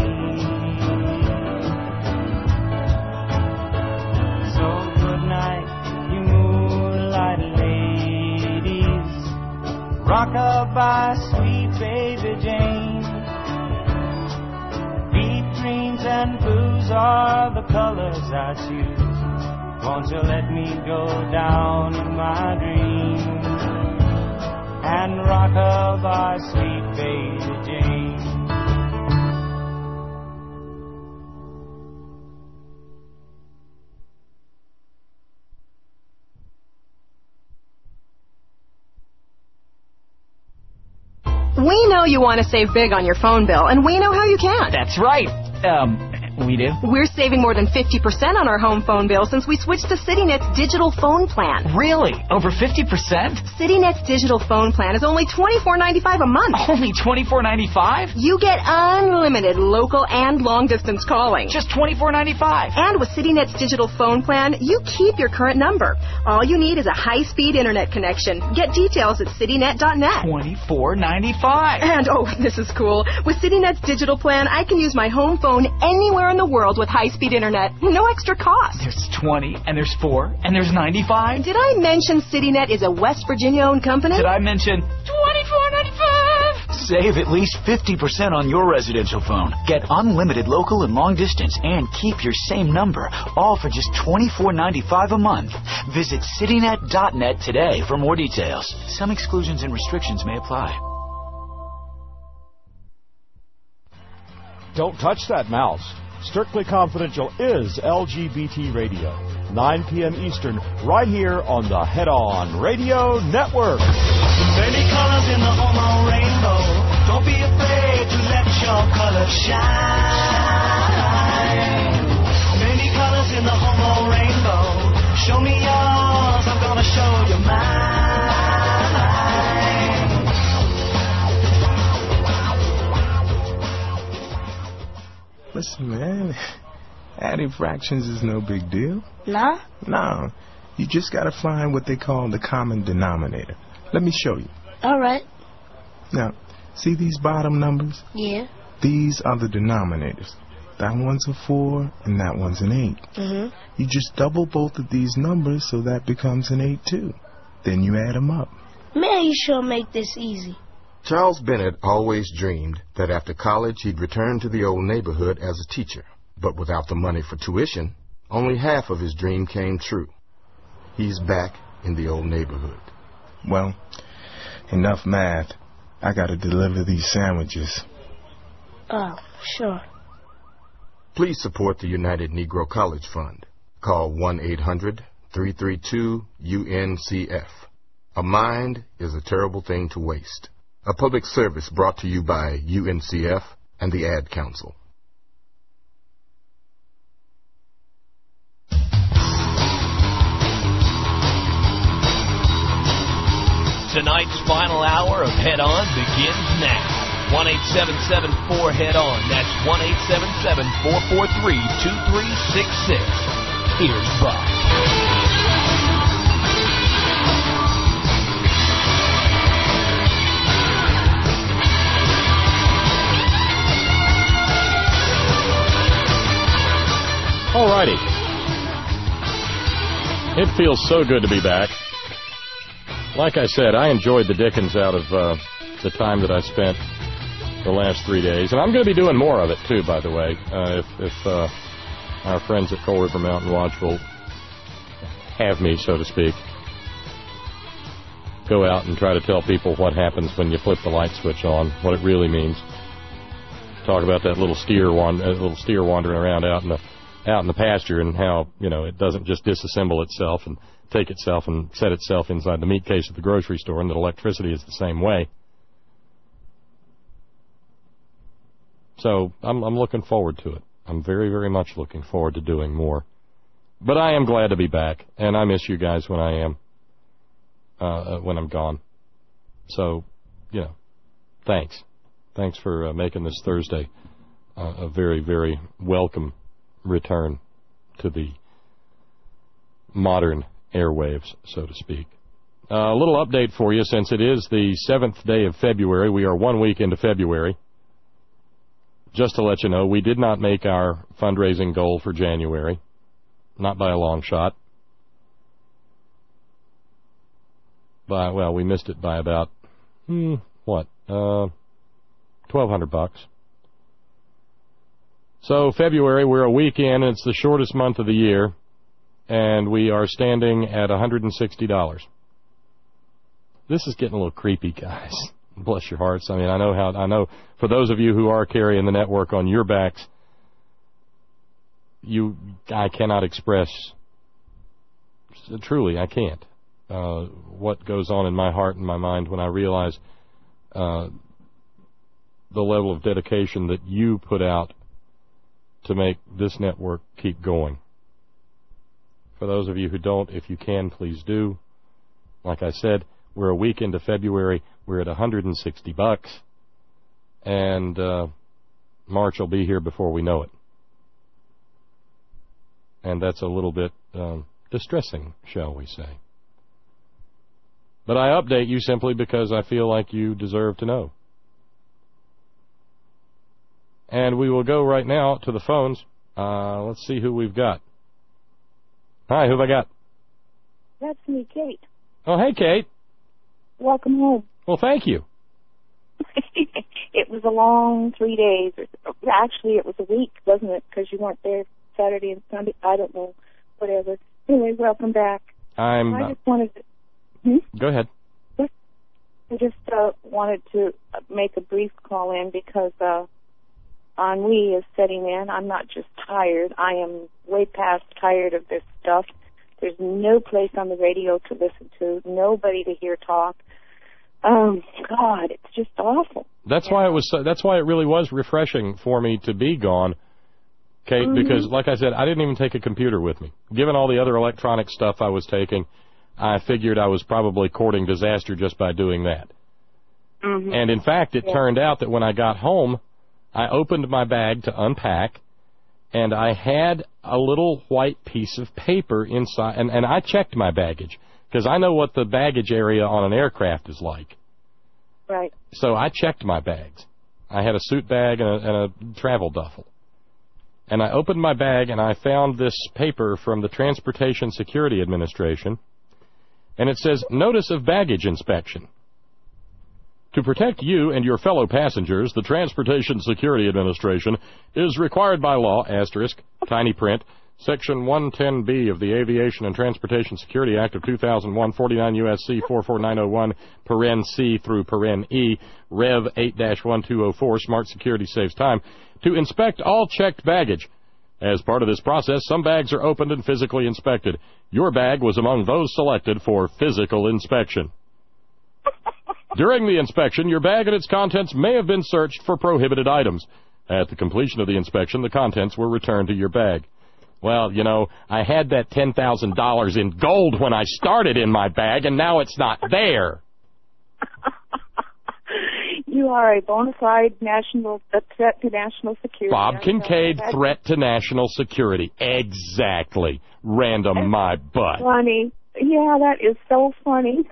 So good night, you moonlight ladies, rock-a-bye, sweet baby Jane. Deep greens and blues are the colors I choose. Won't you let me go down in my dreams and rock-a-bye, sweet baby Jane. We know you want to save big on your phone bill, and we know how you can. That's right. We do? We're saving more than 50% on our home phone bill since we switched to CityNet's digital phone plan. Really? Over 50%? CityNet's digital phone plan is only $24.95 a month. Only $24.95? You get unlimited local and long-distance calling. Just $24.95. And with CityNet's digital phone plan, you keep your current number. All you need is a high-speed internet connection. Get details at citynet.net. $24.95. And, oh, this is cool. With CityNet's digital plan, I can use my home phone anywhere in the world with high-speed internet. No extra cost. There's 20, and there's 4, and there's 95. Did I mention CityNet is a West Virginia-owned company? Did I mention $24.95? Save at least 50% on your residential phone. Get unlimited local and long distance and keep your same number, all for just $24.95 a month. Visit citynet.net today for more details. Some exclusions and restrictions may apply. Don't touch that mouse. Strictly Confidential is LGBT Radio. 9 p.m. Eastern, right here on the Head On Radio Network. Many colors in the homo rainbow. Don't be afraid to let your color shine. Many colors in the homo rainbow. Show me yours, I'm gonna show you mine. Listen, man, adding fractions is no big deal. Nah? No. You just gotta find what they call the common denominator. Let me show you. All right. Now, see these bottom numbers? Yeah. These are the denominators. That one's a 4 and that one's an 8. Mm-hmm. You just double both of these numbers so that becomes an 8 too. Then you add them up. Man, you sure make this easy. Charles Bennett always dreamed that after college he'd return to the old neighborhood as a teacher. But without the money for tuition, only half of his dream came true. He's back in the old neighborhood. Well, enough math. I gotta deliver these sandwiches. Oh, sure. Please support the United Negro College Fund. Call 1-800-332-UNCF. A mind is a terrible thing to waste. A public service brought to you by UNCF and the Ad Council. Tonight's final hour of Head On begins now. 1-877-4-HEAD-ON. That's 1-877-443-2366. Here's Buck. Alrighty. It feels so good to be back. Like I said, I enjoyed the dickens out of the time that I spent the last 3 days. And I'm going to be doing more of it, too, by the way, if our friends at Coal River Mountain Watch will have me, so to speak. Go out and try to tell people what happens when you flip the light switch on, what it really means. Talk about that little steer wandering around out in the out in the pasture and how, it doesn't just disassemble itself and take itself and set itself inside the meat case at the grocery store, and that electricity is the same way. So I'm looking forward to it. I'm very, very much looking forward to doing more. But I am glad to be back, and I miss you guys when when I'm gone. So, thanks. Thanks for making this Thursday a very, very welcome return to the modern airwaves, so to speak. A little update for you, since it is the 7th day of February. We are 1 week into February. Just to let you know, we did not make our fundraising goal for January. Not by a long shot. We missed it by about, $1,200. So February, we're a week in, and it's the shortest month of the year, and we are standing at $160. This is getting a little creepy, guys. Bless your hearts. I mean, I know for those of you who are carrying the network on your backs, I cannot express, truly, I can't, what goes on in my heart and my mind when I realize the level of dedication that you put out to make this network keep going. For those of you who don't, if you can, please do. Like I said, we're a week into February. We're at $160, and March will be here before we know it. And that's a little bit distressing, shall we say. But I update you simply because I feel like you deserve to know. And we will go right now to the phones. Let's see who we've got. Hi, who have I got? That's me, Kate. Oh, hey, Kate. Welcome home. Well, thank you. It was a long 3 days. Actually, it was a week, wasn't it? Because you weren't there Saturday and Sunday. I don't know. Whatever. Anyway, welcome back. I just wanted to... Go ahead. I just wanted to make a brief call in because ennui is setting in. I'm not just tired. I am way past tired of this stuff. There's no place on the radio to listen to, nobody to hear talk. God, it's just awful. That's why it really was refreshing for me to be gone, Kate, because like I said, I didn't even take a computer with me. Given all the other electronic stuff I was taking, I figured I was probably courting disaster just by doing that. And in fact, it turned out that when I got home, I opened my bag to unpack, and I had a little white piece of paper inside, and I checked my baggage, because I know what the baggage area on an aircraft is like. Right. So I checked my bags. I had a suit bag and a travel duffel. And I opened my bag, and I found this paper from the Transportation Security Administration, and it says, Notice of Baggage Inspection. To protect you and your fellow passengers, the Transportation Security Administration is required by law, *, tiny print, Section 110B of the Aviation and Transportation Security Act of 2001, 49 U.S.C. 44901, paren C through paren E, Rev 8-1204, Smart Security Saves Time, to inspect all checked baggage. As part of this process, some bags are opened and physically inspected. Your bag was among those selected for physical inspection. During the inspection, your bag and its contents may have been searched for prohibited items. At the completion of the inspection, the contents were returned to your bag. Well, I had that $10,000 in gold when I started in my bag, and now it's not there. You are a bona fide threat to national security. Bob Kincaid, threat to national security. Exactly. Random my butt. Funny. Yeah, that is so funny.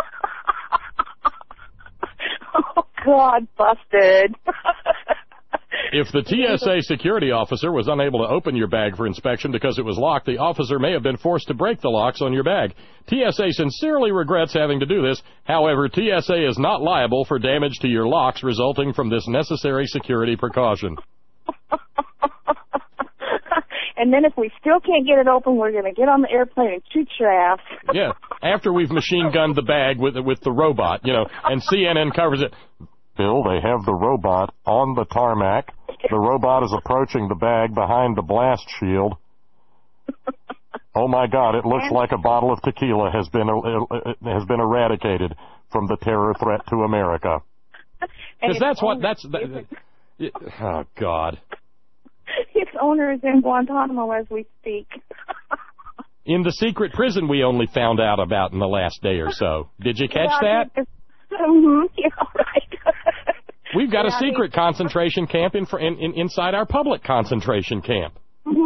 Oh, God, busted. If the TSA security officer was unable to open your bag for inspection because it was locked, the officer may have been forced to break the locks on your bag. TSA sincerely regrets having to do this. However, TSA is not liable for damage to your locks resulting from this necessary security precaution. And then if we still can't get it open, we're going to get on the airplane and shoot your ass. Yeah, after we've machine gunned the bag with the robot, and CNN covers it. Bill, they have the robot on the tarmac. The robot is approaching the bag behind the blast shield. Oh my God! It looks like a bottle of tequila has been eradicated from the terror threat to America. Because oh God! Its owner is in Guantanamo as we speak. In the secret prison we only found out about in the last day or so. Did you catch that? Yeah, right. We've got a secret concentration camp inside our public concentration camp.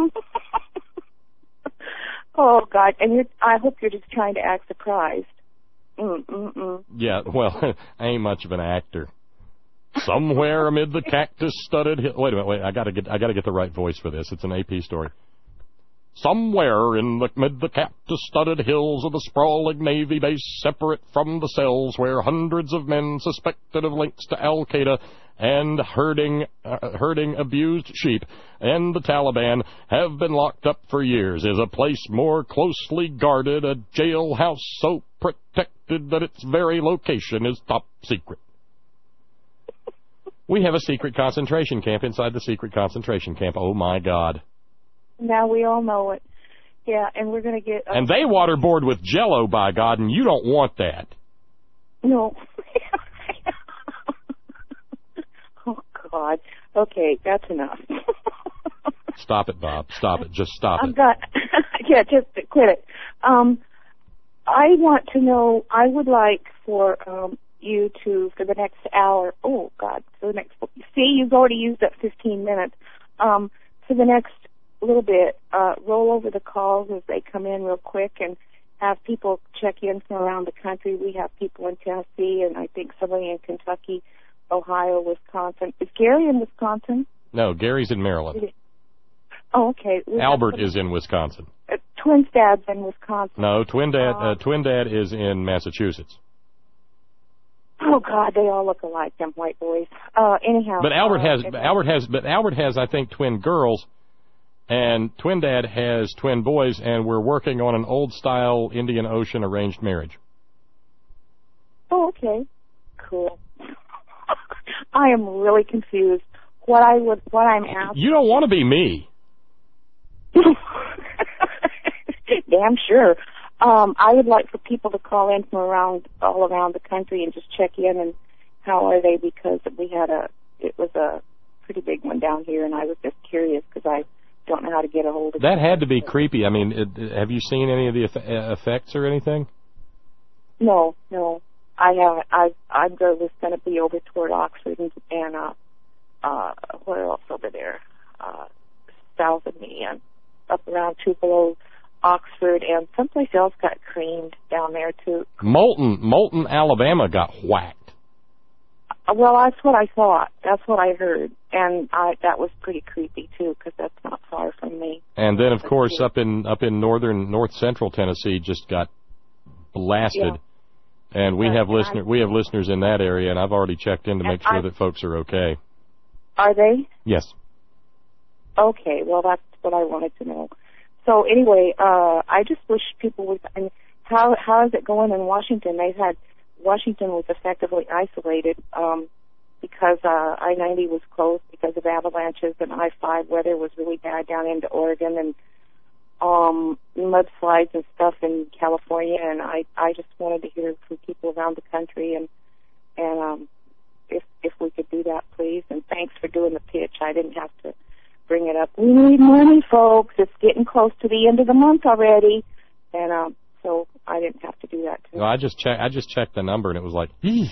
Oh, God. And I hope you're just trying to act surprised. Yeah, well, I ain't much of an actor. Somewhere amid the cactus-studded hills. Wait a minute, I gotta get the right voice for this. It's an AP story. Somewhere amid the cactus-studded hills of the sprawling Navy base, separate from the cells where hundreds of men suspected of links to Al-Qaeda and herding abused sheep and the Taliban have been locked up for years, is a place more closely guarded, a jailhouse so protected that its very location is top secret. We have a secret concentration camp inside the secret concentration camp. Oh, my God. Now we all know it. Yeah, and we're going to get... And they waterboard with Jell-O, by God, and you don't want that. No. Oh, God. Okay, that's enough. Stop it, Bob. Stop it. Just stop it. Yeah, just quit it. I want to know, I would like for you to, for the next hour, oh, God, for the next... See, you've already used up 15 minutes. For the next little bit, roll over the calls as they come in real quick and have people check in from around the country. We have people in Tennessee and I think somebody in Kentucky, Ohio, Wisconsin. Is Gary in Wisconsin? No, Gary's in Maryland. Oh, okay. Albert is in Wisconsin. Twin Dad's in Wisconsin. No, Twin Dad is in Massachusetts. Oh God, they all look alike, them white boys. Anyhow. But Albert has I think twin girls. And Twin Dad has twin boys, and we're working on an old-style Indian Ocean arranged marriage. Oh, okay. Cool. I am really confused. What I'm asking... You don't want to be me. Damn sure. I would like for people to call in from all around the country and just check in and how are they, because it was a pretty big one down here, and I was just curious because I don't know how to get a hold of it. That had to be creepy. I mean, have you seen any of the effects or anything? No, I haven't. I was going to be over toward Oxford and where else over there? South of me and up around Tupelo, Oxford, and someplace else got creamed down there too. Moulton, Alabama got whacked. Well, that's what I thought. That's what I heard, and that was pretty creepy too, because that's not far from me. And then, of course, up in north central Tennessee just got blasted. Yeah. And we have listeners in that area, and I've already checked in to make sure that folks are okay. Are they? Yes. Okay. Well, that's what I wanted to know. So anyway, I just wish people would. I mean, how is it going in Washington? Washington was effectively isolated because I-90 was closed because of avalanches, and I-5 weather was really bad down into Oregon, and mudslides and stuff in California. And I just wanted to hear from people around the country, and if we could do that, please. And thanks for doing the pitch. I didn't have to bring it up. We need money, folks. It's getting close to the end of the month already, and so I didn't have to do that too. No, I just checked the number, and it was like, eeh.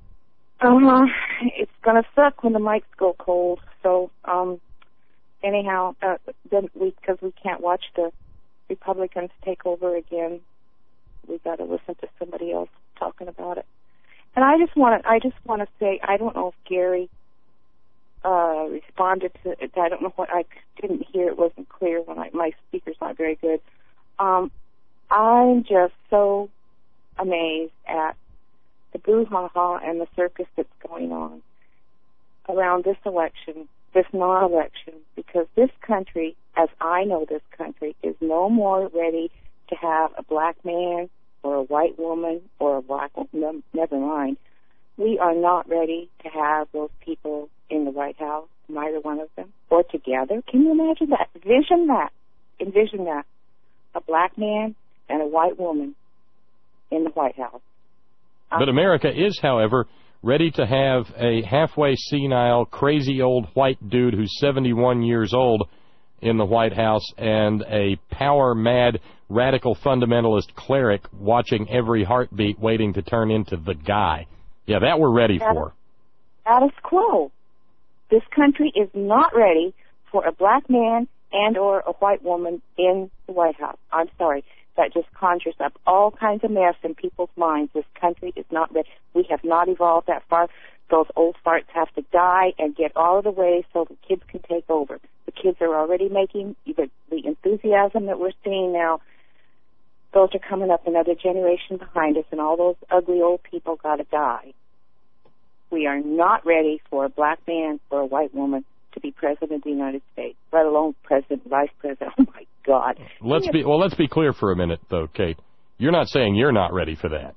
It's gonna suck when the mics go cold. So, anyhow, then because we can't watch the Republicans take over again, we got to listen to somebody else talking about it. And I just want to say, I don't know if Gary responded to it. I don't know what, I didn't hear. It wasn't clear when my speaker's not very good. I'm just so amazed at the brouhaha and the circus that's going on around this election, this non-election, because this country, as I know this country, is no more ready to have a black man or a white woman or a black woman, never mind. We are not ready to have those people in the White House. neither one of them, or together. Can you imagine that? Envision that. A black man and a white woman in the White House. But America is, however, ready to have a halfway senile, crazy old white dude who's 71 years old in the White House and a power-mad, radical fundamentalist cleric watching every heartbeat waiting to turn into the guy. Yeah, that we're ready for. Status quo. This country is not ready for a black man and or a white woman in the White House. I'm sorry. That just conjures up all kinds of mess in people's minds. This country is not ready. We have not evolved that far. Those old farts have to die and get all of the way so the kids can take over. The kids are already making the enthusiasm that we're seeing now. Those are coming up another generation behind us, and all those ugly old people got to die. We are not ready for a black man or a white woman to be president of the United States, let alone president, vice president. Oh my God! Let's be clear for a minute, though, Kate. You're not saying you're not ready for that.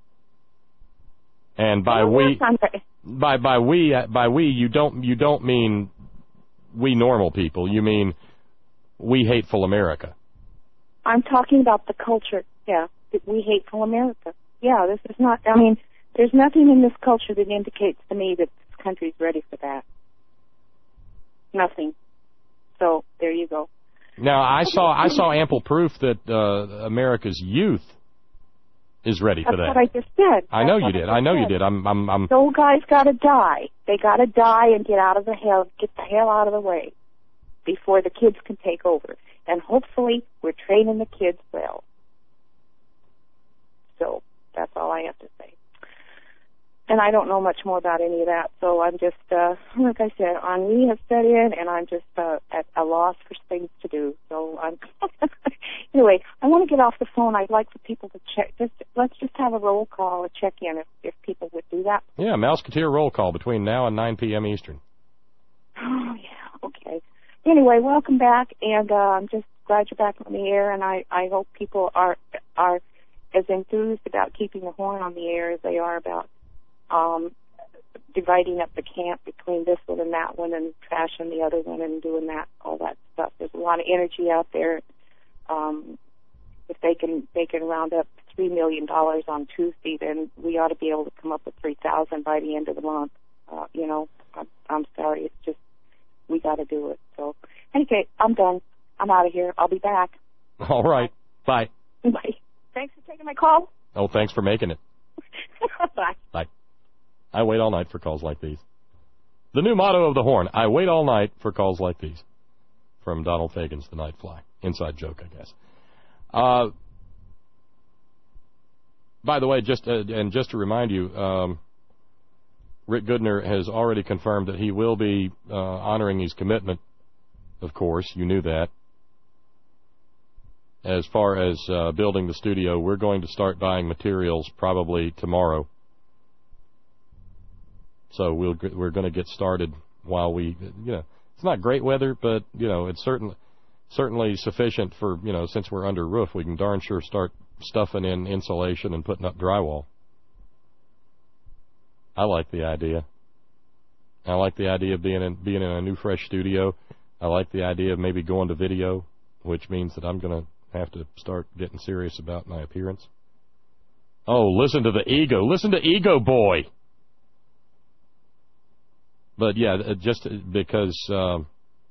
And by we, you don't mean we normal people. You mean we hateful America. I'm talking about the culture. Yeah, we hateful America. Yeah, this is not. I mean, there's nothing in this culture that indicates to me that this country's ready for that. Nothing. So there you go. Now I saw ample proof that America's youth is ready for that. That's what I just said. I know you did. I know you did. I'm. Those guys got to die. They got to die and get the hell out of the way before the kids can take over. And hopefully we're training the kids well. So that's all I have to say. And I don't know much more about any of that, so I'm just, like I said, ennui has set in, and I'm just at a loss for things to do. So I'm anyway. I want to get off the phone. I'd like for people to check. Let's just have a roll call, a check-in, if people would do that. Yeah, Mouseketeer roll call between now and 9 p.m. Eastern. Oh yeah, okay. Anyway, welcome back, and I'm just glad you're back on the air, and I hope people are as enthused about keeping the horn on the air as they are about dividing up the camp between this one and that one and trashing the other one and doing all that stuff. There's a lot of energy out there. If they can round up $3 million on Tuesday, then we ought to be able to come up with 3,000 by the end of the month. I'm sorry. It's just, we got to do it. So, anyway, I'm done. I'm out of here. I'll be back. All right. Bye. Bye. Thanks for taking my call. Oh, thanks for making it. Bye. Bye. I wait all night for calls like these. The new motto of the Horn, I wait all night for calls like these. From Donald Fagen's The Night Fly. Inside joke, I guess. By the way, just to remind you, Rick Goodner has already confirmed that he will be honoring his commitment. Of course, you knew that. As far as building the studio, we're going to start buying materials probably tomorrow. So we're going to get started while it's not great weather, but it's certainly sufficient for since we're under roof, we can darn sure start stuffing in insulation and putting up drywall. I like the idea. I like the idea of being in a new fresh studio. I like the idea of maybe going to video, which means that I'm going to have to start getting serious about my appearance. Oh, listen to the ego. Listen to Ego Boy. But yeah, just because of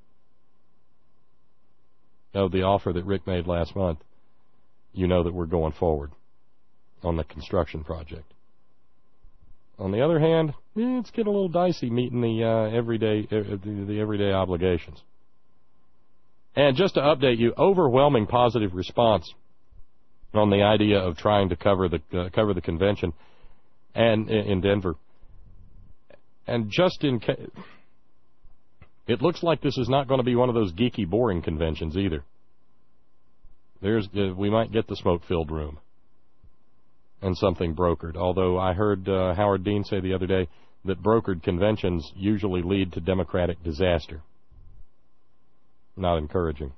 the offer that Rick made last month, you know that we're going forward on the construction project. On the other hand, it's getting a little dicey meeting the everyday obligations. And just to update you, overwhelming positive response on the idea of trying to cover the convention and in Denver. And just in case, it looks like this is not going to be one of those geeky, boring conventions either. We might get the smoke-filled room and something brokered. Although I heard Howard Dean say the other day that brokered conventions usually lead to democratic disaster. Not encouraging.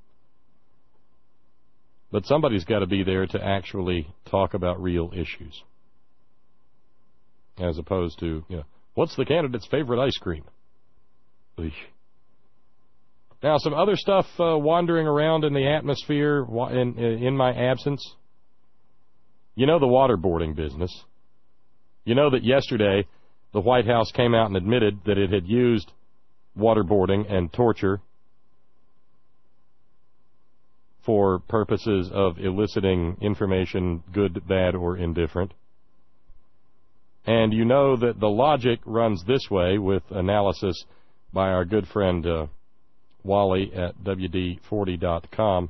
But somebody's got to be there to actually talk about real issues, as opposed to what's the candidate's favorite ice cream? Now, some other stuff wandering around in the atmosphere in my absence. You know the waterboarding business. You know that yesterday the White House came out and admitted that it had used waterboarding and torture for purposes of eliciting information, good, bad, or indifferent. And you know that the logic runs this way with analysis by our good friend Wally at WD40.com.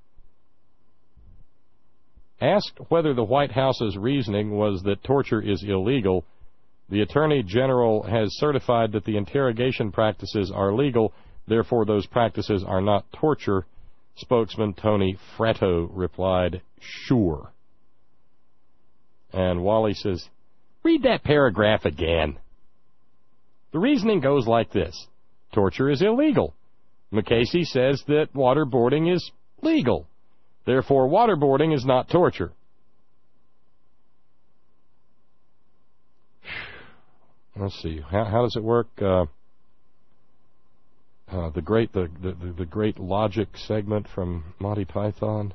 Asked whether the White House's reasoning was that torture is illegal, the Attorney General has certified that the interrogation practices are legal, therefore those practices are not torture. Spokesman Tony Fratto replied, sure. And Wally says, read that paragraph again. The reasoning goes like this. Torture is illegal. McCasey says that waterboarding is legal. Therefore, waterboarding is not torture. Let's see. How does it work? The great logic segment from Monty Python.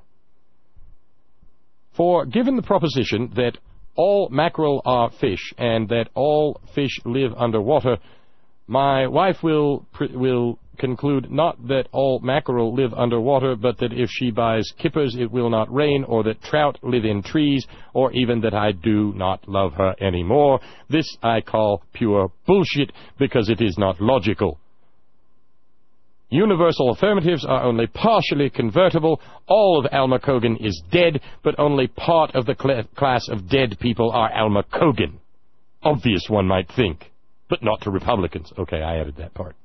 For given the proposition that all mackerel are fish and that all fish live underwater, my wife will conclude not that all mackerel live underwater, but that if she buys kippers it will not rain, or that trout live in trees, or even that I do not love her anymore. This I call pure bullshit, because it is not logical. Universal affirmatives are only partially convertible. All of Alma Cogan is dead, but only part of the class of dead people are Alma Cogan. Obvious, one might think, but not to Republicans. Okay, I added that part.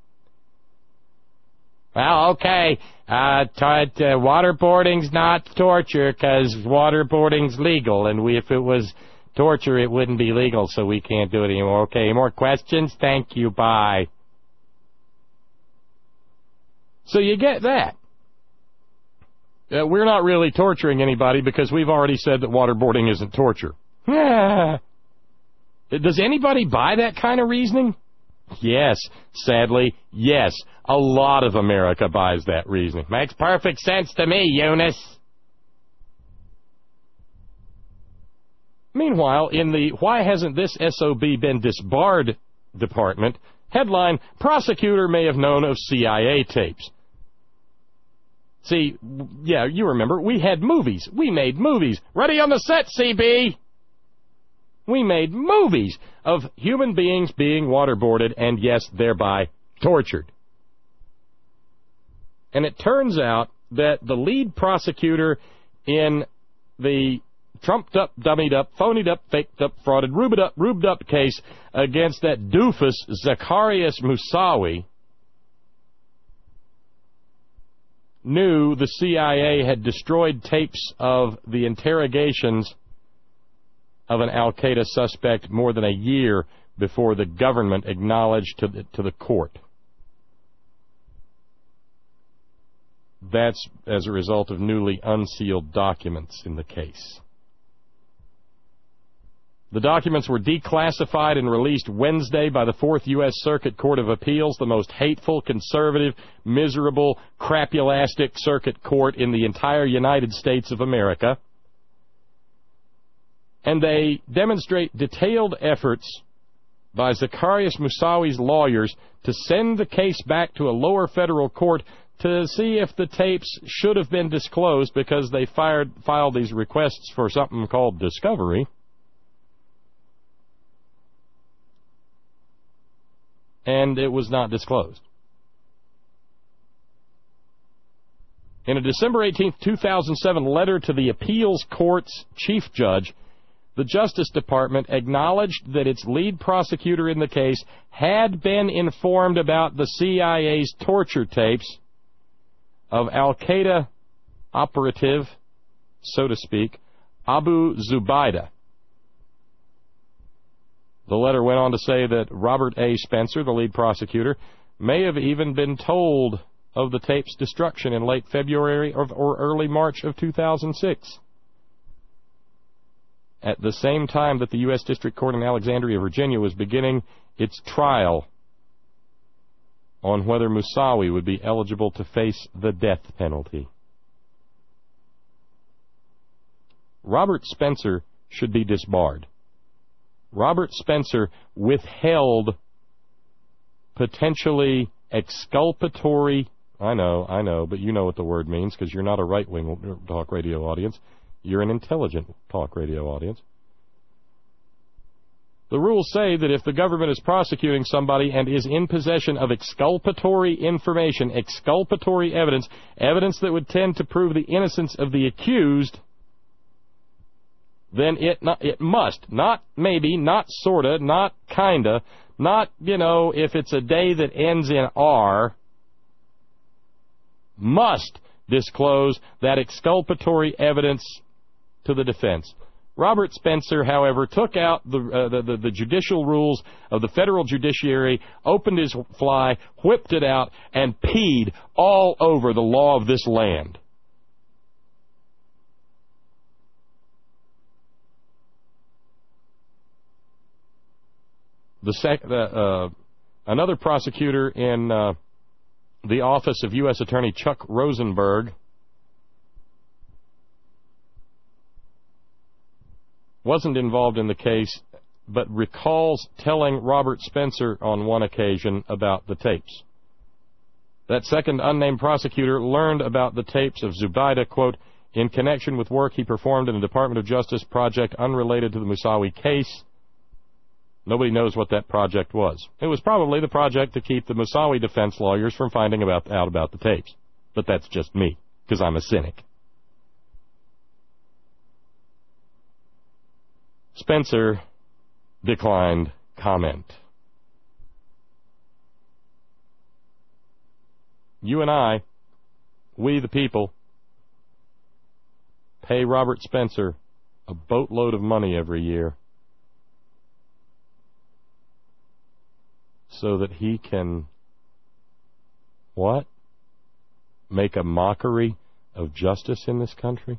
Well, okay, waterboarding's not torture because waterboarding's legal, and if it was torture, it wouldn't be legal, so we can't do it anymore. Okay, more questions? Thank you, bye. So you get that. We're not really torturing anybody because we've already said that waterboarding isn't torture. Does anybody buy that kind of reasoning? Yes, sadly, yes. A lot of America buys that reasoning. Makes perfect sense to me, Eunice. Meanwhile, in the why hasn't this SOB been disbarred department, headline, prosecutor may have known of CIA tapes. See, yeah, you remember, we had movies. We made movies. Ready on the set, CB! We made movies of human beings being waterboarded and, yes, thereby tortured. And it turns out that the lead prosecutor in the trumped-up, dummied-up, phonied-up, faked-up, frauded, rubed-up case against that doofus Zacarias Moussaoui knew the CIA had destroyed tapes of the interrogations of an al-Qaeda suspect more than a year before the government acknowledged to the court. That's as a result of newly unsealed documents in the case. The documents were declassified and released Wednesday by the 4th U.S. Circuit Court of Appeals, the most hateful, conservative, miserable, crapulastic circuit court in the entire United States of America. And they demonstrate detailed efforts by Zacarias Moussaoui's lawyers to send the case back to a lower federal court to see if the tapes should have been disclosed, because they filed these requests for something called discovery. And it was not disclosed. In a December 18, 2007 letter to the appeals court's chief judge, the Justice Department acknowledged that its lead prosecutor in the case had been informed about the CIA's torture tapes of al-Qaeda operative, so to speak, Abu Zubaydah. The letter went on to say that Robert A. Spencer, the lead prosecutor, may have even been told of the tape's destruction in late February or early March of 2006. At the same time that the U.S. District Court in Alexandria, Virginia was beginning its trial on whether Moussaoui would be eligible to face the death penalty. Robert Spencer should be disbarred. Robert Spencer withheld potentially exculpatory, I know, but you know what the word means because you're not a right-wing talk radio audience. You're an intelligent talk radio audience. The rules say that if the government is prosecuting somebody and is in possession of exculpatory information, exculpatory evidence, evidence that would tend to prove the innocence of the accused, then it must, not maybe, not sorta, not kinda, not, if it's a day that ends in R, must disclose that exculpatory evidence to the defense. Robert Spencer, however, took out the judicial rules of the federal judiciary, opened his fly, whipped it out, and peed all over the law of this land. Another prosecutor in the office of U.S. Attorney Chuck Rosenberg wasn't involved in the case, but recalls telling Robert Spencer on one occasion about the tapes. That second unnamed prosecutor learned about the tapes of Zubaydah, quote, in connection with work he performed in a Department of Justice project unrelated to the Moussaoui case. Nobody knows what that project was. It was probably the project to keep the Moussaoui defense lawyers from finding out about the tapes. But that's just me, because I'm a cynic. Spencer declined comment. You and I, we the people, pay Robert Spencer a boatload of money every year so that he can, what? Make a mockery of justice in this country?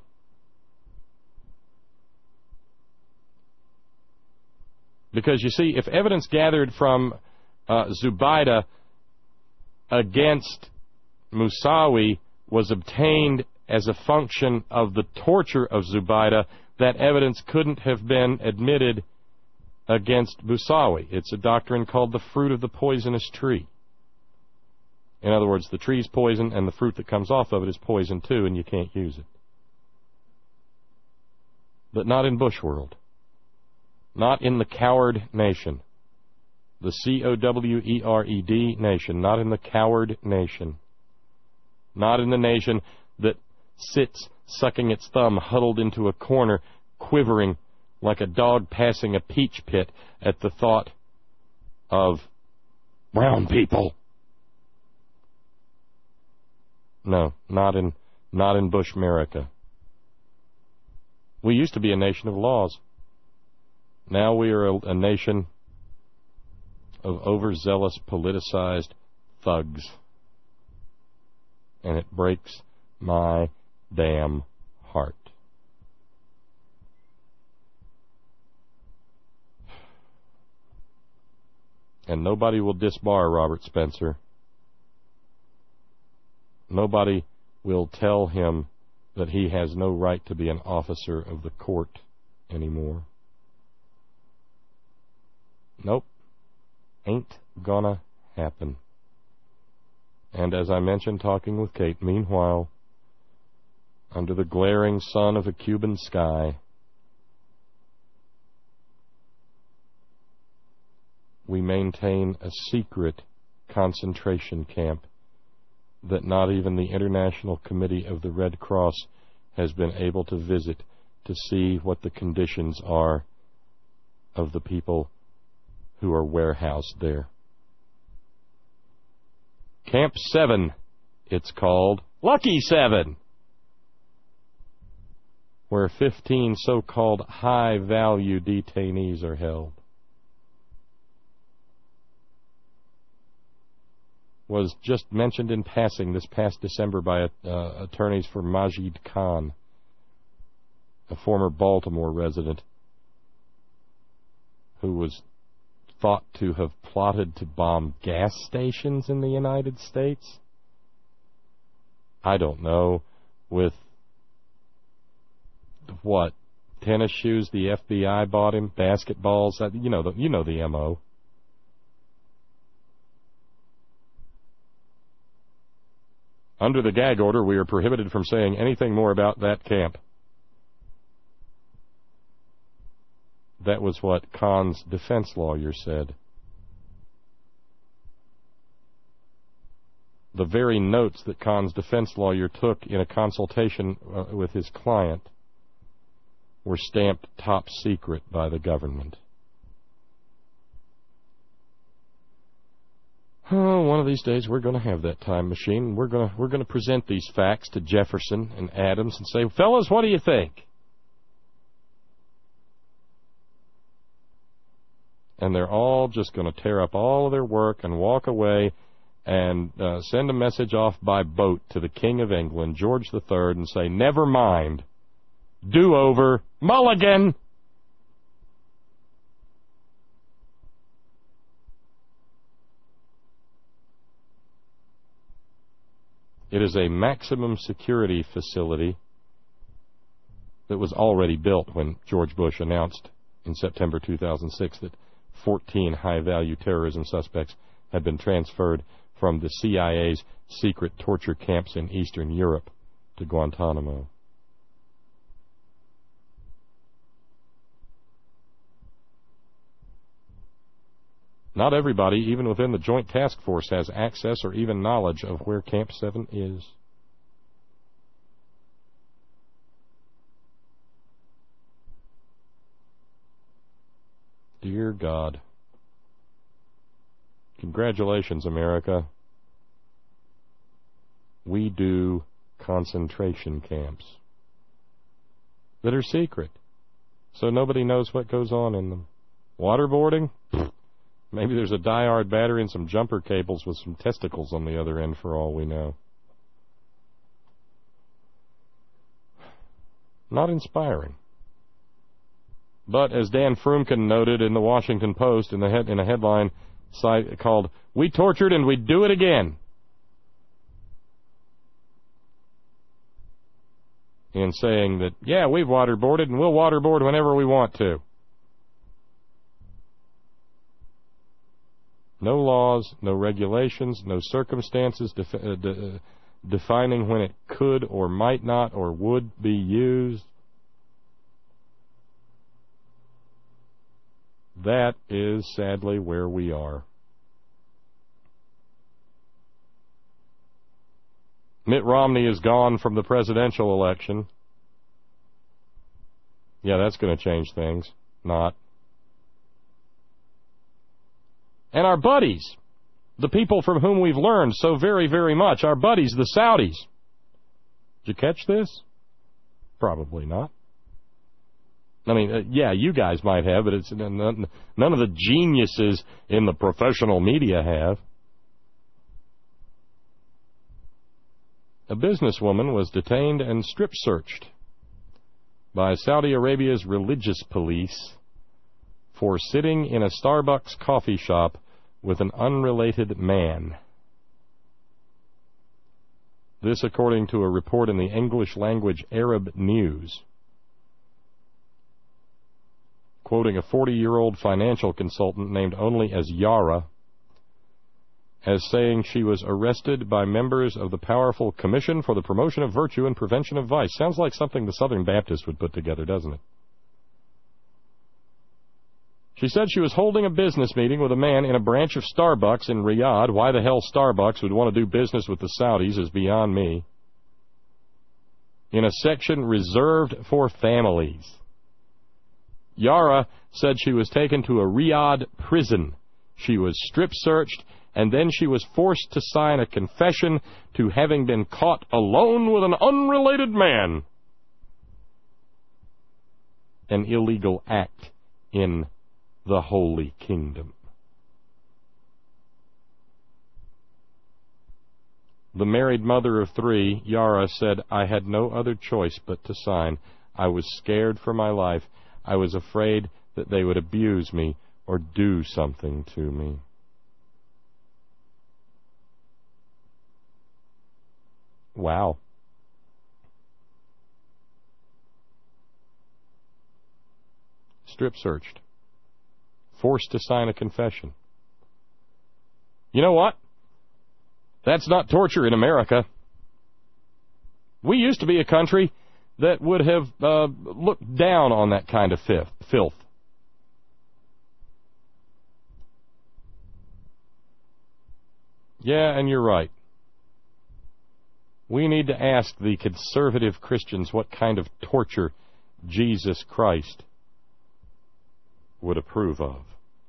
Because, you see, if evidence gathered from Zubaydah against Moussaoui was obtained as a function of the torture of Zubaydah, that evidence couldn't have been admitted against Moussaoui. It's a doctrine called the fruit of the poisonous tree. In other words, the tree's poison and the fruit that comes off of it is poison too, and you can't use it. But not in Bush world. Not in the coward nation. The C-O-W-E-R-E-D nation. Not in the coward nation. Not in the nation that sits sucking its thumb huddled into a corner, quivering like a dog passing a peach pit at the thought of brown people. No, not in Bush America. We used to be a nation of laws. Now we are a nation of overzealous, politicized thugs. And it breaks my damn heart. And nobody will disbar Robert Spencer. Nobody will tell him that he has no right to be an officer of the court anymore. Nope. Ain't gonna happen. And as I mentioned, talking with Kate, meanwhile, under the glaring sun of a Cuban sky, we maintain a secret concentration camp that not even the International Committee of the Red Cross has been able to visit to see what the conditions are of the people who are warehoused there. Camp 7, it's called. Lucky 7! Where 15 so-called high-value detainees are held. Was just mentioned in passing this past December by attorneys for Majid Khan, a former Baltimore resident who was thought to have plotted to bomb gas stations in the United States? I don't know. With what? Tennis shoes the FBI bought him? Basketballs? You know the M.O. Under the gag order, we are prohibited from saying anything more about that camp. That was what Khan's defense lawyer said. The very notes that Khan's defense lawyer took in a consultation with his client were stamped top secret by the government. Oh, one of these days we're going to have that time machine. We're going to present these facts to Jefferson and Adams and say, fellas, what do you think? And they're all just going to tear up all of their work and walk away and send a message off by boat to the King of England, George III, and say, never mind, do-over, mulligan! It is a maximum security facility that was already built when George Bush announced in September 2006 that 14 high-value terrorism suspects had been transferred from the CIA's secret torture camps in Eastern Europe to Guantanamo. Not everybody, even within the Joint Task Force, has access or even knowledge of where Camp 7 is. Dear God. Congratulations, America. We do concentration camps that are secret, so nobody knows what goes on in them. Waterboarding? Maybe there's a die-hard battery and some jumper cables with some testicles on the other end for all we know. Not inspiring. But as Dan Frumkin noted in the Washington Post in a headline called, "We tortured and we'd do it again," in saying that, yeah, we've waterboarded and we'll waterboard whenever we want to. No laws, no regulations, no circumstances defining when it could or might not or would be used. That is sadly where we are. Mitt Romney is gone from the presidential election. Yeah, that's going to change things. Not. And our buddies, the people from whom we've learned so very, very much, our buddies, the Saudis. Did you catch this? Probably not. I mean, yeah, you guys might have, but it's none of the geniuses in the professional media have. A businesswoman was detained and strip-searched by Saudi Arabia's religious police for sitting in a Starbucks coffee shop with an unrelated man. This according to a report in the English-language Arab News, quoting a 40-year-old financial consultant named only as Yara, as saying she was arrested by members of the powerful Commission for the Promotion of Virtue and Prevention of Vice. Sounds like something the Southern Baptists would put together, doesn't it? She said she was holding a business meeting with a man in a branch of Starbucks in Riyadh. Why the hell Starbucks would want to do business with the Saudis is beyond me. In a section reserved for families. Yara said she was taken to a Riyadh prison. She was strip-searched, and then she was forced to sign a confession to having been caught alone with an unrelated man. An illegal act in the Holy Kingdom. The married mother of 3, Yara, said, "I had no other choice but to sign. I was scared for my life. I was afraid that they would abuse me or do something to me. Wow. Strip searched. Forced to sign a confession. You know what? That's not torture in America. We used to be a country that would have looked down on that kind of filth. Yeah, and you're right. We need to ask the conservative Christians what kind of torture Jesus Christ would approve of.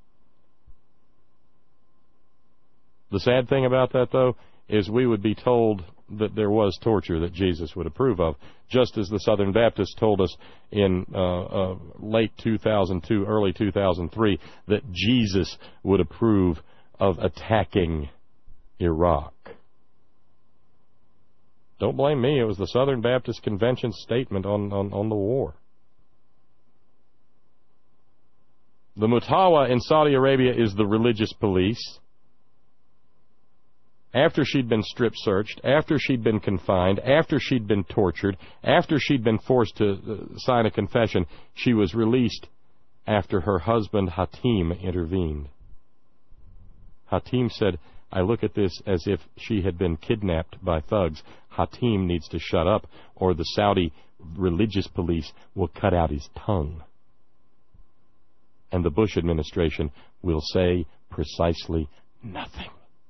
The sad thing about that, though, is we would be told that there was torture that Jesus would approve of, just as the Southern Baptists told us in late 2002, early 2003, that Jesus would approve of attacking Iraq. Don't blame me. It was the Southern Baptist Convention's statement on the war. The Mutawa in Saudi Arabia is the religious police. After she'd been strip searched, after she'd been confined, after she'd been tortured, after she'd been forced to sign a confession, she was released after her husband Hatim intervened. Hatim said, "I look at this as if she had been kidnapped by thugs. Hatim needs to shut up, or the Saudi religious police will cut out his tongue." And the Bush administration will say precisely nothing.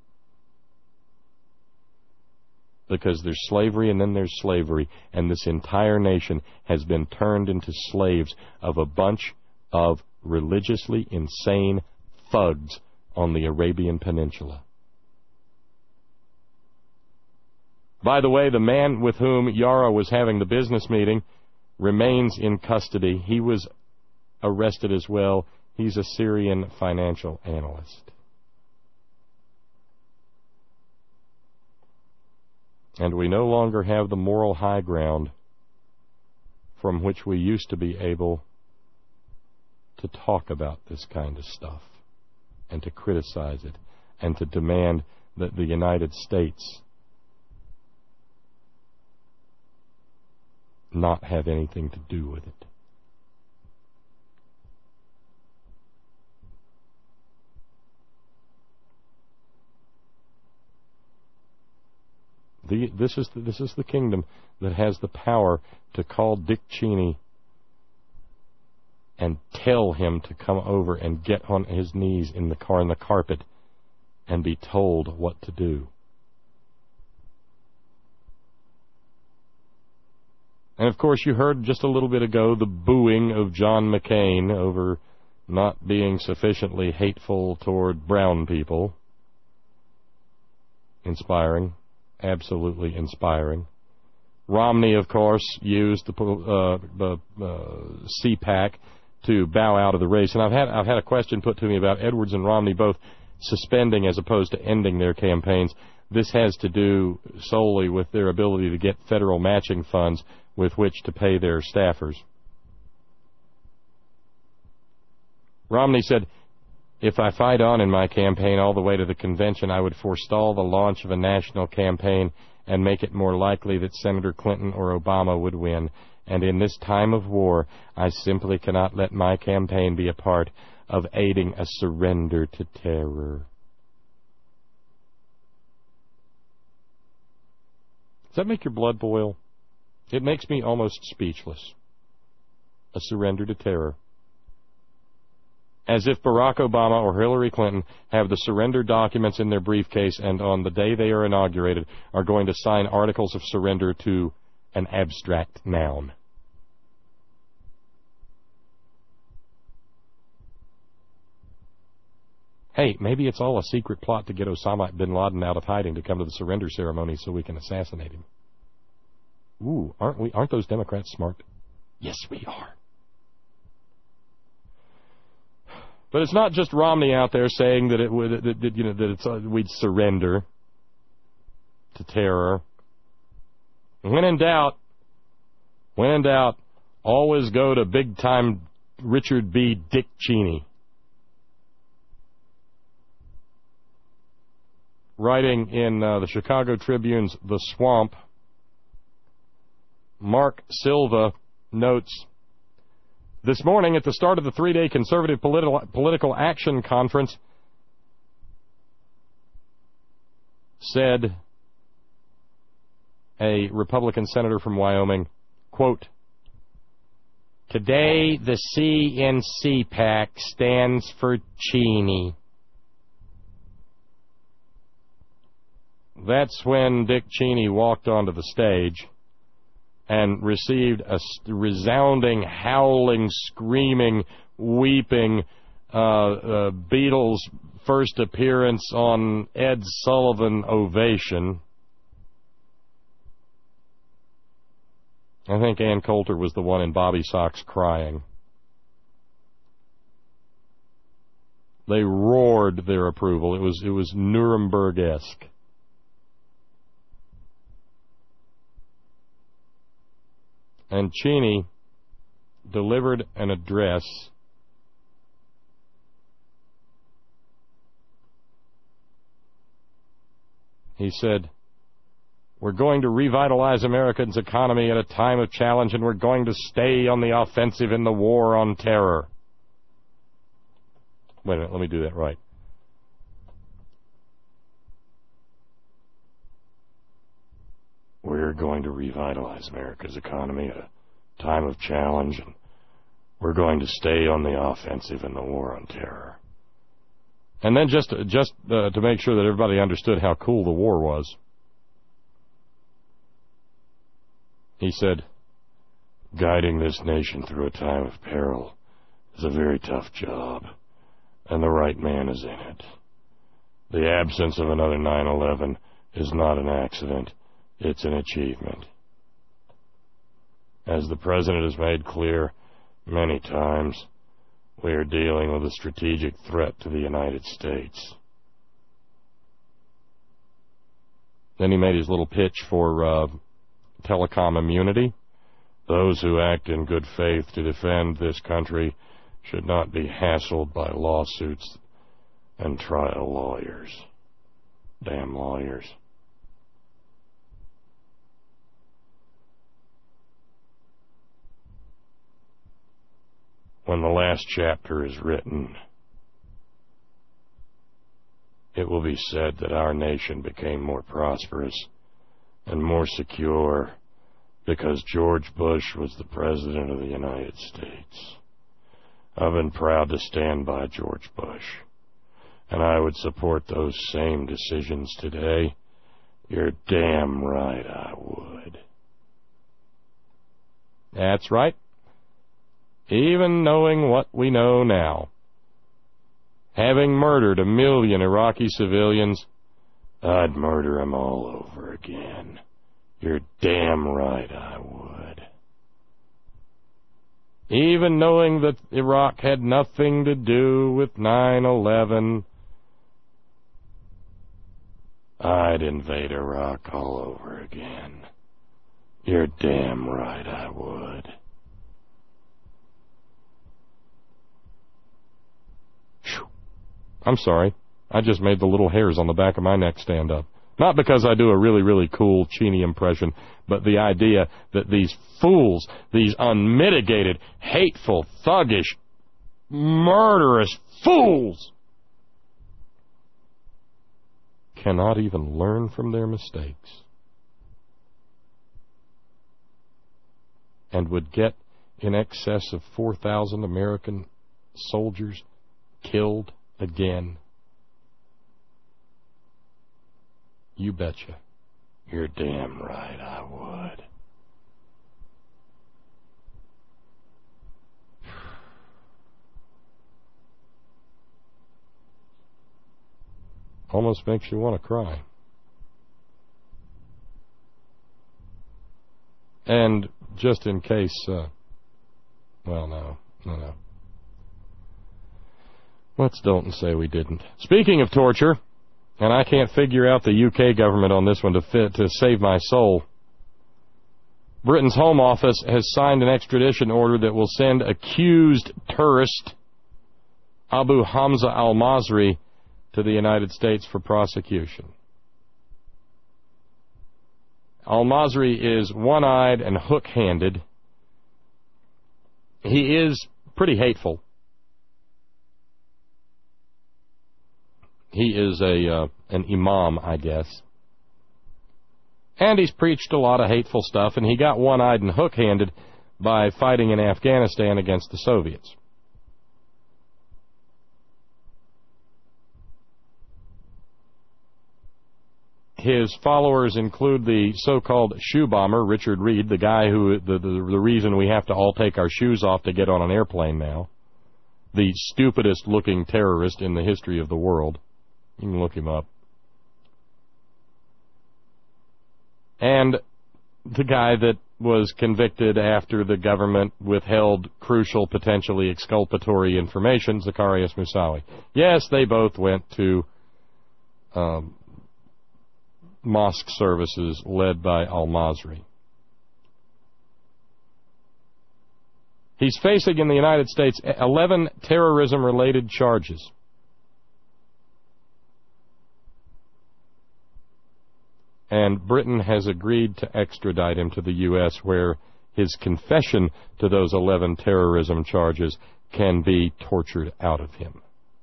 Because there's slavery and then there's slavery, and this entire nation has been turned into slaves of a bunch of religiously insane thugs on the Arabian Peninsula. By the way, the man with whom Yara was having the business meeting remains in custody. He was arrested as well. He's a Syrian financial analyst. And we no longer have the moral high ground from which we used to be able to talk about this kind of stuff and to criticize it and to demand that the United States not have anything to do with it. This is the kingdom that has the power to call Dick Cheney and tell him to come over and get on his knees in the car, in the carpet, and be told what to do. And of course, you heard just a little bit ago the booing of John McCain over not being sufficiently hateful toward brown people. Inspiring. Absolutely inspiring. Romney, of course, used the CPAC to bow out of the race. And I've had a question put to me about Edwards and Romney both suspending as opposed to ending their campaigns. This has to do solely with their ability to get federal matching funds with which to pay their staffers. Romney said, "If I fight on in my campaign all the way to the convention, I would forestall the launch of a national campaign and make it more likely that Senator Clinton or Obama would win. And in this time of war, I simply cannot let my campaign be a part of aiding a surrender to terror." Does that make your blood boil? It makes me almost speechless. A surrender to terror. As if Barack Obama or Hillary Clinton have the surrender documents in their briefcase and on the day they are inaugurated are going to sign articles of surrender to an abstract noun. Hey, maybe it's all a secret plot to get Osama bin Laden out of hiding to come to the surrender ceremony so we can assassinate him. Ooh, aren't those Democrats smart? Yes, we are. But it's not just Romney out there saying that we'd surrender to terror. When in doubt, always go to big-time Richard B. Dick Cheney. writing in the Chicago Tribune's The Swamp, Mark Silva notes, this morning at the start of the three-day conservative political action conference, said a Republican senator from Wyoming, quote, today the CNC PAC stands for Cheney. That's when Dick Cheney walked onto the stage and received a resounding, howling, screaming, weeping Beatles first appearance on Ed Sullivan ovation. I think Ann Coulter was the one in Bobby Sox crying. They roared their approval. It was Nuremberg-esque. And Cheney delivered an address he said, we're going to revitalize America's economy at a time of challenge, and we're going to stay on the offensive in the war on terror. Wait a minute, let me do that right. We're going to revitalize America's economy at a time of challenge, and we're going to stay on the offensive in the war on terror. And then just to make sure that everybody understood how cool the war was, he said, guiding this nation through a time of peril is a very tough job, and the right man is in it. The absence of another 9/11 is not an accident. It's an achievement. As the President has made clear many times, we are dealing with a strategic threat to the United States. Then he made his little pitch for telecom immunity. Those who act in good faith to defend this country should not be hassled by lawsuits and trial lawyers. Damn lawyers. When the last chapter is written, it will be said that our nation became more prosperous and more secure because George Bush was the President of the United States. I've been proud to stand by George Bush, and I would support those same decisions today. You're damn right I would. That's right. Even knowing what we know now, having murdered 1 million Iraqi civilians, I'd murder them all over again. You're damn right I would. Even knowing that Iraq had nothing to do with 9/11, I'd invade Iraq all over again. You're damn right I would. I'm sorry. I just made the little hairs on the back of my neck stand up. Not because I do a really, really cool Cheney impression, but the idea that these fools, these unmitigated, hateful, thuggish, murderous fools cannot even learn from their mistakes and would get in excess of 4,000 American soldiers killed again. You betcha. You're damn right I would. Almost makes you want to cry. And just in case, no. Let's don't say we didn't. Speaking of torture, and I can't figure out the UK government on this one to save my soul, Britain's Home Office has signed an extradition order that will send accused terrorist Abu Hamza al-Masri to the United States for prosecution. Al-Masri is one-eyed and hook-handed. He is pretty hateful. He is an imam, I guess. And he's preached a lot of hateful stuff, and he got one-eyed and hook-handed by fighting in Afghanistan against the Soviets. His followers include the so-called shoe bomber, Richard Reed, the guy who, the reason we have to all take our shoes off to get on an airplane now. The stupidest-looking terrorist in the history of the world. You can look him up. And the guy that was convicted after the government withheld crucial, potentially exculpatory information, Zacarias Moussaoui. Yes, they both went to mosque services led by Al-Masri. He's facing in the United States 11 terrorism-related charges. And Britain has agreed to extradite him to the U.S., where his confession to those 11 terrorism charges can be tortured out of him.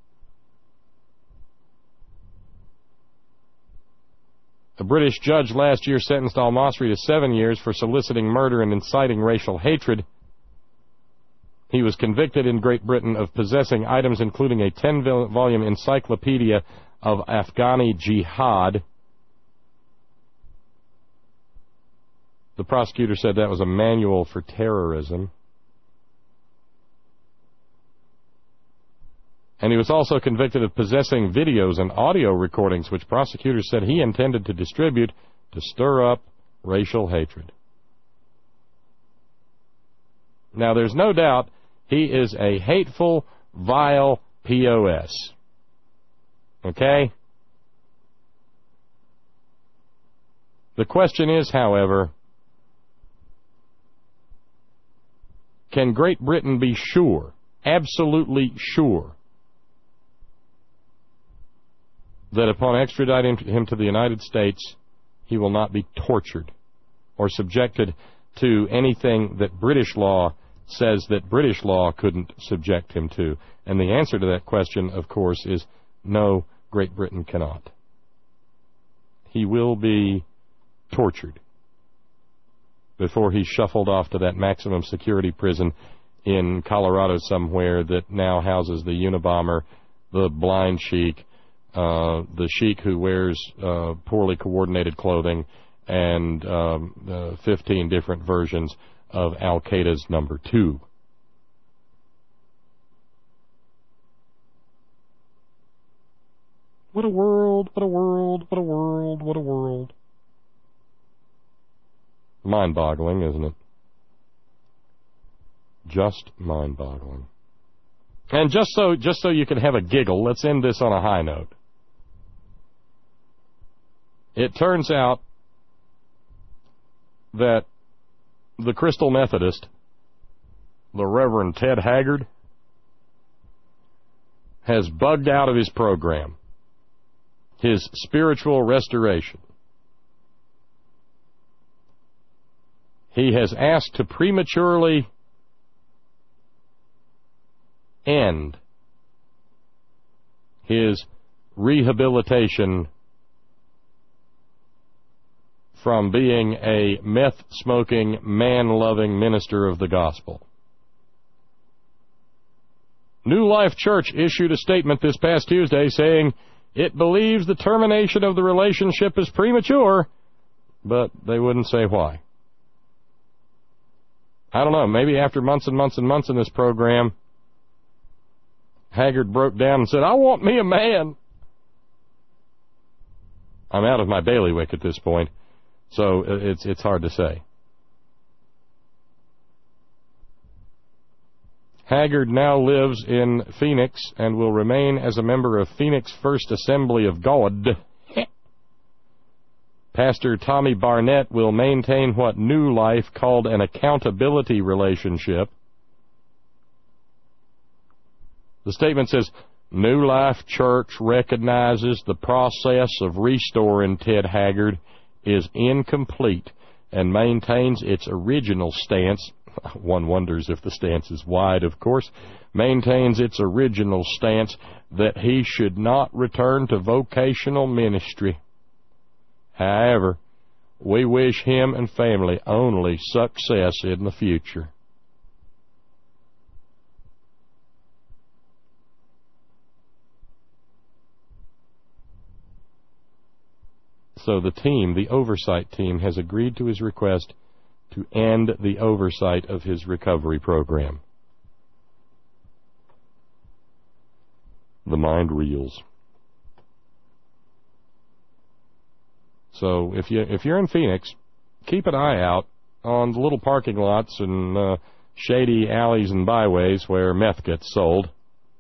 A British judge last year sentenced Al-Masri to 7 years for soliciting murder and inciting racial hatred. He was convicted in Great Britain of possessing items including a 10-volume encyclopedia of Afghani jihad. The prosecutor said that was a manual for terrorism. And he was also convicted of possessing videos and audio recordings, which prosecutors said he intended to distribute to stir up racial hatred. Now, there's no doubt he is a hateful, vile POS. Okay? The question is, however, can Great Britain be sure, absolutely sure, that upon extraditing him to the United States, he will not be tortured or subjected to anything that British law says that British law couldn't subject him to? And the answer to that question, of course, is no, Great Britain cannot. He will be tortured before he's shuffled off to that maximum security prison in Colorado somewhere that now houses the Unabomber, the blind sheik, the sheik who wears poorly coordinated clothing, and 15 different versions of Al-Qaeda's number 2. What a world, what a world, what a world, what a world. Mind-boggling, isn't it? Just mind-boggling. And just so you can have a giggle, let's end this on a high note. It turns out that the Crystal Methodist, the Reverend Ted Haggard, has bugged out of his program, his spiritual restoration. He has asked to prematurely end his rehabilitation from being a meth-smoking, man-loving minister of the gospel. New Life Church issued a statement this past Tuesday saying it believes the termination of the relationship is premature, but they wouldn't say why. I don't know, maybe after months and months and months in this program, Haggard broke down and said, I want me a man. I'm out of my bailiwick at this point, so it's hard to say. Haggard now lives in Phoenix and will remain as a member of Phoenix First Assembly of God. Pastor Tommy Barnett will maintain what New Life called an accountability relationship. The statement says, New Life Church recognizes the process of restoring Ted Haggard is incomplete and maintains its original stance, one wonders if the stance is wide, of course, maintains its original stance that he should not return to vocational ministry. However, we wish him and family only success in the future. So the team, the oversight team, has agreed to his request to end the oversight of his recovery program. The mind reels. So if you're in Phoenix, keep an eye out on the little parking lots and shady alleys and byways where meth gets sold.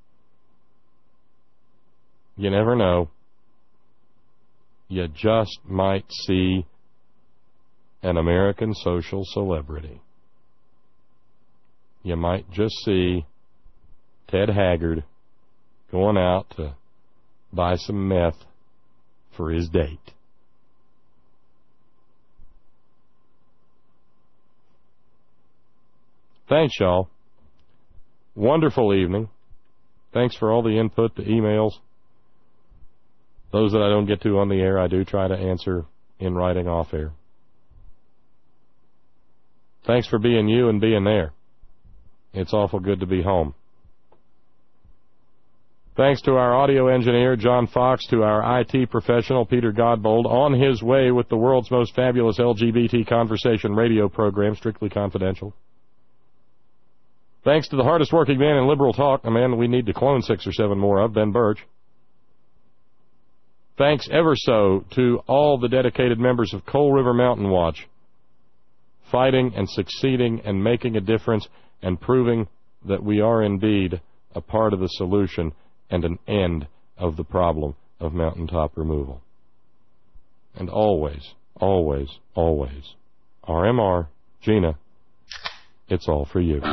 You never know. You just might see an American social celebrity. You might just see Ted Haggard going out to buy some meth for his date. Thanks, y'all. Wonderful evening. Thanks for all the input, the emails. Those that I don't get to on the air, I do try to answer in writing off air. Thanks for being you and being there. It's awful good to be home. Thanks to our audio engineer, John Fox, to our IT professional, Peter Godbold, on his way with the world's most fabulous LGBT conversation radio program, Strictly Confidential. Thanks to the hardest working man in liberal talk, a man we need to clone 6 or 7 more of, Ben Birch. Thanks ever so to all the dedicated members of Coal River Mountain Watch, fighting and succeeding and making a difference and proving that we are indeed a part of the solution and an end of the problem of mountaintop removal. And always, always, always, RMR, Gina, it's all for you.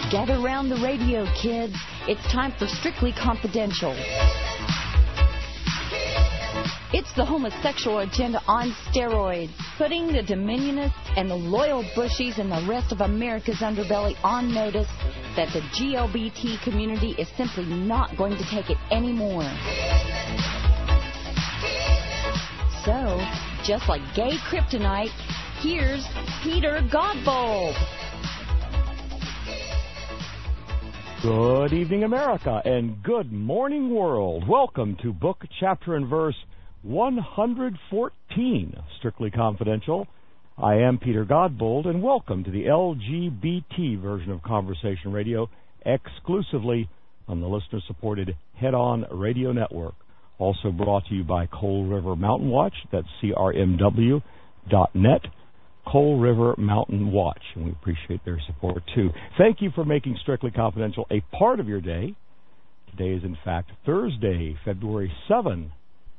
Gather around the radio, kids. It's time for Strictly Confidential. It's the homosexual agenda on steroids, putting the Dominionists and the loyal Bushies and the rest of America's underbelly on notice that the GLBT community is simply not going to take it anymore. So, just like gay kryptonite, here's Peter Godbold. Good evening, America, and good morning, world. Welcome to Book, Chapter, and Verse 114, Strictly Confidential. I am Peter Godbold, and welcome to the LGBT version of Conversation Radio, exclusively on the listener-supported Head On Radio Network. Also brought to you by Coal River Mountain Watch. That's crmw.net, Coal River Mountain Watch, and we appreciate their support, too. Thank you for making Strictly Confidential a part of your day. Today is, in fact, Thursday, February 7,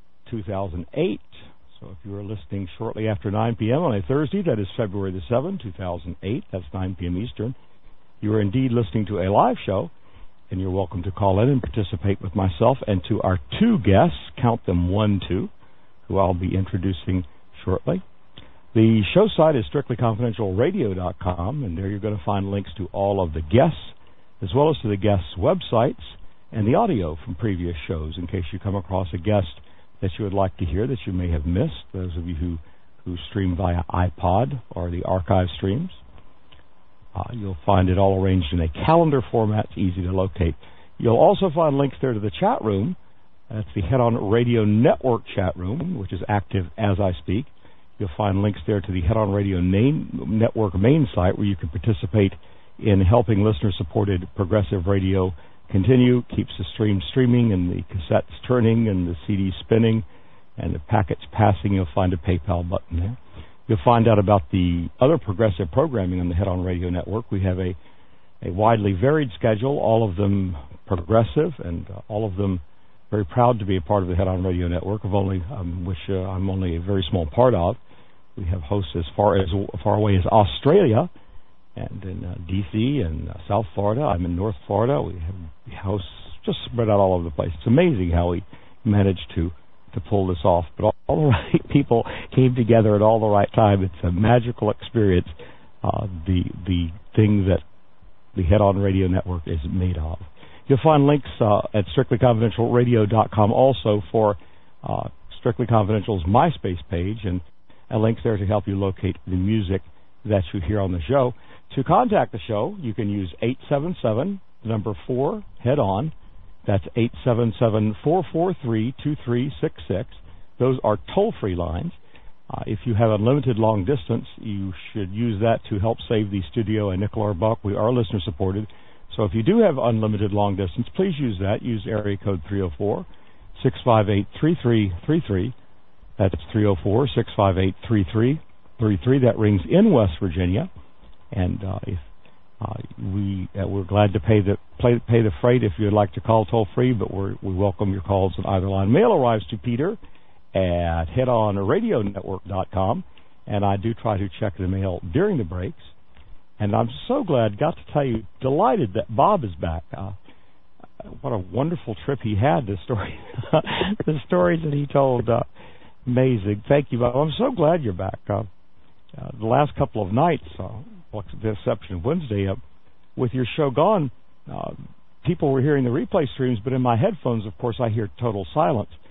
2008. So if you are listening shortly after 9 p.m. on a Thursday, that is February the 7th, 2008. That's 9 p.m. Eastern. You are indeed listening to a live show, and you're welcome to call in and participate with myself and to our two guests, count them 1, 2, who I'll be introducing shortly. The show site is strictlyconfidentialradio.com, and there you're going to find links to all of the guests, as well as to the guests' websites and the audio from previous shows, in case you come across a guest that you would like to hear that you may have missed, those of you who stream via iPod or the archive streams. You'll find it all arranged in a calendar format. It's easy to locate. You'll also find links there to the chat room. That's the Head On Radio Network chat room, which is active as I speak. You'll find links there to the Head On Radio Network main site, where you can participate in helping listener-supported progressive radio continue, keeps the stream streaming and the cassettes turning and the CDs spinning and the packets passing. You'll find a PayPal button there. You'll find out about the other progressive programming on the Head On Radio Network. We have a widely varied schedule, all of them progressive, and all of them very proud to be a part of the Head On Radio Network, which I'm only a very small part of. We have hosts as far away as Australia, and in D.C. and South Florida. I'm in North Florida. We have hosts just spread out all over the place. It's amazing how we managed to pull this off. But all the right people came together at all the right time. It's a magical experience, the thing that the Head On Radio Network is made of. You'll find links at strictlyconfidentialradio.com also for Strictly Confidential's MySpace page, and links there to help you locate the music that you hear on the show. To contact the show, you can use 877-4 Head On. That's 877-443-2366. Those are toll-free lines. If you have unlimited long distance, you should use that to help save the studio a nickel or a buck. We are listener-supported. So if you do have unlimited long distance, please use that. Use area code 304-658-3333. That's 304-658-3333. That rings in West Virginia. And we're glad to pay the freight if you'd like to call toll-free, but we welcome your calls on either line. Mail arrives to Peter at headonradionetwork.com, and I do try to check the mail during the breaks. And I'm so glad, got to tell you, delighted that Bob is back. What a wonderful trip he had. The stories that he told, amazing. Thank you, Bob. I'm so glad you're back. The last couple of nights, with the exception of Wednesday, with your show gone, people were hearing the replay streams, but in my headphones, of course, I hear total silence.